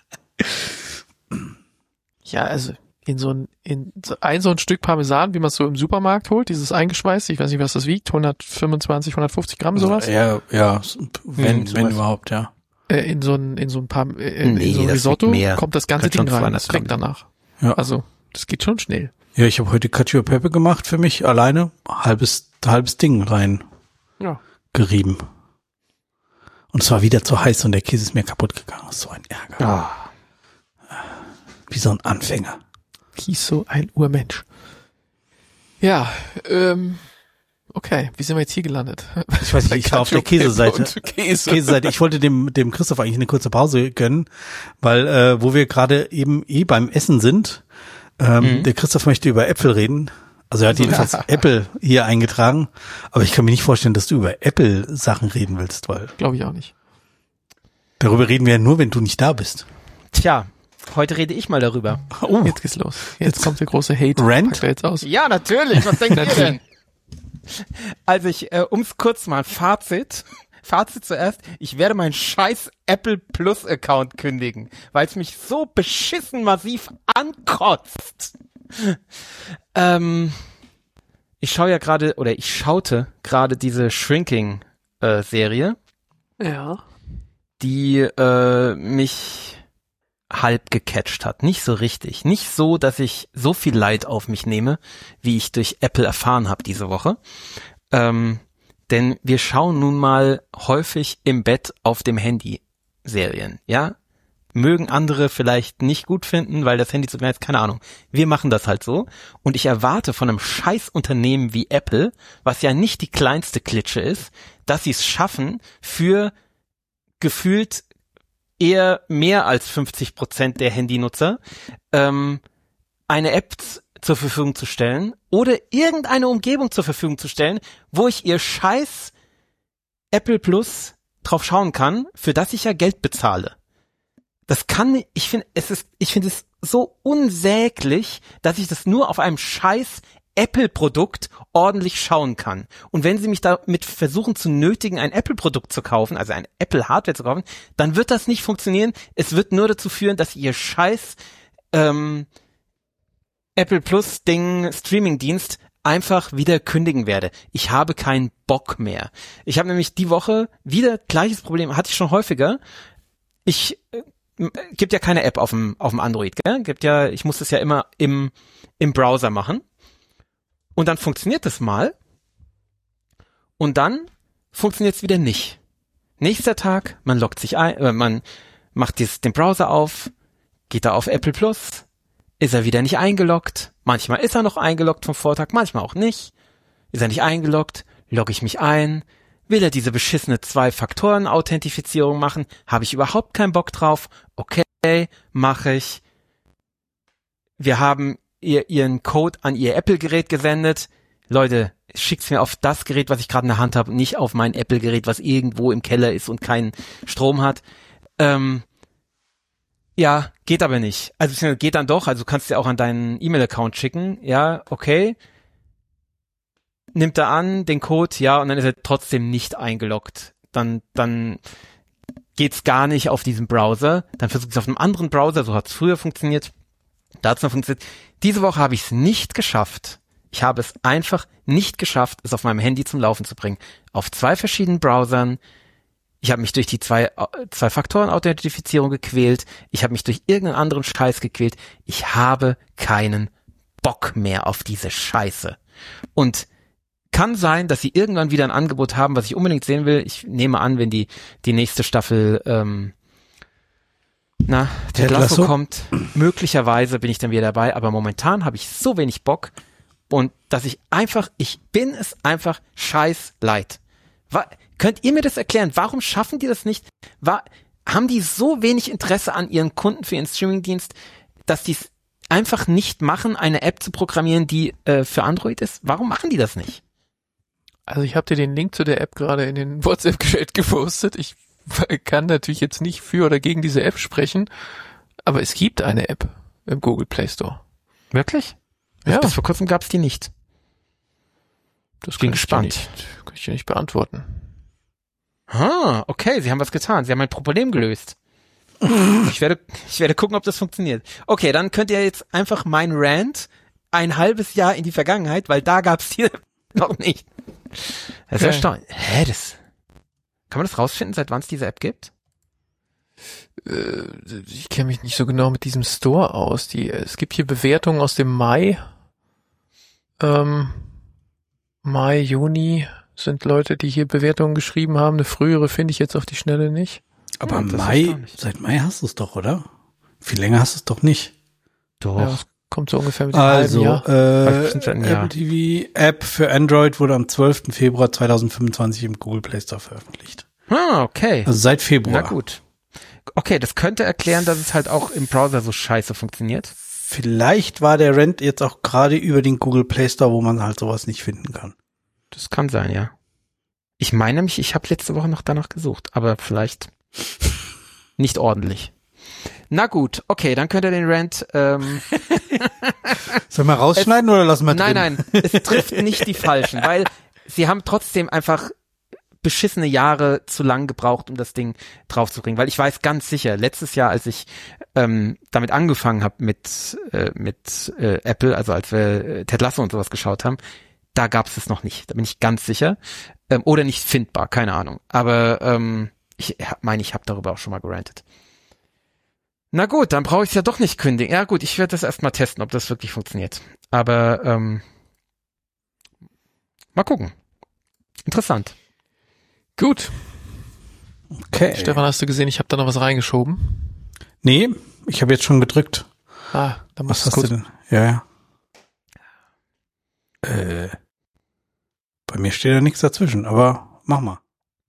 ja, also in so ein, in so ein so ein Stück Parmesan, wie man es so im Supermarkt holt, dieses eingeschweißt, ich weiß nicht, was das wiegt, hundertfünfundzwanzig, hundertfünfzig Gramm sowas, Ja, ja, wenn, Hm, wenn sowas. überhaupt, ja. äh, in so ein, in so ein paar, äh, Nee, in so ein das Risotto wiegt mehr. kommt das ganze Könnte schon Ding rein, zweihundert das weg Gramm. danach. Ja. Also, das geht schon schnell. Ja, ich habe heute Cacio e Pepe gemacht für mich alleine, halbes, halbes Ding rein Ja. gerieben. Und es war wieder zu heiß und der Käse ist mir kaputt gegangen. Das ist so ein Ärger. Ah. Wie so ein Anfänger. Wie so ein Urmensch. Ja, ähm, okay, wie sind wir jetzt hier gelandet? Ich weiß nicht, ich war auf der Cacio Pepe Käseseite. und Käse. Käseseite. Ich wollte dem, dem Christoph eigentlich eine kurze Pause gönnen, weil, äh, wo wir gerade eben eh beim Essen sind, ähm, Mhm. der Christoph möchte über Äpfel reden. Also er hat jedenfalls Apple hier eingetragen. Aber ich kann mir nicht vorstellen, dass du über Apple-Sachen reden willst, weil Glaube ich auch nicht. darüber reden wir ja nur, wenn du nicht da bist. Tja, heute rede ich mal darüber. Oh, Jetzt geht's los. Jetzt kommt der große Hate. Rant? Packt er jetzt aus. Ja, natürlich. Was denkt ihr denn? Also ich, äh, um's kurz mal, Fazit. Fazit zuerst. Ich werde meinen scheiß Apple Plus Account kündigen, weil es mich so beschissen massiv ankotzt. Ähm, ich schaue ja gerade, oder ich schaute gerade diese Shrinking äh, Serie, Ja. die äh, mich halb gecatcht hat. Nicht so richtig. Nicht so, dass ich so viel Leid auf mich nehme, wie ich durch Apple erfahren habe diese Woche. Ähm, denn wir schauen nun mal häufig im Bett auf dem Handy Serien, ja? mögen andere vielleicht nicht gut finden, weil das Handy zu klein ist, keine Ahnung. Wir machen das halt so. Und ich erwarte von einem Scheißunternehmen wie Apple, was ja nicht die kleinste Klitsche ist, dass sie es schaffen, für gefühlt eher mehr als fünfzig Prozent der Handynutzer ähm, eine App z- zur Verfügung zu stellen oder irgendeine Umgebung zur Verfügung zu stellen, wo ich ihr scheiß Apple Plus drauf schauen kann, für das ich ja Geld bezahle. Das kann, ich finde, es ist, ich finde es so unsäglich, dass ich das nur auf einem scheiß Apple-Produkt ordentlich schauen kann. Und wenn sie mich damit versuchen zu nötigen, ein Apple-Produkt zu kaufen, also ein Apple-Hardware zu kaufen, dann wird das nicht funktionieren. Es wird nur dazu führen, dass ihr scheiß ähm, Apple Plus-Ding, Streaming-Dienst einfach wieder kündigen werde. Ich habe keinen Bock mehr. Ich habe nämlich die Woche wieder gleiches Problem, hatte ich schon häufiger. Ich äh, gibt ja keine App auf dem auf dem Android, gell? Gibt ja, ich muss das ja immer im im Browser machen. Und dann funktioniert das mal. Und dann funktioniert es wieder nicht. Nächster Tag, man loggt sich ein, äh, man macht dies, den Browser auf, geht da auf Apple Plus, ist er wieder nicht eingeloggt. Manchmal ist er noch eingeloggt vom Vortag, manchmal auch nicht. Ist er nicht eingeloggt, logge ich mich ein, will er diese beschissene Zwei-Faktoren-Authentifizierung machen, habe ich überhaupt keinen Bock drauf. Okay, mache ich. Wir haben ihr ihren Code an ihr Apple-Gerät gesendet. Leute, schickt's mir auf das Gerät, was ich gerade in der Hand habe, nicht auf mein Apple-Gerät, was irgendwo im Keller ist und keinen Strom hat. Ähm, ja, geht aber nicht. Also geht dann doch, also du kannst dir auch an deinen E-Mail-Account schicken. Ja, okay. Nimmt er an, den Code, ja, und dann ist er trotzdem nicht eingeloggt. Dann, dann geht's gar nicht auf diesem Browser. Dann versucht es auf einem anderen Browser, so hat's früher funktioniert. Da hat's noch funktioniert. Diese Woche habe ich es nicht geschafft. Ich habe es einfach nicht geschafft, es auf meinem Handy zum Laufen zu bringen. Auf zwei verschiedenen Browsern. Ich habe mich durch die zwei, zwei Faktoren-Authentifizierung gequält. Ich habe mich durch irgendeinen anderen Scheiß gequält. Ich habe keinen Bock mehr auf diese Scheiße. Und kann sein, dass sie irgendwann wieder ein Angebot haben, was ich unbedingt sehen will. Ich nehme an, wenn die, die nächste Staffel, ähm, na, Ted Lasso kommt, möglicherweise bin ich dann wieder dabei, aber momentan habe ich so wenig Bock und dass ich einfach, ich bin es einfach scheiß leid. Wa- Könnt ihr mir das erklären? Warum schaffen die das nicht? Wa- haben die so wenig Interesse an ihren Kunden für ihren Streamingdienst, dass die es einfach nicht machen, eine App zu programmieren, die äh, für Android ist? Warum machen die das nicht? Also ich habe dir den Link zu der App gerade in den WhatsApp-Chat gepostet. Ich kann natürlich jetzt nicht für oder gegen diese App sprechen, aber es gibt eine App im Google Play Store. Wirklich? Ja. Bis vor kurzem gab es die nicht. Das Bin kann gespannt. Ich dir nicht, kann ich dir nicht beantworten. Ah, okay, sie haben was getan. Sie haben ein Problem gelöst. ich werde, ich werde gucken, ob das funktioniert. Okay, dann könnt ihr jetzt einfach mein Rant ein halbes Jahr in die Vergangenheit, weil da gab's hier noch nicht. Das ist Okay. erstaunlich. Hä, das, kann man das rausfinden, seit wann es diese App gibt? Äh, ich kenne mich nicht so genau mit diesem Store aus. Die, es gibt hier Bewertungen aus dem Mai. Ähm, Mai, Juni sind Leute, die hier Bewertungen geschrieben haben. Eine frühere finde ich jetzt auf die Schnelle nicht. Aber Ja, im das ist Mai, erstaunlich. seit Mai hast du es doch, oder? Viel länger hast du es doch nicht. Doch. Ja, das kommt so ungefähr mit dem Also, halben Jahr. äh, Bestimmt seit einem Jahr. Apple T V App für Android wurde am zwölften Februar zweitausendfünfundzwanzig im Google Play Store veröffentlicht. Ah, okay. Also seit Februar. Na gut. Okay, das könnte erklären, dass es halt auch im Browser so scheiße funktioniert. Vielleicht war der Rant jetzt auch gerade über den Google Play Store, wo man halt sowas nicht finden kann. Das kann sein, ja. Ich meine nämlich, ich habe letzte Woche noch danach gesucht, aber vielleicht nicht ordentlich. Na gut, okay, dann könnt ihr den Rant. Ähm, Sollen wir rausschneiden oder lassen wir nein, drin? nein, es trifft nicht die Falschen, weil sie haben trotzdem einfach beschissene Jahre zu lang gebraucht, um das Ding draufzubringen. Weil ich weiß ganz sicher, letztes Jahr, als ich ähm, damit angefangen habe mit äh, mit äh, Apple, also als wir äh, Ted Lasso und sowas geschaut haben, da gab es es noch nicht. Da bin ich ganz sicher. Ähm, oder nicht findbar, keine Ahnung. Aber ähm, ich meine, ich habe darüber auch schon mal gerantet. Na gut, dann brauche ich es ja doch nicht kündigen. Ja gut, ich werde das erstmal testen, ob das wirklich funktioniert. Aber ähm, mal gucken. Interessant. Gut. Okay. Stefan, hast du gesehen, ich habe da noch was reingeschoben? Nee, ich habe jetzt schon gedrückt. Ah, da Was musst hast kurz. du denn? Ja, ja. Äh, bei mir steht ja nichts dazwischen, aber mach mal.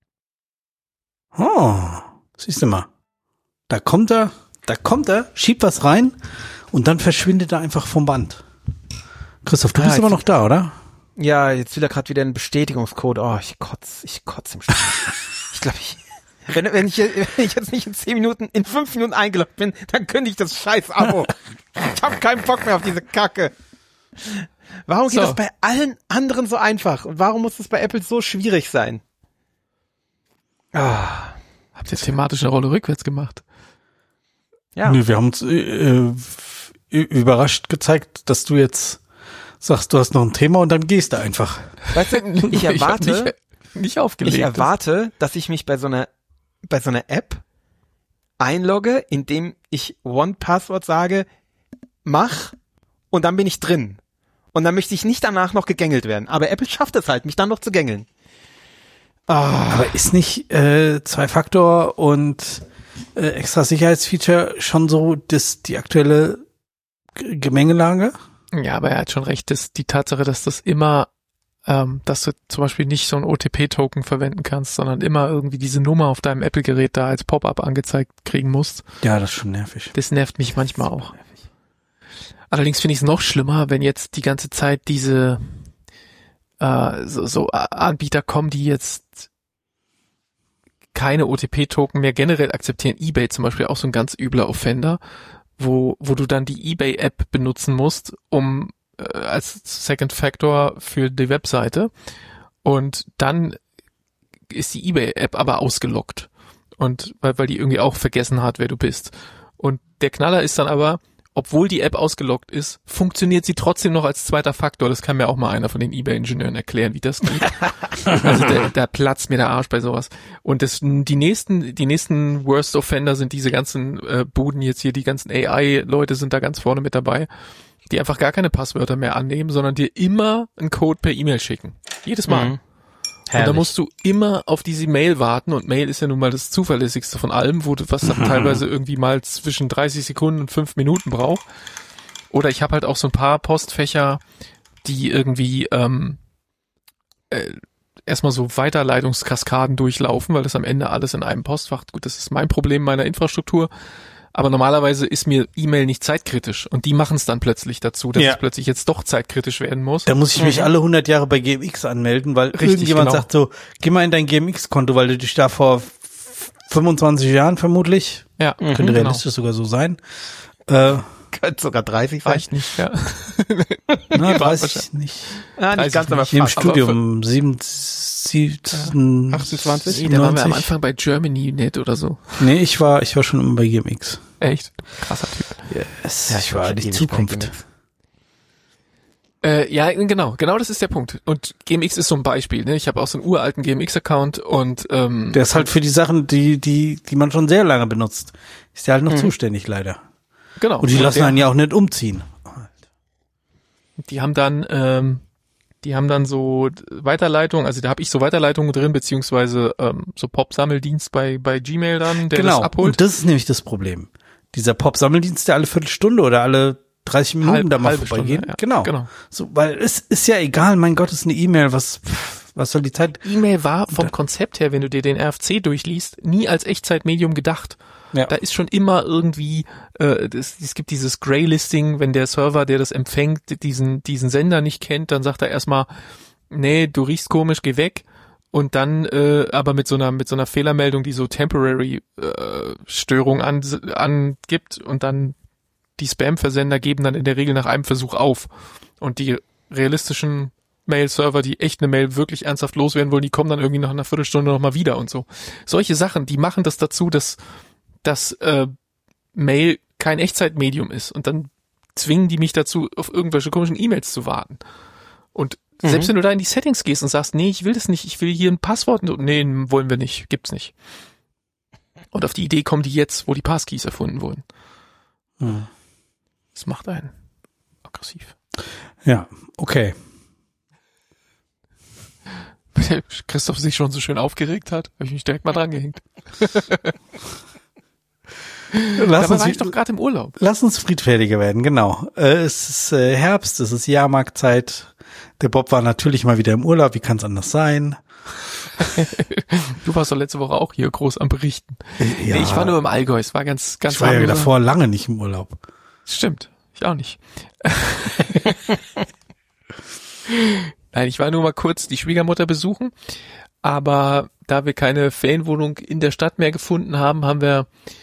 Oh, siehst du mal. Da kommt er, da kommt er, schiebt was rein und dann verschwindet er einfach vom Band. Christoph, du Ah, bist jetzt- aber noch da, oder? Ja, jetzt will er gerade wieder einen Bestätigungscode. Oh, ich kotz, ich kotz im Stall. Ich glaube, ich, wenn, wenn, ich, wenn ich jetzt nicht in zehn Minuten, in fünf Minuten eingeloggt bin, dann könnte ich das scheiß Abo. Ich hab keinen Bock mehr auf diese Kacke. Warum geht So. das bei allen anderen so einfach? Und warum muss das bei Apple so schwierig sein? Ah, Habt ihr thematisch eine Rolle rückwärts gemacht? ja. Nee, wir haben uns äh, f- überrascht gezeigt, dass du jetzt sagst, du hast noch ein Thema und dann gehst du einfach. Weißt du, ich hab erwarte, nicht, nicht aufgelegt. ich erwarte, dass ich mich bei so einer, bei so einer App einlogge, indem ich One-Password sage, mach, und dann bin ich drin. Und dann möchte ich nicht danach noch gegängelt werden. Aber Apple schafft es halt, mich dann noch zu gängeln. Ah, Aber ist nicht äh, Zwei-Faktor und äh, extra Sicherheitsfeature schon so das die aktuelle G- Gemengelage? Ja, aber er hat schon recht, dass die Tatsache, dass das immer, ähm, dass du zum Beispiel nicht so ein O T P-Token verwenden kannst, sondern immer irgendwie diese Nummer auf deinem Apple-Gerät da als Pop-up angezeigt kriegen musst, Ja, das ist schon nervig. das nervt mich manchmal auch. Allerdings finde ich es noch schlimmer, wenn jetzt die ganze Zeit diese äh, so, so Anbieter kommen, die jetzt keine O T P-Token mehr generell akzeptieren. eBay zum Beispiel auch so ein ganz übler Offender, wo wo du dann die eBay-App benutzen musst, um äh, als Second Factor für die Webseite, und dann ist die eBay-App aber ausgeloggt, und weil weil die irgendwie auch vergessen hat, wer du bist. Und der Knaller ist dann aber, obwohl die App ausgeloggt ist, funktioniert sie trotzdem noch als zweiter Faktor. Das kann mir auch mal einer von den eBay-Ingenieuren erklären, wie das geht. Also der, der platzt mir der Arsch bei sowas. Und das, die nächsten, die nächsten Worst Offender sind diese ganzen äh, Buden jetzt hier, die ganzen A I-Leute sind da ganz vorne mit dabei, die einfach gar keine Passwörter mehr annehmen, sondern dir immer einen Code per E-Mail schicken. Jedes Mal. Mhm. Und da musst du immer auf diese Mail warten, und Mail ist ja nun mal das zuverlässigste von allem, wo du was dann teilweise irgendwie mal zwischen dreißig Sekunden und fünf Minuten braucht. Oder ich habe halt auch so ein paar Postfächer, die irgendwie ähm, äh, erstmal so Weiterleitungskaskaden durchlaufen, weil das am Ende alles in einem Postfach, gut, das ist mein Problem meiner Infrastruktur, aber normalerweise ist mir E-Mail nicht zeitkritisch, und die machen es dann plötzlich dazu, dass Ja. es plötzlich jetzt doch zeitkritisch werden muss. Da muss ich mich alle hundert Jahre bei G M X anmelden, weil Richtig, irgendjemand genau. sagt so, geh mal in dein G M X-Konto, weil du dich da vor f- fünfundzwanzig Jahren vermutlich, Ja, könnte genau. realistisch sogar so sein, äh, Könnte sogar dreißig sein. Reicht nicht, ja. na, war weiß ich wahrscheinlich- nicht. Ah, Weiß nicht ganz, ich aber nicht. Im fast. Studium, sieben, sieben, achtundzwanzig? Nee, da waren wir am siebenundneunzig. Anfang bei Germany Net oder so. Nee, ich war, ich war schon immer bei G M X. Echt? Krasser Typ. Yes, Ja, ich war schon die ewig Zukunft. bei G M X. Äh, ja, genau, genau das ist der Punkt. Und G M X ist so ein Beispiel, ne? Ich habe auch so einen uralten G M X-Account, und ähm, Der ist halt für die Sachen, die, die, die man schon sehr lange benutzt. Ist der halt noch Mhm. zuständig, leider. genau. Und die lassen der, einen ja auch nicht umziehen. Die haben dann, ähm, die haben dann so Weiterleitung, also da habe ich so Weiterleitungen drin, beziehungsweise ähm, so Pop-Sammeldienst bei bei Gmail dann, der Genau. das abholt. Und das ist nämlich das Problem. Dieser Pop-Sammeldienst, der alle Viertelstunde oder alle dreißig Minuten Halb- da mal halbe vorbeigeht. Stunde, ja. Genau. Genau. So, weil es ist ja egal, mein Gott, es ist eine E-Mail, was, pff, was soll die Zeit? E-Mail war vom Konzept her, wenn du dir den R F C durchliest, nie als Echtzeitmedium gedacht. Ja. Da ist schon immer irgendwie, äh, das, es gibt dieses Grey-Listing, wenn der Server, der das empfängt, diesen diesen Sender nicht kennt, dann sagt er erstmal, nee, du riechst komisch, geh weg. Und dann äh, aber mit so einer mit so einer Fehlermeldung, die so Temporary äh, Störung an, angibt, und dann die Spam-Versender geben dann in der Regel nach einem Versuch auf. Und die realistischen Mail-Server, die echt eine Mail wirklich ernsthaft loswerden wollen, die kommen dann irgendwie nach einer Viertelstunde nochmal wieder und so. Solche Sachen, die machen das dazu, dass dass äh, Mail kein Echtzeitmedium ist, und dann zwingen die mich dazu, auf irgendwelche komischen E-Mails zu warten. Und Mhm. selbst wenn du da in die Settings gehst und sagst, nee, ich will das nicht, ich will hier ein Passwort, nee, wollen wir nicht, gibt's nicht. Und auf die Idee kommen die jetzt, wo die Passkeys erfunden wurden. Hm. Das macht einen aggressiv. Ja, okay. Weil Christoph sich schon so schön aufgeregt hat, habe ich mich direkt mal dran gehängt. Lass Dabei uns, war ich doch gerade im Urlaub. Lass uns friedfertiger werden, genau. Äh, es ist äh, Herbst, es ist Jahrmarktzeit. Der Bob war natürlich mal wieder im Urlaub, wie kann es anders sein? Du warst doch letzte Woche auch hier groß am Berichten. Ja, Nee, ich war nur im Allgäu, es war ganz, ganz ich war ja harmloser. davor lange nicht im Urlaub. Stimmt, ich auch nicht. Nein, ich war nur mal kurz die Schwiegermutter besuchen, aber da wir keine Ferienwohnung in der Stadt mehr gefunden haben, haben wir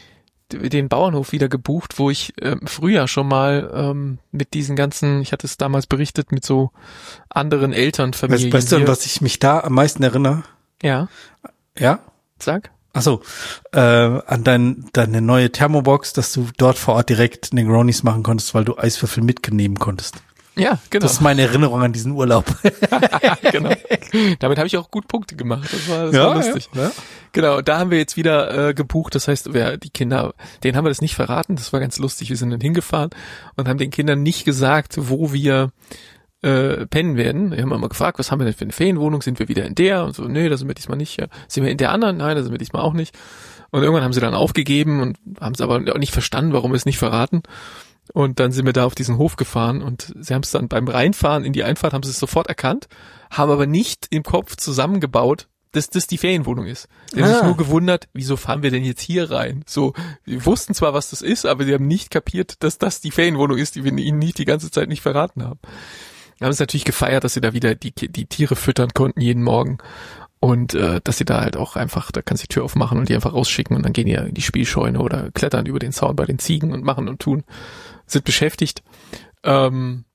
den Bauernhof wieder gebucht, wo ich äh, früher schon mal ähm, mit diesen ganzen, ich hatte es damals berichtet, mit so anderen Elternfamilien. Weißt, weißt du, an hier. was ich mich da am meisten erinnere? Ja, Ja? sag. Ach so, äh, an dein, deine neue Thermobox, dass du dort vor Ort direkt Negronis machen konntest, weil du Eiswürfel mitnehmen konntest. Ja, genau. Das ist meine Erinnerung an diesen Urlaub. Genau. Damit habe ich auch gut Punkte gemacht. Das war, das Ja, war lustig. ja. Genau, da haben wir jetzt wieder äh, gebucht. Das heißt, wir, die Kinder, denen haben wir das nicht verraten. Das war ganz lustig. Wir sind dann hingefahren und haben den Kindern nicht gesagt, wo wir äh, pennen werden. Wir haben immer gefragt, was haben wir denn für eine Ferienwohnung? Sind wir wieder in der? Und so, nee, da sind wir diesmal nicht. Ja. Sind wir in der anderen? Nein, da sind wir diesmal auch nicht. Und irgendwann haben sie dann aufgegeben und haben es aber auch nicht verstanden, warum wir es nicht verraten. Und dann sind wir da auf diesen Hof gefahren und sie haben es dann beim Reinfahren in die Einfahrt, haben sie es sofort erkannt, haben aber nicht im Kopf zusammengebaut, dass das die Ferienwohnung ist. Sie haben Ah. sich nur gewundert, wieso fahren wir denn jetzt hier rein? So, wir wussten zwar, was das ist, aber sie haben nicht kapiert, dass das die Ferienwohnung ist, die wir ihnen nicht die ganze Zeit nicht verraten haben. Wir haben es natürlich gefeiert, dass sie da wieder die, die Tiere füttern konnten jeden Morgen. Und äh, dass sie da halt auch einfach, da kannst du die Tür aufmachen und die einfach rausschicken und dann gehen die in die Spielscheune oder klettern über den Zaun bei den Ziegen und machen und tun, sind beschäftigt. Ähm,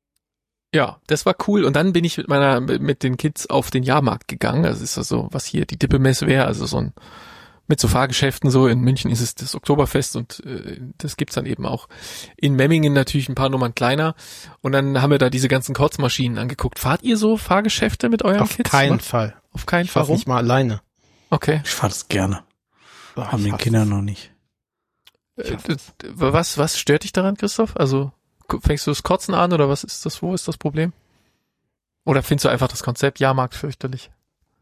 ja, das war cool. Und dann bin ich mit meiner, mit den Kids auf den Jahrmarkt gegangen. Das ist also, was hier die Dippemesse wäre, also so ein, mit so Fahrgeschäften so. In München ist es das Oktoberfest und äh, das gibt's dann eben auch in Memmingen natürlich ein paar Nummern kleiner. Und dann haben wir da diese ganzen Kotzmaschinen angeguckt. Fahrt ihr so Fahrgeschäfte mit euren Auf Kids? keinen Was? Fall. Auf keinen Ich Fall. fahr nicht mal alleine. Okay. Ich fahr das gerne. Oh, Haben ich den hasse Kindern es. noch nicht. Äh, d- d- Was, was stört dich daran, Christoph? Also k- fängst du das Kotzen an oder was ist das? Wo ist das Problem? Oder findest du einfach das Konzept Jahrmarkt fürchterlich?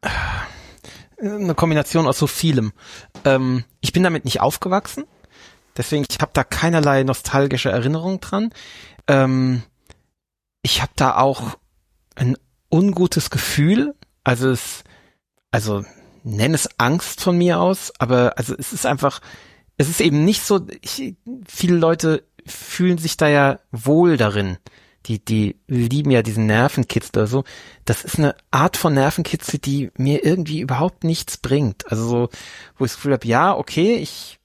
Eine Kombination aus so vielem. Ähm, ich bin damit nicht aufgewachsen, deswegen ich habe da keinerlei nostalgische Erinnerung dran. Ähm, ich habe da auch ein ungutes Gefühl. Also es, also nenn es Angst von mir aus, aber also es ist einfach, es ist eben nicht so. Ich, viele Leute fühlen sich da ja wohl darin. Die, die lieben ja diesen Nervenkitzel oder so. Das ist eine Art von Nervenkitzel, die mir irgendwie überhaupt nichts bringt. Also so, wo ich das Gefühl habe, ja, okay, ich,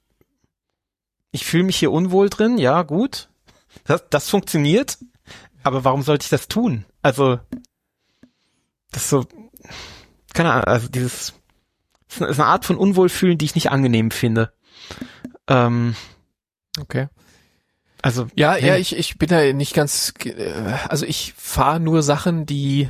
ich fühle mich hier unwohl drin, ja, gut. Das, das funktioniert. Aber warum sollte ich das tun? Also, das ist so, keine Ahnung, also dieses, das ist eine Art von Unwohlfühlen, die ich nicht angenehm finde. Ähm, Okay. also, Ja, nee. ja, ich, ich bin da nicht ganz, ge- äh, also ich fahre nur Sachen, die,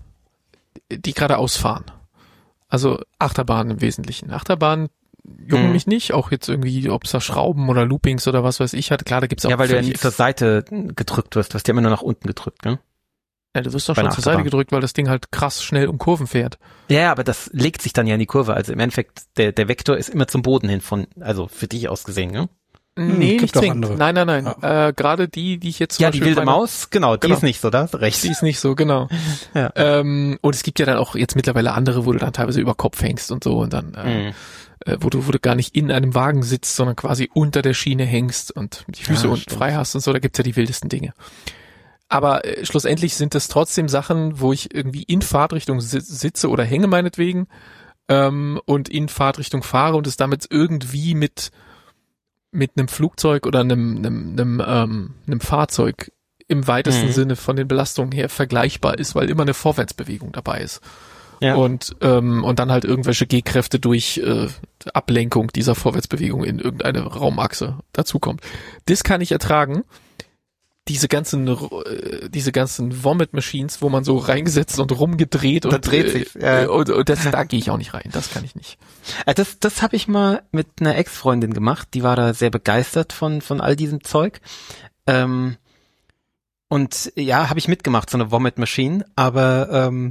die geradeaus fahren. Also Achterbahnen im Wesentlichen. Achterbahnen jucken Mhm. mich nicht, auch jetzt irgendwie, ob es da Schrauben oder Loopings oder was weiß ich hat. Klar, da gibt's auch Ja, weil du ja völlig nie zur Seite gedrückt wirst. Du hast ja immer nur nach unten gedrückt, ne? Ja, du wirst doch bei schon einer zur Seite Achterbahn. gedrückt, weil das Ding halt krass schnell um Kurven fährt. Ja, ja, aber das legt sich dann ja in die Kurve. Also im Endeffekt, der, der Vektor ist immer zum Boden hin von, also für dich aus gesehen, ne? Hm, Nee, gibt nicht auch zwingend. andere. Nein, nein, nein. Äh, Gerade die, die ich jetzt zum Ja, die Beispiel wilde meine- Maus, genau, die Genau. ist nicht so, da hast du recht. Die ist nicht so, genau. Ja. Ähm, und es gibt ja dann auch jetzt mittlerweile andere, wo du dann teilweise über Kopf hängst und so und dann, äh, Mhm. äh, wo du, wo du gar nicht in einem Wagen sitzt, sondern quasi unter der Schiene hängst und die Füße Ja, unten stimmt. frei hast und so, da gibt's ja die wildesten Dinge. Aber äh, schlussendlich sind das trotzdem Sachen, wo ich irgendwie in Fahrtrichtung si- sitze oder hänge meinetwegen ähm, und in Fahrtrichtung fahre und es damit irgendwie mit mit einem Flugzeug oder einem einem einem, ähm, einem Fahrzeug im weitesten Mhm. Sinne von den Belastungen her vergleichbar ist, weil immer eine Vorwärtsbewegung dabei ist. Ja. Und ähm, und dann halt irgendwelche G-Kräfte durch äh, Ablenkung dieser Vorwärtsbewegung in irgendeine Raumachse dazukommt. Das kann ich ertragen. Diese ganzen äh, diese ganzen Vomit Machines, wo man so reingesetzt und rumgedreht Da und dreht sich, ja. äh, und, und das da gehe ich auch nicht rein. Das kann ich nicht. Äh, Das, das habe ich mal mit einer Ex-Freundin gemacht, die war da sehr begeistert von, von all diesem Zeug. Ähm, und ja, habe ich mitgemacht, so eine Vomit Machine, aber ähm,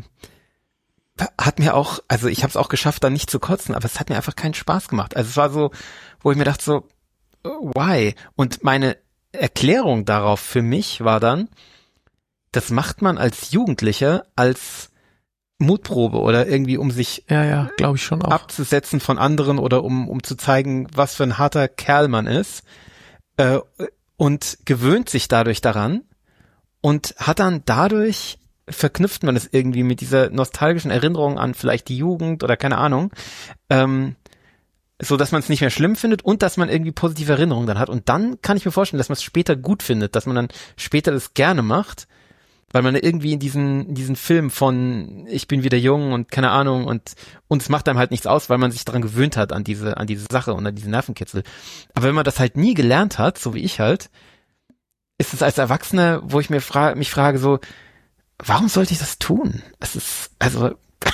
hat mir auch, also ich habe es auch geschafft, da nicht zu kotzen, aber es hat mir einfach keinen Spaß gemacht. Also es war so, wo ich mir dachte so, why? Und meine Erklärung darauf für mich war dann, das macht man als Jugendlicher als Mutprobe oder irgendwie, um sich Ja, ja, glaube ich schon auch. abzusetzen von anderen oder um um zu zeigen, was für ein harter Kerl man ist, äh, und gewöhnt sich dadurch daran und hat dann dadurch, verknüpft man es irgendwie mit dieser nostalgischen Erinnerung an vielleicht die Jugend oder keine Ahnung, ähm, so dass man es nicht mehr schlimm findet und dass man irgendwie positive Erinnerungen dann hat. Und dann kann ich mir vorstellen, dass man es später gut findet, dass man dann später das gerne macht, weil man irgendwie in diesen, in diesen Film von ich bin wieder jung und keine Ahnung und und es macht einem halt nichts aus, weil man sich daran gewöhnt hat, an diese an diese Sache und an diese Nervenkitzel. Aber wenn man das halt nie gelernt hat, so wie ich halt, ist es als Erwachsener, wo ich mir fra- mich frage so, warum sollte ich das tun? Es ist, also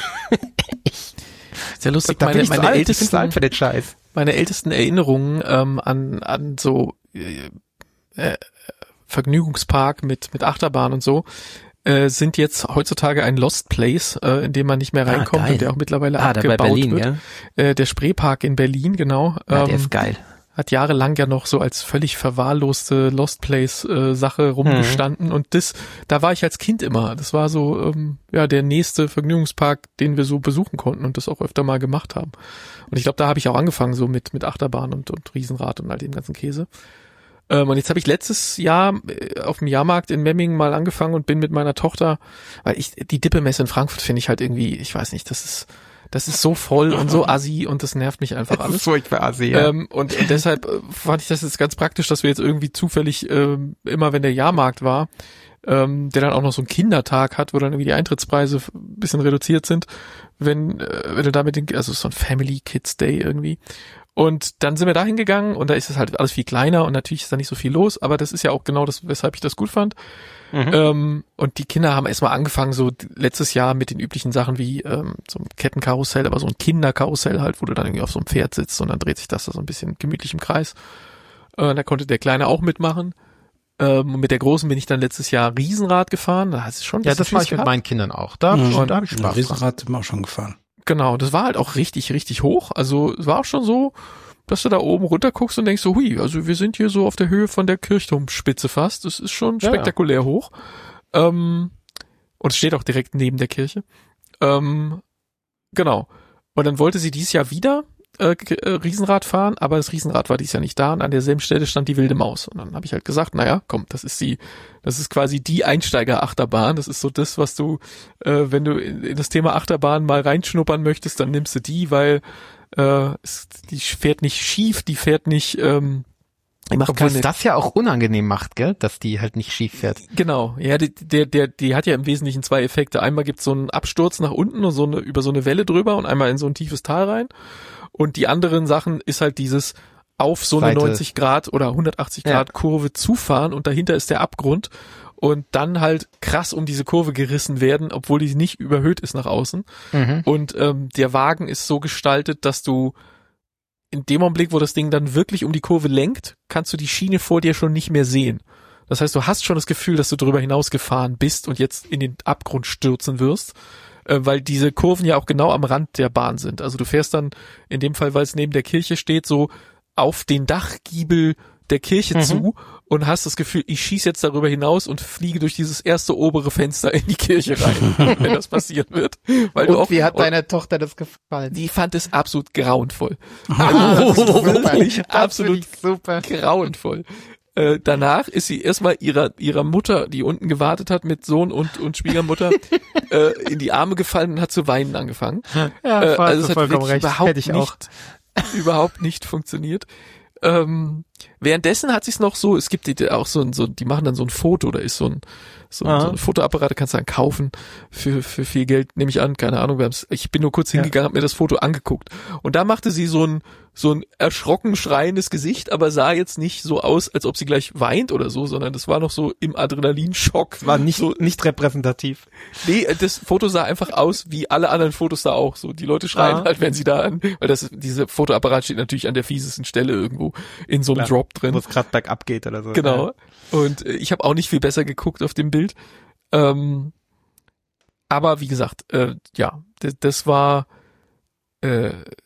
ich, Sehr lustig, da bin meine, ich zu meine alt, ich bin ältesten, zu alt für den Scheiß. meine ältesten Erinnerungen ähm, an, an so äh, äh, Vergnügungspark mit, mit Achterbahn und so, äh, sind jetzt heutzutage ein Lost Place, äh, in dem man nicht mehr Ah, reinkommt geil. und der auch mittlerweile Ah, da bei abgebaut Berlin, wird. gell? Äh, der Spreepark in Berlin, genau. Ja, der ähm, ist geil. hat jahrelang ja noch so als völlig verwahrloste Lost Place äh, Sache rumgestanden Mhm. und das, da war ich als Kind immer. Das war so ähm, ja der nächste Vergnügungspark, den wir so besuchen konnten und das auch öfter mal gemacht haben. Und ich glaube, da habe ich auch angefangen so mit mit Achterbahn und und Riesenrad und all dem ganzen Käse. Ähm, und jetzt habe ich letztes Jahr äh, auf dem Jahrmarkt in Memmingen mal angefangen und bin mit meiner Tochter, weil ich die Dippemesse in Frankfurt finde ich halt irgendwie, ich weiß nicht, das ist das ist so voll und so assi und das nervt mich einfach Das alles. ist furchtbar assi, ja. Ähm, und, und deshalb äh, fand ich das jetzt ganz praktisch, dass wir jetzt irgendwie zufällig ähm, immer, wenn der Jahrmarkt war, ähm, der dann auch noch so einen Kindertag hat, wo dann irgendwie die Eintrittspreise f- ein bisschen reduziert sind, wenn, äh, wenn du damit, den, also so ein Family Kids Day irgendwie. Und dann sind wir da hingegangen und da ist es halt alles viel kleiner und natürlich ist da nicht so viel los, aber das ist ja auch genau das, weshalb ich das gut fand. Mhm. Ähm, und die Kinder haben erstmal angefangen, so letztes Jahr mit den üblichen Sachen wie ähm, so ein Kettenkarussell, aber so ein Kinderkarussell halt, wo du dann irgendwie auf so einem Pferd sitzt und dann dreht sich das da so ein bisschen gemütlich im Kreis. Äh, da konnte der Kleine auch mitmachen. Ähm, und mit der Großen bin ich dann letztes Jahr Riesenrad gefahren. Da hat es schon ein Ja, bisschen das mache Schiss ich mit gehabt. meinen Kindern auch. Da, Mhm. und da habe ich Ja, Spaß dran. Riesenrad sind wir auch schon gefahren. Genau, das war halt auch richtig, richtig hoch. Also es war auch schon so, dass du da oben runter guckst und denkst so, hui, also wir sind hier so auf der Höhe von der Kirchturmspitze fast. Das ist schon Ja, spektakulär ja. hoch. Ähm, und es steht auch direkt neben der Kirche. Ähm, genau. Und dann wollte sie dieses Jahr wieder äh, äh, Riesenrad fahren, aber das Riesenrad war dieses Jahr nicht da und an derselben Stelle stand die wilde Maus. Und dann habe ich halt gesagt, naja, komm, das ist die, das ist quasi die Einsteiger-Achterbahn. Das ist so das, was du, äh, wenn du in, in das Thema Achterbahn mal reinschnuppern möchtest, dann nimmst du die, weil äh, es, die fährt nicht schief, die fährt nicht, ähm, die macht Obwohl keine, es das ja auch unangenehm macht, gell, dass die halt nicht schief fährt. Genau, ja, die, der, der, die hat ja im Wesentlichen zwei Effekte. Einmal gibt's so einen Absturz nach unten und so eine, über so eine Welle drüber und einmal in so ein tiefes Tal rein. Und die anderen Sachen ist halt dieses auf so eine Seite. neunzig Grad oder hundertachtzig Ja. Grad Kurve zufahren und dahinter ist der Abgrund und dann halt krass um diese Kurve gerissen werden, obwohl die nicht überhöht ist nach außen. Mhm. Und ähm, der Wagen ist so gestaltet, dass du in dem Augenblick, wo das Ding dann wirklich um die Kurve lenkt, kannst du die Schiene vor dir schon nicht mehr sehen. Das heißt, du hast schon das Gefühl, dass du darüber hinausgefahren bist und jetzt in den Abgrund stürzen wirst, äh, weil diese Kurven ja auch genau am Rand der Bahn sind. Also du fährst dann in dem Fall, weil es neben der Kirche steht, so auf den Dachgiebel der Kirche Mhm. zu und hast das Gefühl, ich schieße jetzt darüber hinaus und fliege durch dieses erste obere Fenster in die Kirche rein, wenn das passieren wird. Weil du Und auch, wie hat deiner Tochter das gefallen? die fand es absolut grauenvoll. Ah, das ist super. Wirklich Das absolut finde ich super. grauenvoll. Äh, danach ist sie erstmal ihrer ihrer Mutter, die unten gewartet hat mit Sohn und und Schwiegermutter, äh, in die Arme gefallen und hat zu weinen angefangen. Ja, Äh, voll, also es hat vollkommen wirklich recht. überhaupt Hätte ich auch. nicht, überhaupt nicht funktioniert. Ähm, währenddessen hat sich's noch so, es gibt die, auch so ein, so, die machen dann so ein Foto, da ist so ein, so, ein, Aha. so ein Fotoapparat, kannst du dann kaufen für, für viel Geld, nehme ich an, keine Ahnung, wir haben's, ich bin nur kurz Ja. hingegangen, hab mir das Foto angeguckt. Und da machte sie so ein, so ein erschrocken schreiendes Gesicht, aber sah jetzt nicht so aus, als ob sie gleich weint oder so, sondern das war noch so im Adrenalinschock. War nicht, so, nicht repräsentativ. nee, das Foto sah einfach aus wie alle anderen Fotos da auch. So, die Leute schreien Ah. halt, wenn sie da an, weil das, diese Fotoapparat steht natürlich an der fiesesten Stelle irgendwo in so einem Klar. Drop drin. Wo es gerade bergab geht oder so. Genau. Und äh, ich habe auch nicht viel besser geguckt auf dem Bild. Ähm, aber wie gesagt, äh, ja, das, das war, äh,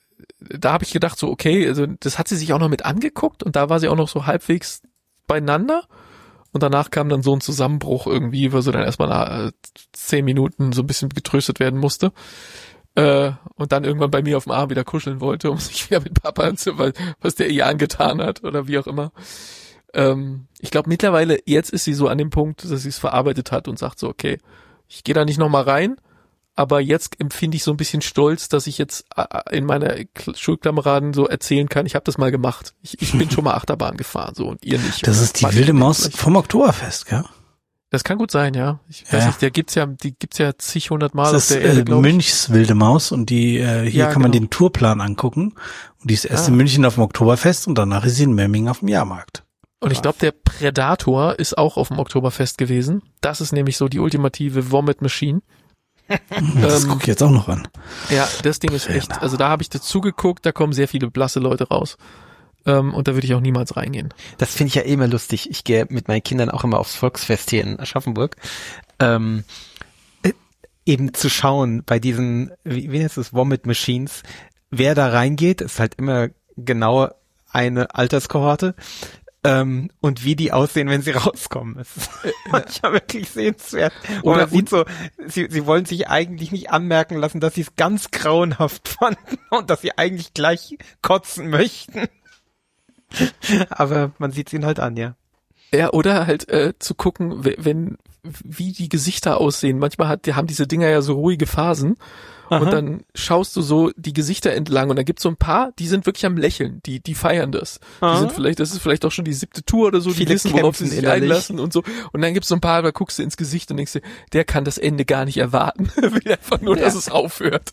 da habe ich gedacht so, okay, also das hat sie sich auch noch mit angeguckt und da war sie auch noch so halbwegs beieinander und danach kam dann so ein Zusammenbruch irgendwie, wo sie dann erstmal nach äh, zehn Minuten so ein bisschen getröstet werden musste äh, und dann irgendwann bei mir auf dem Arm wieder kuscheln wollte, um sich wieder mit Papa zu, weil, was der ihr angetan hat oder wie auch immer. Ähm, ich glaube mittlerweile, jetzt ist sie so an dem Punkt, dass sie es verarbeitet hat und sagt so, okay, ich gehe da nicht nochmal rein, aber jetzt empfinde ich so ein bisschen Stolz, dass ich jetzt in meiner Schulkameraden so erzählen kann, ich habe das mal gemacht. Ich, ich bin schon mal Achterbahn gefahren, so, und ihr nicht. Das ist die wilde Maus vom Oktoberfest, gell? Das kann gut sein, ja. Ich weiß Ja. nicht, der gibt's ja, die gibt's ja zig hundert Mal Das auf ist der Erde, äh, glaube ich. Münchs wilde Maus und die äh, hier Ja, kann man genau. den Tourplan angucken und die ist erst Ah. in München auf dem Oktoberfest und danach ist sie in Memmingen auf dem Jahrmarkt. Und ich glaube, der Predator ist auch auf dem Oktoberfest gewesen. Das ist nämlich so die ultimative Vomit Machine. Das Ähm, gucke ich jetzt auch noch an. Ja, das Ding ist echt, also da habe ich dazu geguckt, da kommen sehr viele blasse Leute raus. Ähm, und da würde ich auch niemals reingehen. Das finde ich ja eh immer lustig. Ich gehe mit meinen Kindern auch immer aufs Volksfest hier in Aschaffenburg. Ähm, äh, eben zu schauen bei diesen, wie, wie heißt es, Vomit Machines, wer da reingeht, ist halt immer genau eine Alterskohorte. Ähm, und wie die aussehen, wenn sie rauskommen. Das ist manchmal wirklich sehenswert. Oder man sieht so, sie, sie wollen sich eigentlich nicht anmerken lassen, dass sie es ganz grauenhaft fanden und dass sie eigentlich gleich kotzen möchten. Aber man sieht es ihnen halt an, ja. Ja, oder halt äh, zu gucken, w- wenn wie die Gesichter aussehen. Manchmal hat, die haben diese Dinger ja so ruhige Phasen. Aha. Und dann schaust du so die Gesichter entlang und da gibt's so ein paar, die sind wirklich am Lächeln, die die feiern das. Die Aha. sind vielleicht, das ist vielleicht auch schon die siebte Tour oder so, die Viele wissen, worauf sie kämpfen sich innerlich. einlassen und so. Und dann gibt's so ein paar, da guckst du ins Gesicht und denkst dir, der kann das Ende gar nicht erwarten. Will einfach nur, dass es aufhört.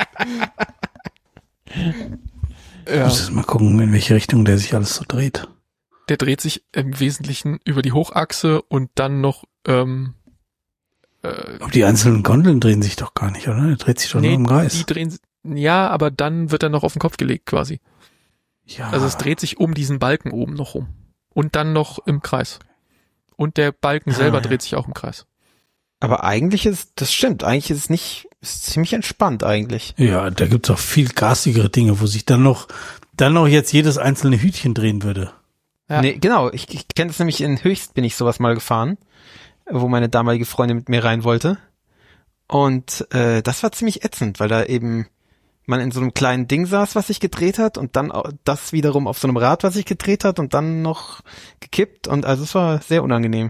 Ich Ja. muss jetzt mal gucken, in welche Richtung der sich alles so dreht. Der dreht sich im Wesentlichen über die Hochachse und dann noch ähm, äh, Aber die einzelnen Gondeln drehen sich doch gar nicht, oder? Der dreht sich doch nur im die Kreis. drehen, ja, aber dann wird er noch auf den Kopf gelegt quasi. Ja. Also es dreht sich um diesen Balken oben noch rum. Und dann noch im Kreis. Und der Balken Ah, selber ja. dreht sich auch im Kreis. Aber eigentlich ist, das stimmt, eigentlich ist es nicht, ist ziemlich entspannt eigentlich. Ja, da gibt's auch viel gasigere Dinge, wo sich dann noch, dann noch jetzt jedes einzelne Hütchen drehen würde. Ja. Nee, genau, ich, ich kenne es nämlich in Höchst bin ich sowas mal gefahren, wo meine damalige Freundin mit mir rein wollte. Und äh, das war ziemlich ätzend, weil da eben man in so einem kleinen Ding saß, was sich gedreht hat und dann au- das wiederum auf so einem Rad, was sich gedreht hat und dann noch gekippt und also es war sehr unangenehm.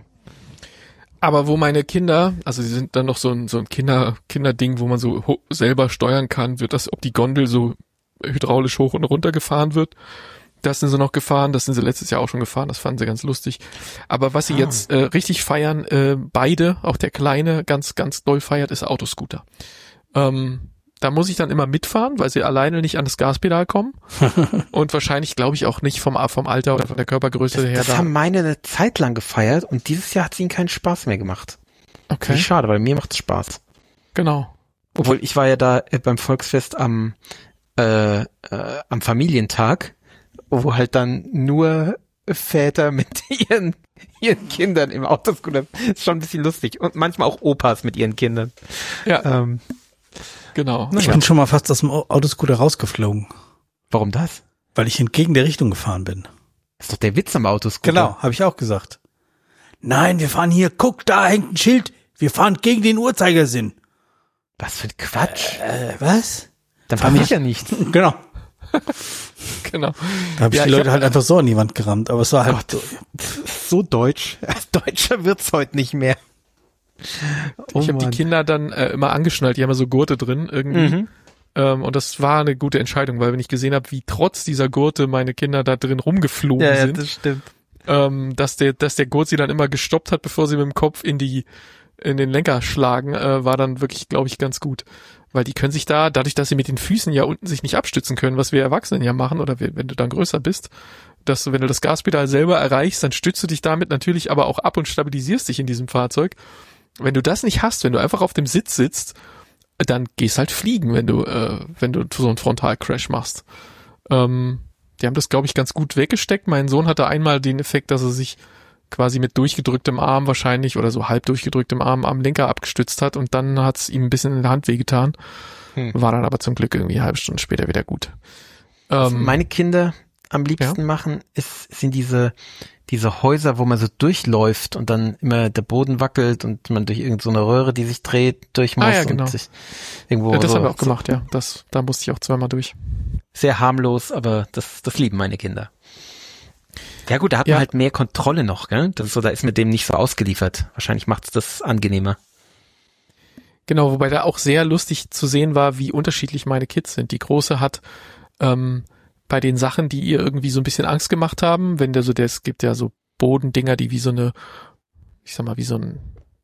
Aber wo meine Kinder, also sie sind dann noch so ein, so ein Kinder, Kinderding, wo man so ho- selber steuern kann, wird das, ob die Gondel so hydraulisch hoch und runter gefahren wird. Das sind sie noch gefahren, das sind sie letztes Jahr auch schon gefahren, das fanden sie ganz lustig. Aber was sie Ah. jetzt äh, richtig feiern, äh, beide, auch der Kleine, ganz, ganz doll feiert, ist Autoscooter. Ähm, da muss ich dann immer mitfahren, weil sie alleine nicht an das Gaspedal kommen. Und wahrscheinlich, glaube ich, auch nicht vom, vom Alter oder von der Körpergröße Das, her das da. haben meine eine Zeit lang gefeiert und dieses Jahr hat es ihnen keinen Spaß mehr gemacht. Okay, Wie schade, weil mir macht's Spaß. genau. Obwohl ich war ja da äh, beim Volksfest am äh, äh, am Familientag, wo halt dann nur Väter mit ihren ihren Kindern im Autoscooter. Ist schon ein bisschen lustig und manchmal auch Opas mit ihren Kindern. Ja, Ähm, genau. Ich bin schon mal fast aus dem Autoscooter rausgeflogen, warum das? weil ich entgegen der Richtung gefahren bin. Das ist doch der Witz am Autoscooter. Genau, habe ich auch gesagt. Nein, wir fahren hier, guck, da hängt ein Schild. Wir fahren gegen den Uhrzeigersinn. Was für ein Quatsch. Äh, was? Dann passiert ja nichts. Genau. Genau. Da habe ich Ja, die ich Leute hab- halt einfach so an die Wand gerammt, aber es war halt Gott. so, So deutsch. Deutscher wird's heute nicht mehr. Oh Ich habe die Mann. Kinder dann äh, immer angeschnallt, die haben ja so Gurte drin irgendwie. Mhm. Ähm, und das war eine gute Entscheidung, weil wenn ich gesehen habe, wie trotz dieser Gurte meine Kinder da drin rumgeflogen Ja, ja, sind, das stimmt. ähm, dass der, dass der Gurt sie dann immer gestoppt hat, bevor sie mit dem Kopf in die, in den Lenker schlagen, äh, war dann wirklich, glaube ich, ganz gut. Weil die können sich da, dadurch, dass sie mit den Füßen ja unten sich nicht abstützen können, was wir Erwachsenen ja machen, oder wenn wenn du dann größer bist, dass du, wenn du das Gaspedal selber erreichst, dann stützt du dich damit natürlich aber auch ab und stabilisierst dich in diesem Fahrzeug. Wenn du das nicht hast, wenn du einfach auf dem Sitz sitzt, dann gehst halt fliegen, wenn du, äh, wenn du so einen Frontalcrash machst. Ähm, die haben das, glaube ich, ganz gut weggesteckt. Mein Sohn hatte einmal den Effekt, dass er sich quasi mit durchgedrücktem Arm wahrscheinlich oder so halb durchgedrücktem Arm am Lenker abgestützt hat und dann hat's ihm ein bisschen in der Hand wehgetan. Hm. War dann aber zum Glück irgendwie eine halbe Stunde später wieder gut. Was Ähm, meine Kinder am liebsten ja? machen, ist, sind diese, diese Häuser, wo man so durchläuft und dann immer der Boden wackelt und man durch irgendeine so Röhre, die sich dreht, durch muss Ah, ja, genau. und sich irgendwo ja, das so, haben wir auch so gemacht, ja. Das, da musste ich auch zweimal durch. sehr harmlos, aber das, das lieben meine Kinder. Ja gut, da hat Ja. man halt mehr Kontrolle noch, gell? Das ist so, da ist mit dem nicht so ausgeliefert. Wahrscheinlich macht's das angenehmer. Genau, wobei da auch sehr lustig zu sehen war, wie unterschiedlich meine Kids sind. Die Große hat ähm, bei den Sachen, die ihr irgendwie so ein bisschen Angst gemacht haben, wenn der so, der, es gibt ja so Bodendinger, die wie so eine, ich sag mal, wie so ein,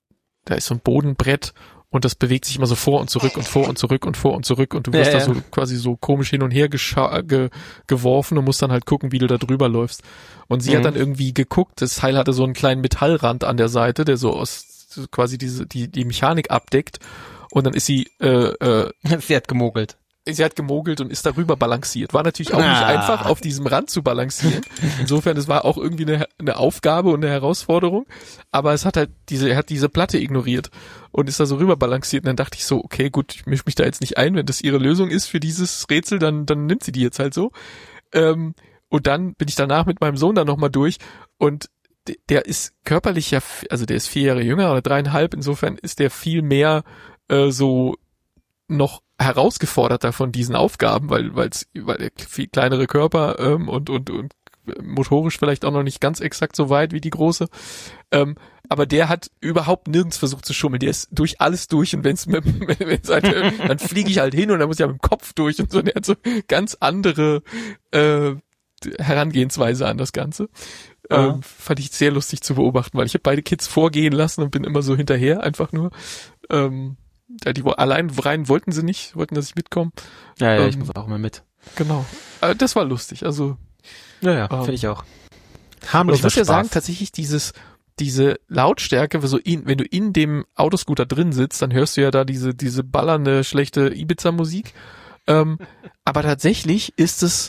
da ist so ein Bodenbrett und das bewegt sich immer so vor und zurück und vor und zurück und vor und zurück und du wirst Ja, da ja. so quasi so komisch hin und her gescha- ge- geworfen und musst dann halt gucken, wie du da drüber läufst. Und sie Mhm. hat dann irgendwie geguckt, das Teil hatte so einen kleinen Metallrand an der Seite, der so aus quasi diese die die Mechanik abdeckt und dann ist sie äh, äh, Sie hat gemogelt. sie hat gemogelt und ist darüber balanciert. War natürlich auch nicht Ah. einfach, auf diesem Rand zu balancieren. Insofern, es war auch irgendwie eine, eine Aufgabe und eine Herausforderung. Aber es hat halt diese, er hat diese Platte ignoriert und ist da so rüber balanciert. Und dann dachte ich so, okay, gut, ich mische mich da jetzt nicht ein. Wenn das ihre Lösung ist für dieses Rätsel, dann, dann nimmt sie die jetzt halt so. Ähm, und dann bin ich danach mit meinem Sohn da nochmal durch und d- der ist körperlich ja, f- also der ist vier Jahre jünger oder dreieinhalb. Insofern ist der viel mehr äh, so noch herausgeforderter von diesen Aufgaben, weil weil's, weil der viel kleinere Körper ähm, und und und motorisch vielleicht auch noch nicht ganz exakt so weit wie die große. Ähm, aber der hat überhaupt nirgends versucht zu schummeln. Der ist durch alles durch und wenn's mit, wenn's halt, äh, dann fliege ich halt hin und dann muss ich ja mit dem Kopf durch und so. Der hat so ganz andere äh, Herangehensweise an das Ganze. Ja. Ähm, fand ich sehr lustig zu beobachten, weil ich habe beide Kids vorgehen lassen und bin immer so hinterher, einfach nur. Ähm, ja, die wo- allein rein wollten sie nicht, wollten, dass ich mitkomme. Ja, ja, ich Ähm, muss auch mal mit. Genau. Äh, das war lustig. Also Ja, ja, ähm, finde ich auch. und Harmloser ich muss ja Spaß. sagen, tatsächlich dieses, diese Lautstärke, so in, wenn du in dem Autoscooter drin sitzt, dann hörst du ja da diese, diese ballernde, schlechte Ibiza-Musik. Ähm, aber tatsächlich ist es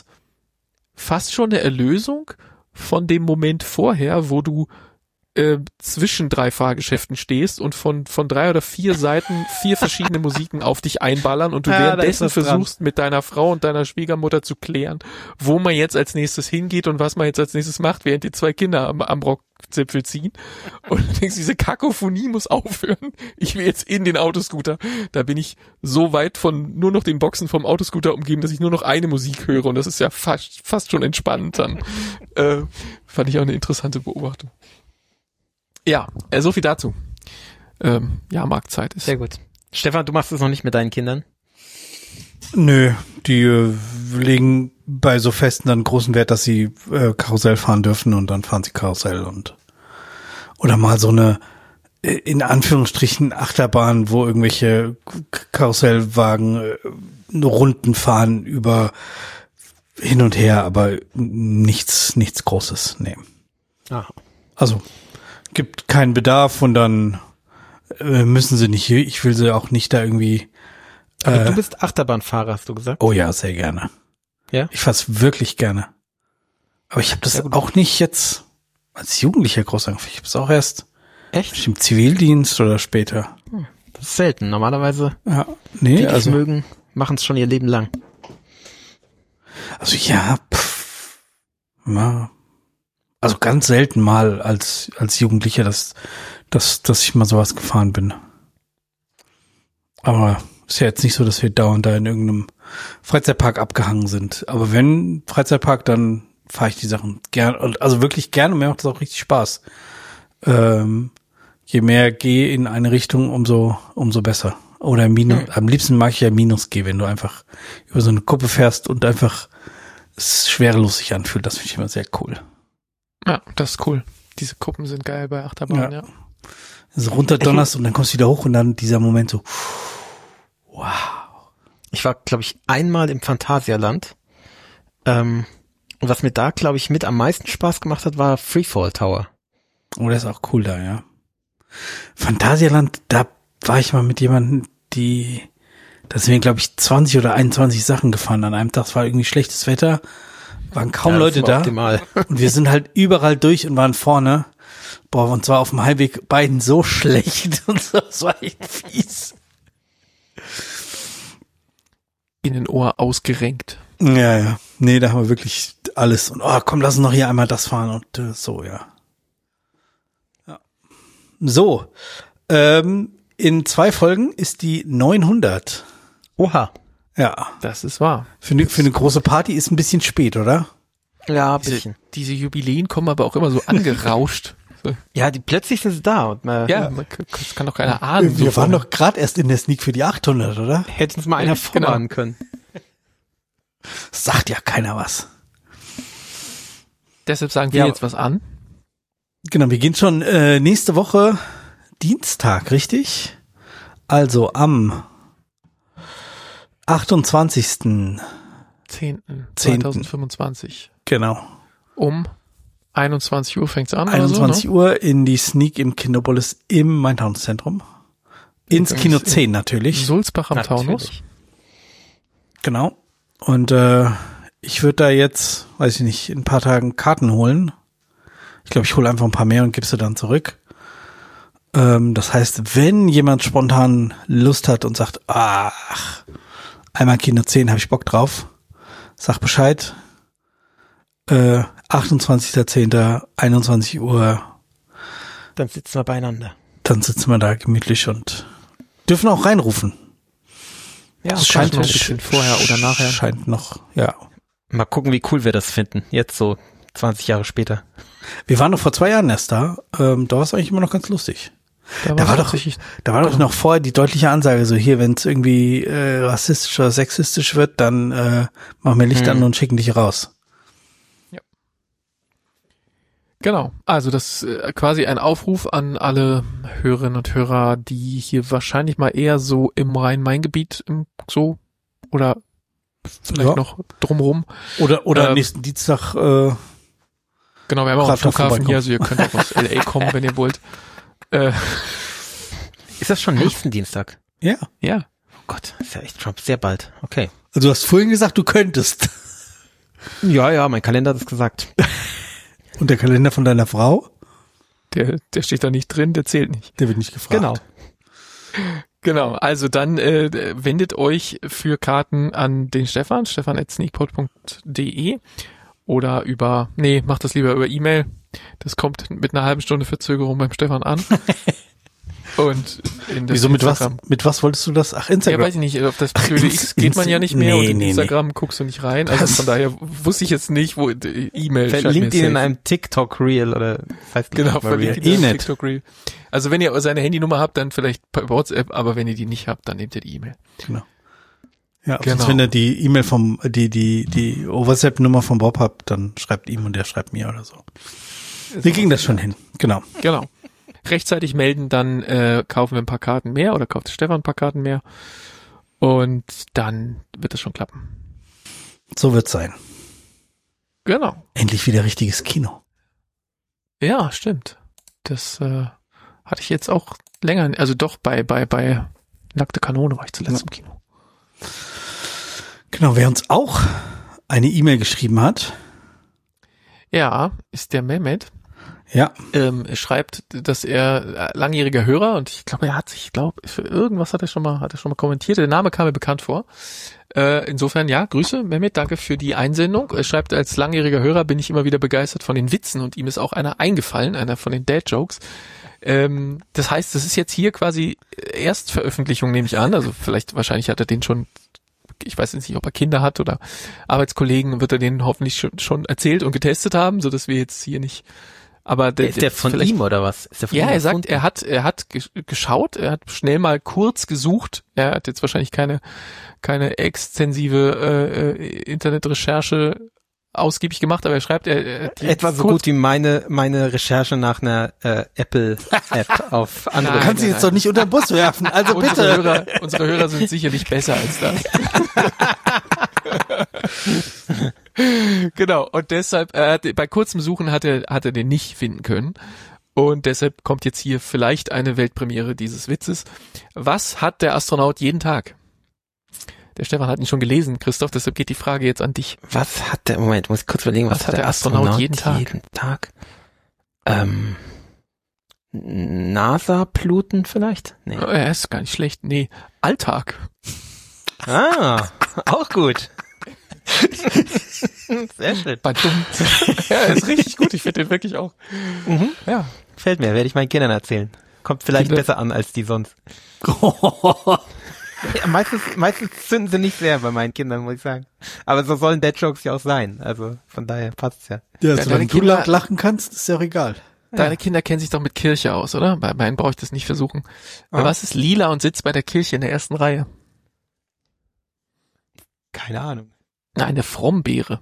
fast schon eine Erlösung von dem Moment vorher, wo du äh, zwischen drei Fahrgeschäften stehst und von von drei oder vier Seiten vier verschiedene Musiken auf dich einballern und du Ja, da ist währenddessen was dran. versuchst, mit deiner Frau und deiner Schwiegermutter zu klären, wo man jetzt als nächstes hingeht und was man jetzt als nächstes macht, während die zwei Kinder am, am Rockzipfel ziehen. Und du denkst, diese Kakophonie muss aufhören. Ich will jetzt in den Autoscooter. Da bin ich so weit von nur noch den Boxen vom Autoscooter umgeben, dass ich nur noch eine Musik höre und das ist ja fast, fast schon entspannend dann. Äh, fand ich auch eine interessante Beobachtung. Ja, äh, so viel dazu. Ähm, ja, Marktzeit ist. Sehr gut. Stefan, du machst es noch nicht mit deinen Kindern? Nö, die äh, legen bei so Festen dann großen Wert, dass sie äh, Karussell fahren dürfen und dann fahren sie Karussell und oder mal so eine äh, in Anführungsstrichen Achterbahn, wo irgendwelche K- Karussellwagen äh, Runden fahren über hin und her, aber nichts nichts Großes, nee. Ah. Also gibt keinen Bedarf und dann äh, müssen sie nicht, ich will sie auch nicht da irgendwie. Aber Äh, du bist Achterbahnfahrer, hast du gesagt? oh ja, sehr gerne. Ja? Ich fahr's wirklich gerne. Aber ich habe das Ja, gut. auch nicht jetzt als Jugendlicher groß angefangen. Ich habe es auch erst Echt? im Zivildienst oder später. Das ist selten. Normalerweise, Ja, die nee, dich also, mögen, machen es schon ihr Leben lang. also ja, pff, ja. Also ganz selten mal als als Jugendlicher, dass dass dass ich mal sowas gefahren bin. Aber ist ja jetzt nicht so, dass wir dauernd da in irgendeinem Freizeitpark abgehangen sind. Aber wenn Freizeitpark, dann fahre ich die Sachen gern, also wirklich gerne und mir macht das auch richtig Spaß. Ähm, je mehr G in eine Richtung, umso umso besser. Oder Minus, Mhm. am liebsten mag ich ja Minus G, wenn du einfach über so eine Kuppe fährst und einfach es schwerelos sich anfühlt. Das finde ich immer sehr cool. Ja, das ist cool. Diese Kuppen sind geil bei Achterbahn, ja. Ja. Also runterdonnerst und dann kommst du wieder hoch und dann dieser Moment so, wow. Ich war, glaube ich, einmal im Phantasialand. Ähm, und was mir da, glaube ich, mit am meisten Spaß gemacht hat, war Freefall Tower. Oh, das ist auch cool da, ja. Phantasialand, da war ich mal mit jemandem, die, da sind wir, glaube ich, zwanzig oder einundzwanzig Sachen gefahren an einem Tag. Es war irgendwie schlechtes Wetter, waren kaum Ja, das Leute war da. Optimal. Und wir sind halt überall durch und waren vorne. Boah, und zwar auf dem Heimweg beiden so schlecht. Und so, das war echt fies. In den Ohr ausgerenkt. Ja, ja. Nee, da haben wir wirklich alles. Und oh, komm, lass uns noch hier einmal das fahren und äh, so, ja. ja. So, ähm, in zwei Folgen ist die neunhundert. Oha. Ja. Das ist wahr. Für eine, für eine große Party ist ein bisschen spät, oder? Ja, ein Diese, bisschen. diese Jubiläen kommen aber auch immer so angerauscht. So. Ja, die plötzlich sind sie da und man, Ja, man, das kann doch keiner ahnen. Wir so waren vorher. doch gerade erst in der Sneak für die achthundert, oder? hätte uns mal einer Ja, vorwarnen können. Sagt ja keiner was. Deshalb sagen wir Ja. jetzt was an. Genau, wir gehen schon äh, nächste Woche Dienstag, richtig? Also am achtundzwanzigsten zehnten Zehnten. zweitausendfünfundzwanzig. Genau. Um einundzwanzig Uhr fängt's an. einundzwanzig oder Uhr in die Sneak im Kinopolis im Main-Taunus-Zentrum. Ins Übrigens Kino in zehn so, ne? natürlich. Sulzbach am Natürlich. Taunus. Genau. Und äh, ich würde da jetzt, weiß ich nicht, in ein paar Tagen Karten holen. Ich glaube, ich hole einfach ein paar mehr und gebe sie dann zurück. Ähm, das heißt, wenn jemand spontan Lust hat und sagt, ach, einmal Kino zehn, habe ich Bock drauf, sag Bescheid. Äh, achtundzwanzigster zehnter einundzwanzig Uhr, Dann sitzen wir beieinander. dann sitzen wir da gemütlich und dürfen auch reinrufen. Ja, Das das scheint scheint noch ein bisschen vorher oder nachher. Scheint noch, ja. Mal gucken, wie cool wir das finden. Jetzt so zwanzig Jahre später. Wir waren doch vor zwei Jahren erst da. Ähm, da war es eigentlich immer noch ganz lustig. Da war doch, tatsächlich- da war doch noch vorher die deutliche Ansage, so hier, wenn es irgendwie äh, rassistisch oder sexistisch wird, dann äh, machen wir Licht Hm. an und schicken dich raus. Genau, also das ist äh, quasi ein Aufruf an alle Hörerinnen und Hörer, die hier wahrscheinlich mal eher so im Rhein-Main-Gebiet im, so oder vielleicht Ja. noch drumherum. Oder oder Ähm, nächsten Dienstag, äh, Genau, wir haben auch einen Grad da Flughafen vorbeikommen. hier, also ihr könnt auch aus L A kommen, wenn ihr wollt. Äh, Ist das schon nächsten Dienstag? ja. ja, Oh Gott, ist ja echt schon sehr bald. Okay. Also du hast vorhin gesagt, du könntest. Ja, ja, mein Kalender hat es gesagt. Und der Kalender von deiner Frau, der, der steht da nicht drin, der zählt nicht. der wird nicht gefragt. Genau. Genau, also dann äh, wendet euch für Karten an den Stefan, stefan at sneakpot punkt de oder über, nee, macht das lieber über E-Mail. Das kommt mit einer halben Stunde Verzögerung beim Stefan an. Und in das Wieso, mit was, Instagram. mit was wolltest du das? Ach, Ja, Instagram. weiß ich nicht, auf das blöde X Inst- geht man ja nicht mehr nee, und in nee, Instagram guckst du nicht rein. Also Das- von daher wusste ich jetzt nicht, wo äh, E-Mail scheint mir Verlinkt ihn in safe. einem TikTok-Reel oder das heißt nicht Genau, mal Reel. verlinkt ihn Eh auf nett. TikTok Reel. Also wenn ihr seine Handynummer habt, dann vielleicht per WhatsApp, aber wenn ihr die nicht habt, dann nehmt ihr die E-Mail. Genau. Ja, Genau. sonst wenn ihr die E-Mail vom, die, die, die WhatsApp-Nummer vom Bob habt, dann schreibt ihm und der schreibt mir oder so. Wir kriegen das schon hin. Genau. Genau. Rechtzeitig melden, dann äh, kaufen wir ein paar Karten mehr oder kauft Stefan ein paar Karten mehr und dann wird das schon klappen. So wird's sein. Genau. Endlich wieder richtiges Kino. Ja, stimmt. Das äh, hatte ich jetzt auch länger, also doch bei bei bei Nackte Kanone war ich zuletzt Ja. im Kino. Genau, wer uns auch eine E-Mail geschrieben hat, Ja, ist der Mehmet. ja, Ähm, er schreibt, dass er äh, langjähriger Hörer und ich glaube, er hat sich, ich glaube, für irgendwas hat er schon mal, hat er schon mal kommentiert. Der Name kam mir bekannt vor. Äh, insofern, ja, Grüße, Mehmet, danke für die Einsendung. Er schreibt, als langjähriger Hörer bin ich immer wieder begeistert von den Witzen und ihm ist auch einer eingefallen, einer von den Dad-Jokes. Ähm, das heißt, das ist jetzt hier quasi Erstveröffentlichung, nehme ich an. Also vielleicht, wahrscheinlich hat er den schon, ich weiß jetzt nicht, ob er Kinder hat oder Arbeitskollegen, wird er den hoffentlich schon, schon erzählt und getestet haben, so dass wir jetzt hier nicht, aber der, Ist der von vielleicht- ihm oder was? Ist der von ja, ihm er sagt, erfunden? er hat, er hat gesch- geschaut, er hat schnell mal kurz gesucht. Er hat jetzt wahrscheinlich keine, keine extensive äh, äh, Internetrecherche ausgiebig gemacht, aber er schreibt, er, er hat die Etwa so kurz- gut wie meine meine Recherche nach einer äh, Apple-App auf andere. Nein, kannst du nein, jetzt doch nicht unter den Bus werfen. Also Unsere bitte. Hörer, unsere Hörer sind sicherlich besser als das. Genau, und deshalb, er hat, bei kurzem Suchen hat er, hat er den nicht finden können. Und deshalb kommt jetzt hier vielleicht eine Weltpremiere dieses Witzes. Was hat der Astronaut jeden Tag? Der Stefan hat ihn schon gelesen, Christoph, deshalb geht die Frage jetzt an dich. Was hat der, Moment, muss ich kurz überlegen, was, Was hat der Astronaut jeden Tag? jeden Tag? Ähm, NASA-Pluten vielleicht? Nee. Oh, er ist gar nicht schlecht. Nee, Alltag. Ah, auch gut. Sehr schön. Badum. Ja, ist richtig gut. Ich finde den wirklich auch. Mhm. Ja. Gefällt mir, werde ich meinen Kindern erzählen. Kommt vielleicht Kinder- besser an als die sonst. Ja, meistens, meistens zünden sie nicht sehr bei meinen Kindern, muss ich sagen. Aber so sollen Dad-Jokes ja auch sein. Also von daher passt's ja. Ja, Ja, solange deine du Kinder- laut lachen kannst, ist ja auch egal. Deine Kinder kennen sich doch mit Kirche aus, oder? Bei meinen brauche ich das nicht versuchen. Ah. Was ist lila und sitzt bei der Kirche in der ersten Reihe? Keine Ahnung. Na, eine Frommbeere.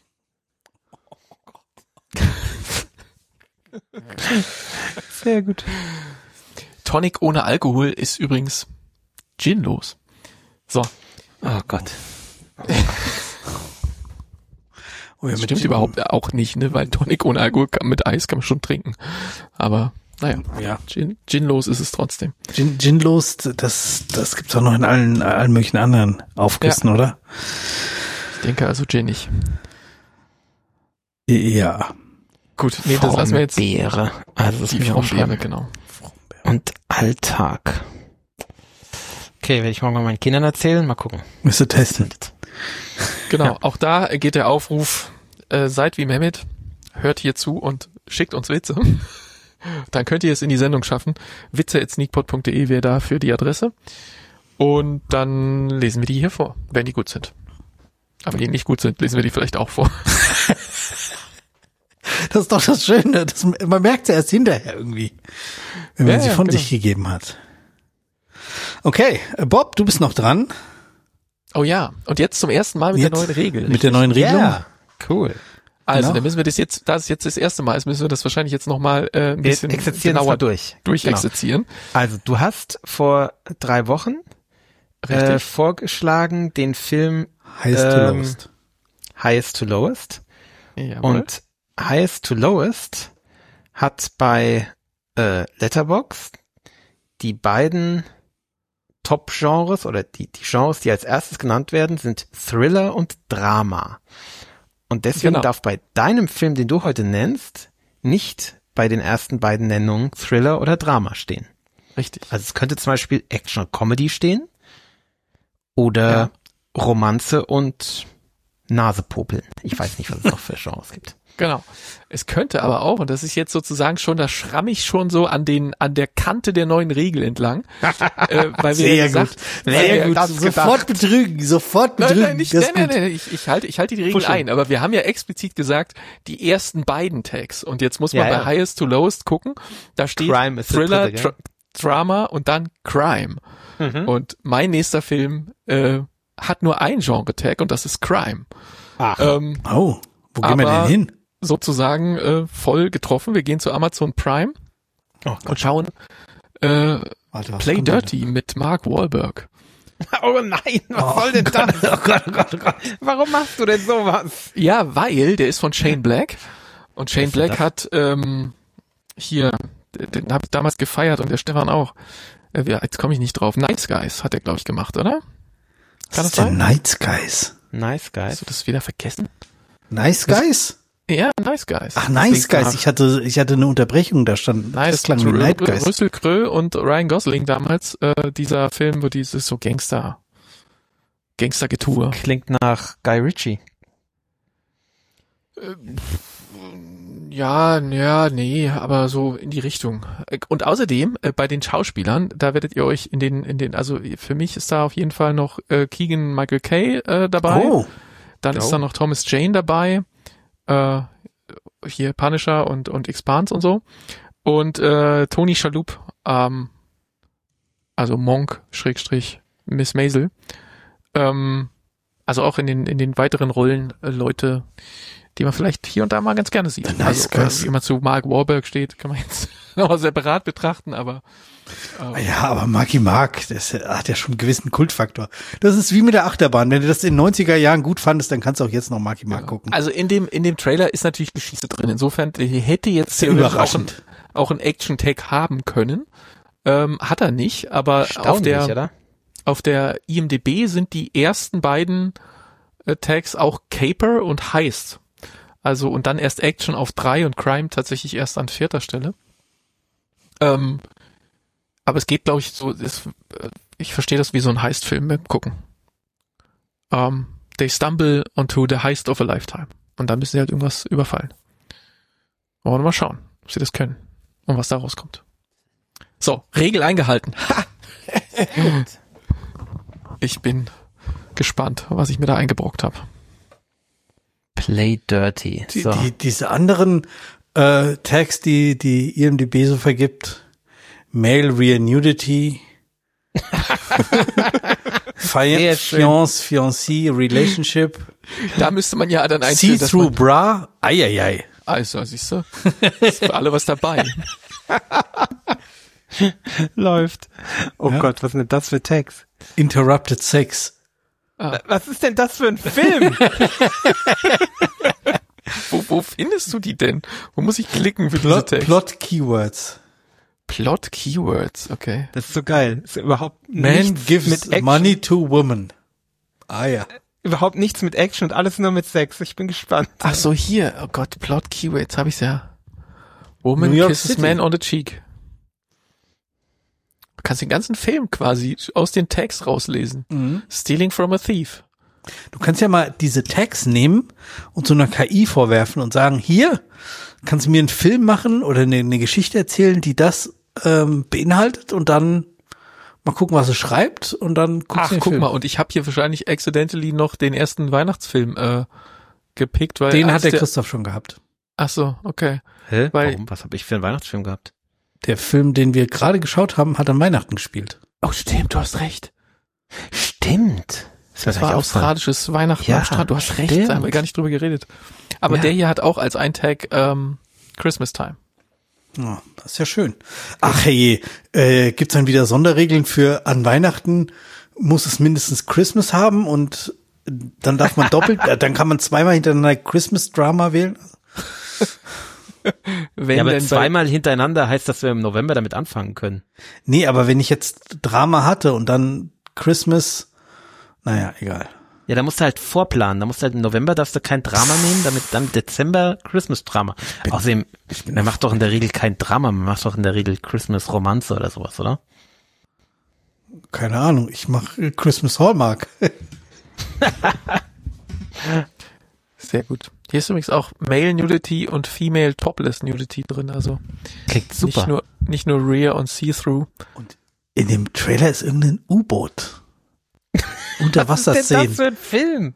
Sehr gut. Tonic ohne Alkohol ist übrigens ginlos. So. Oh Gott. Oh ja, Das mit stimmt Gin- überhaupt auch nicht, ne? Weil Tonic ohne Alkohol kann, mit Eis kann man schon trinken. Aber, naja, Ja. Gin, ginlos ist es trotzdem. Gin, Ginlos, das, das gibt's auch noch in allen, allen möglichen anderen Aufgüssen, oder? Ich denke also ginnig. Ja. Gut, nee, das lassen wir jetzt. Beere. Also das Die muss ich Frommbeere, aufschreiben. genau. Und Alltag. Okay, werde ich morgen mal meinen Kindern erzählen. Mal gucken. Müsst ihr testen. Genau, Ja. auch da geht der Aufruf, äh, seid wie Mehmet, hört hier zu und schickt uns Witze. Dann könnt ihr es in die Sendung schaffen. witze at sneakpot punkt de wäre da für die Adresse. Und dann lesen wir die hier vor, wenn die gut sind. Aber die nicht gut sind, lesen wir die vielleicht auch vor. Das ist doch das Schöne. Das, man merkt ja erst hinterher irgendwie, wenn man Ja, sie ja, von genau. sich gegeben hat. Okay, äh, Bob, du bist noch dran. Oh ja, und jetzt zum ersten Mal mit Jetzt der neuen Regel. Mit der neuen Regelung. Ja, cool. Also, genau. dann müssen wir das jetzt, da es jetzt das erste Mal ist, müssen wir das wahrscheinlich jetzt nochmal äh, ein Wir bisschen exerzieren das genauer mal durch. durchexerzieren. Genau. Also du hast vor drei Wochen äh, Richtig. vorgeschlagen den Film Highest to ähm, lowest. Highest to Lowest. Jawohl. Und Highest to Lowest hat bei äh, Letterboxd die beiden Top-Genres oder die, die Genres, die als erstes genannt werden, sind Thriller und Drama. Und deswegen Genau. darf bei deinem Film, den du heute nennst, nicht bei den ersten beiden Nennungen Thriller oder Drama stehen. Richtig. Also es könnte zum Beispiel Action-Comedy stehen oder Ja. Romanze und Nasepopeln. Ich weiß nicht, was es noch für Genres gibt. Genau. Es könnte aber auch, und das ist jetzt sozusagen schon, da schramm ich schon so an den, an der Kante der neuen Regel entlang, äh, weil wir Sehr ja gesagt, gut. weil Sehr wir- gut. das Sofort betrügen, sofort Nein, betrügen. nein, nicht, Das nein, ist nein, gut. nein, ich, ich halte, ich halte die Regel Pushing. ein, aber wir haben ja explizit gesagt, die ersten beiden Tags, und jetzt muss man Ja, bei ja. Highest to Lowest gucken, da steht Crime ist der Thriller, dritte, Dra- Drama und dann Crime. Mhm. Und mein nächster Film, äh, hat nur ein Genre-Tag und das ist Crime. Ach, Ähm, Oh, wo gehen wir Aber- denn hin? sozusagen äh, voll getroffen. Wir gehen zu Amazon Prime oh, und schauen äh, Warte, was Play kommt denn? Dirty mit Mark Wahlberg. oh nein, was Oh soll denn das? Oh Gott, oh Gott, oh Gott. Warum machst du denn sowas? Ja, weil der ist von Shane Black und Shane ist denn Black hat ähm, hier, den, den habe ich damals gefeiert und der Stefan auch. Äh, ja, jetzt komme ich nicht drauf. Night Skies hat er, glaube ich, gemacht, oder? Kann Was das ist denn sein? Night Skies? Nice, guys. Hast du das wieder vergessen? Nice Guys? Ja, Nice Guys. Ach, Das Nice klingt Guys. nach Ich hatte, ich hatte eine Unterbrechung, da stand, Nice das klang wie Night Guys. Russell Crowe und Ryan Gosling damals, äh, dieser Film, wo dieses so Gangster, Gangstergetue. Klingt nach Guy Ritchie. Ja, ja, nee, aber so in die Richtung. Und außerdem, äh, bei den Schauspielern, da werdet ihr euch in den, in den, also für mich ist da auf jeden Fall noch äh, Keegan Michael Kay äh, dabei. Oh, Dann ist Oh. da noch Thomas Jane dabei. Äh, hier Punisher und, und Expanse und so. Und äh, Tony Shalhoub, ähm, also Monk, Schrägstrich, Miss Maisel. Ähm, also auch in den, in den weiteren Rollen äh, Leute, die man vielleicht hier und da mal ganz gerne sieht. Nice also, Guys. äh, wie jemand zu Mark Wahlberg steht, kann man jetzt nochmal separat betrachten, aber äh, ja, aber Marky Mark, das hat ja schon einen gewissen Kultfaktor. Das ist wie mit der Achterbahn. Wenn du das in den neunziger Jahren gut fandest, dann kannst du auch jetzt noch Marky Mark gucken. also in dem, in dem Trailer ist natürlich Geschichte drin. Insofern äh, hätte jetzt theoretisch auch ein, Überraschend. auch ein Action-Tag haben können. Ähm, hat er nicht, aber auf Erstaunlich, der, oder? auf der I M D B sind die ersten beiden äh, Tags auch Caper und Heist. Also, und dann erst Action auf drei und Crime tatsächlich erst an vierter Stelle. Ähm, aber es geht, glaube ich, so, ist, äh, ich verstehe das wie so ein Heist-Film beim Gucken. Ähm, they stumble onto the heist of a lifetime. Und dann müssen sie halt irgendwas überfallen. Wollen wir mal schauen, ob sie das können und was da rauskommt. So, Regel eingehalten. Ha! Ich bin gespannt, was ich mir da eingebrockt habe. Play dirty. Die, So. die, diese anderen äh, Tags, die die I M D B so vergibt, Male Rear Nudity, Sehr schön. Fiance, Fiancé, Relationship, Da müsste man ja dann einstellen, dass See-Through man, Bra, eieiei. also, siehst du, ist für alle was dabei. Läuft. Oh Ja. Gott, was sind denn das für Tags? Interrupted Sex. Was ist denn das für ein Film? Wo, wo findest du die denn? Wo muss ich klicken für diese Plot, Tags? Plot Keywords. Plot Keywords, okay. Das ist so geil. Ist überhaupt Man nichts gives mit Action. money to woman. Ah ja. Überhaupt nichts mit Action und alles nur mit Sex. Ich bin gespannt. Ach so, hier, oh Gott, Plot Keywords, hab ich's ja. Woman New York kisses City. man on the cheek. Du kannst den ganzen Film quasi aus den Tags rauslesen. Mhm. Stealing from a thief. Du kannst ja mal diese Tags nehmen und so einer K I vorwerfen und sagen, hier, kannst du mir einen Film machen oder eine, eine Geschichte erzählen, die das ähm, beinhaltet und dann mal gucken, was es schreibt und dann guckst Ach, du den guck Film. mal, und ich habe hier wahrscheinlich accidentally noch den ersten Weihnachtsfilm äh, gepickt, weil Den als hat der Christoph schon gehabt. Ach so, okay. Hä? Weil- Warum? Was habe ich für einen Weihnachtsfilm gehabt? Der Film, den wir gerade geschaut haben, hat an Weihnachten gespielt. Oh, stimmt, du hast recht. Stimmt. Das Das, war war australisch. australisches Weihnachten Ja, am Strand. Du hast recht, stimmt. da haben wir gar nicht drüber geredet. Aber Ja. der hier hat auch als ein Tag ähm, Christmas Time. Oh, das ist ja schön. Ach hey, äh, gibt's dann wieder Sonderregeln für an Weihnachten muss es mindestens Christmas haben und dann darf man doppelt, äh, dann kann man zweimal hintereinander Christmas Drama wählen. Wenn Ja, aber denn bei- zweimal hintereinander heißt, dass wir im November damit anfangen können. Nee, aber wenn ich jetzt Drama hatte und dann Christmas, naja, egal. Ja, da musst du halt vorplanen. Da musst du halt im November darfst du kein Drama nehmen, damit dann Dezember Christmas Drama. Außerdem, man macht doch in der Regel kein Drama, man macht doch in der Regel Christmas Romanze oder sowas, oder? Keine Ahnung, ich mache Christmas Hallmark. Sehr gut. Hier ist übrigens auch Male Nudity und Female Topless Nudity drin, also Klingt super. nicht nur nicht nur Rear und See-Through. In dem Trailer ist irgendein U-Boot. Was ist denn das Unterwasserszenen. für ein Film?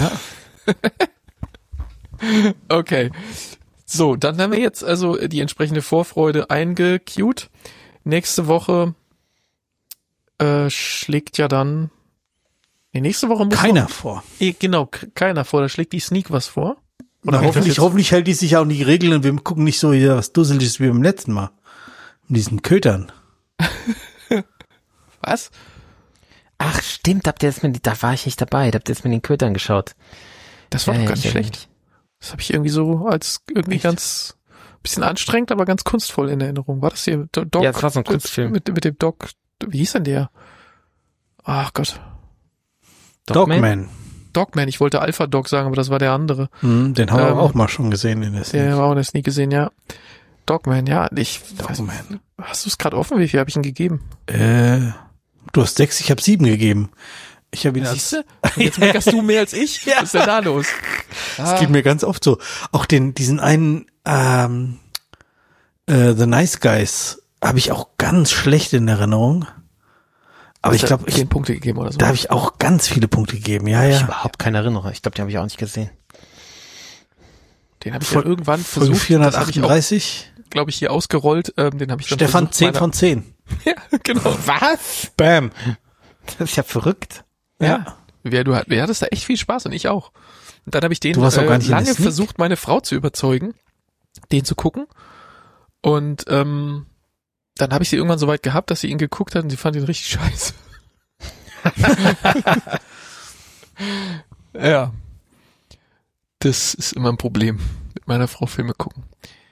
Okay. So, dann haben wir jetzt also die entsprechende Vorfreude eingecued. Nächste Woche äh, schlägt ja dann nee, nächste Woche muss Keiner noch, vor. eh, genau, k- keiner vor, da schlägt die Sneak was vor. Oder hab ich das hoffentlich, jetzt- hoffentlich hält die sich auch an die Regeln und wir gucken nicht so hier was Dusseliges wie beim letzten Mal. Mit diesen Kötern. Was? Ach, stimmt, habt ihr das mit, da war ich nicht dabei, da habt ihr das mit den Kötern geschaut. Das war Ja, doch ja, gar nicht ich schlecht. Das habe ich irgendwie so als irgendwie Echt? ganz bisschen anstrengend, aber ganz kunstvoll in Erinnerung. War das hier Do- Doc? Ja, das war so ein Kunstfilm. Mit, mit dem Doc, wie hieß denn der? Ach Gott. Dogman. Dogman, ich wollte Alpha Dog sagen, aber das war der andere. Hm, den haben Ähm, wir auch mal schon gesehen in der Der Szene. war auch in der Sneak gesehen, ja. Dogman, ja. Ich, Dogman. hast du es gerade offen? Wie viel habe ich ihm gegeben? Äh, du hast sechs, ich habe sieben gegeben. Ich habe ihn als, Siehst du? Jetzt meckerst du mehr als ich. Was ist denn da los? das geht mir ganz oft so. Auch den, diesen einen, ähm, äh, The Nice Guys habe ich auch ganz schlecht in Erinnerung. Aber ich glaube, ich, zehn Punkte gegeben oder so. da habe ich auch ganz viele Punkte gegeben. Ja, Ich ja. überhaupt keine Erinnerung. Ich glaube, die habe ich auch nicht gesehen. Den habe ich Voll- ja irgendwann Folge versucht. Das habe ich auch, vierhundertachtunddreißig. glaube ich, hier ausgerollt. Ähm, den habe ich dann Stefan, versucht, zehn meiner- von zehn. Ja, genau. Was? Bam. Das ist ja verrückt. Ja. Ja, du, hat- du hattest da echt viel Spaß und ich auch. Und dann habe ich den Du warst auch äh, gar nicht in der lange Sneak? versucht, meine Frau zu überzeugen, den zu gucken. Und ähm, dann habe ich sie irgendwann so weit gehabt, dass sie ihn geguckt hat und sie fand ihn richtig scheiße. Ja. Das ist immer ein Problem, mit meiner Frau Filme gucken.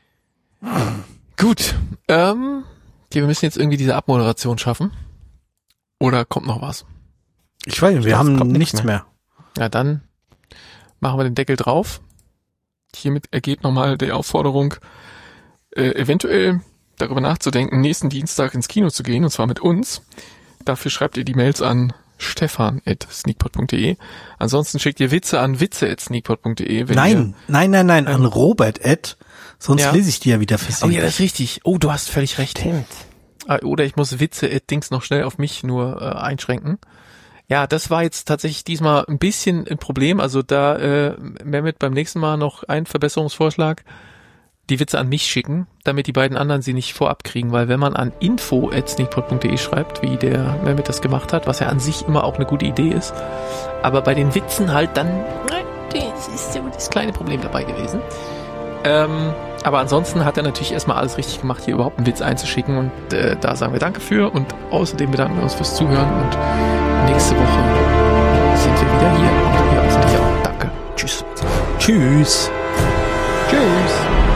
Gut. Ähm, okay, wir müssen jetzt irgendwie diese Abmoderation schaffen. Oder kommt noch was? Ich weiß nicht, wir glaub, es haben kommt nichts nichts mehr. Ja, dann machen wir den Deckel drauf. Hiermit ergeht nochmal die Aufforderung, äh, eventuell darüber nachzudenken, nächsten Dienstag ins Kino zu gehen, und zwar mit uns. Dafür schreibt ihr die Mails an stefan at sneakpot punkt de. Ansonsten schickt ihr Witze an witze at sneakpot punkt de. Nein, nein, nein, nein, an Robert at, sonst Ja. lese ich die ja wieder für Oh ja, das ist richtig. Oh, du hast völlig recht. Stimmt. Ah, oder ich muss Witze at Dings noch schnell auf mich nur äh, einschränken. Ja, das war jetzt tatsächlich diesmal ein bisschen ein Problem. Also da, äh, Mehmet, beim nächsten Mal noch ein Verbesserungsvorschlag. Die Witze an mich schicken, damit die beiden anderen sie nicht vorab kriegen, weil wenn man an info at sneakpot punkt de schreibt, wie der Mehmet das gemacht hat, was ja an sich immer auch eine gute Idee ist, aber bei den Witzen halt dann, das ist so das kleine Problem dabei gewesen. Ähm, aber ansonsten hat er natürlich erstmal alles richtig gemacht, hier überhaupt einen Witz einzuschicken und äh, da sagen wir Danke für und außerdem bedanken wir uns fürs Zuhören und nächste Woche sind wir wieder hier und ihr hoffentlich auch. Danke. Tschüss. Tschüss. Tschüss.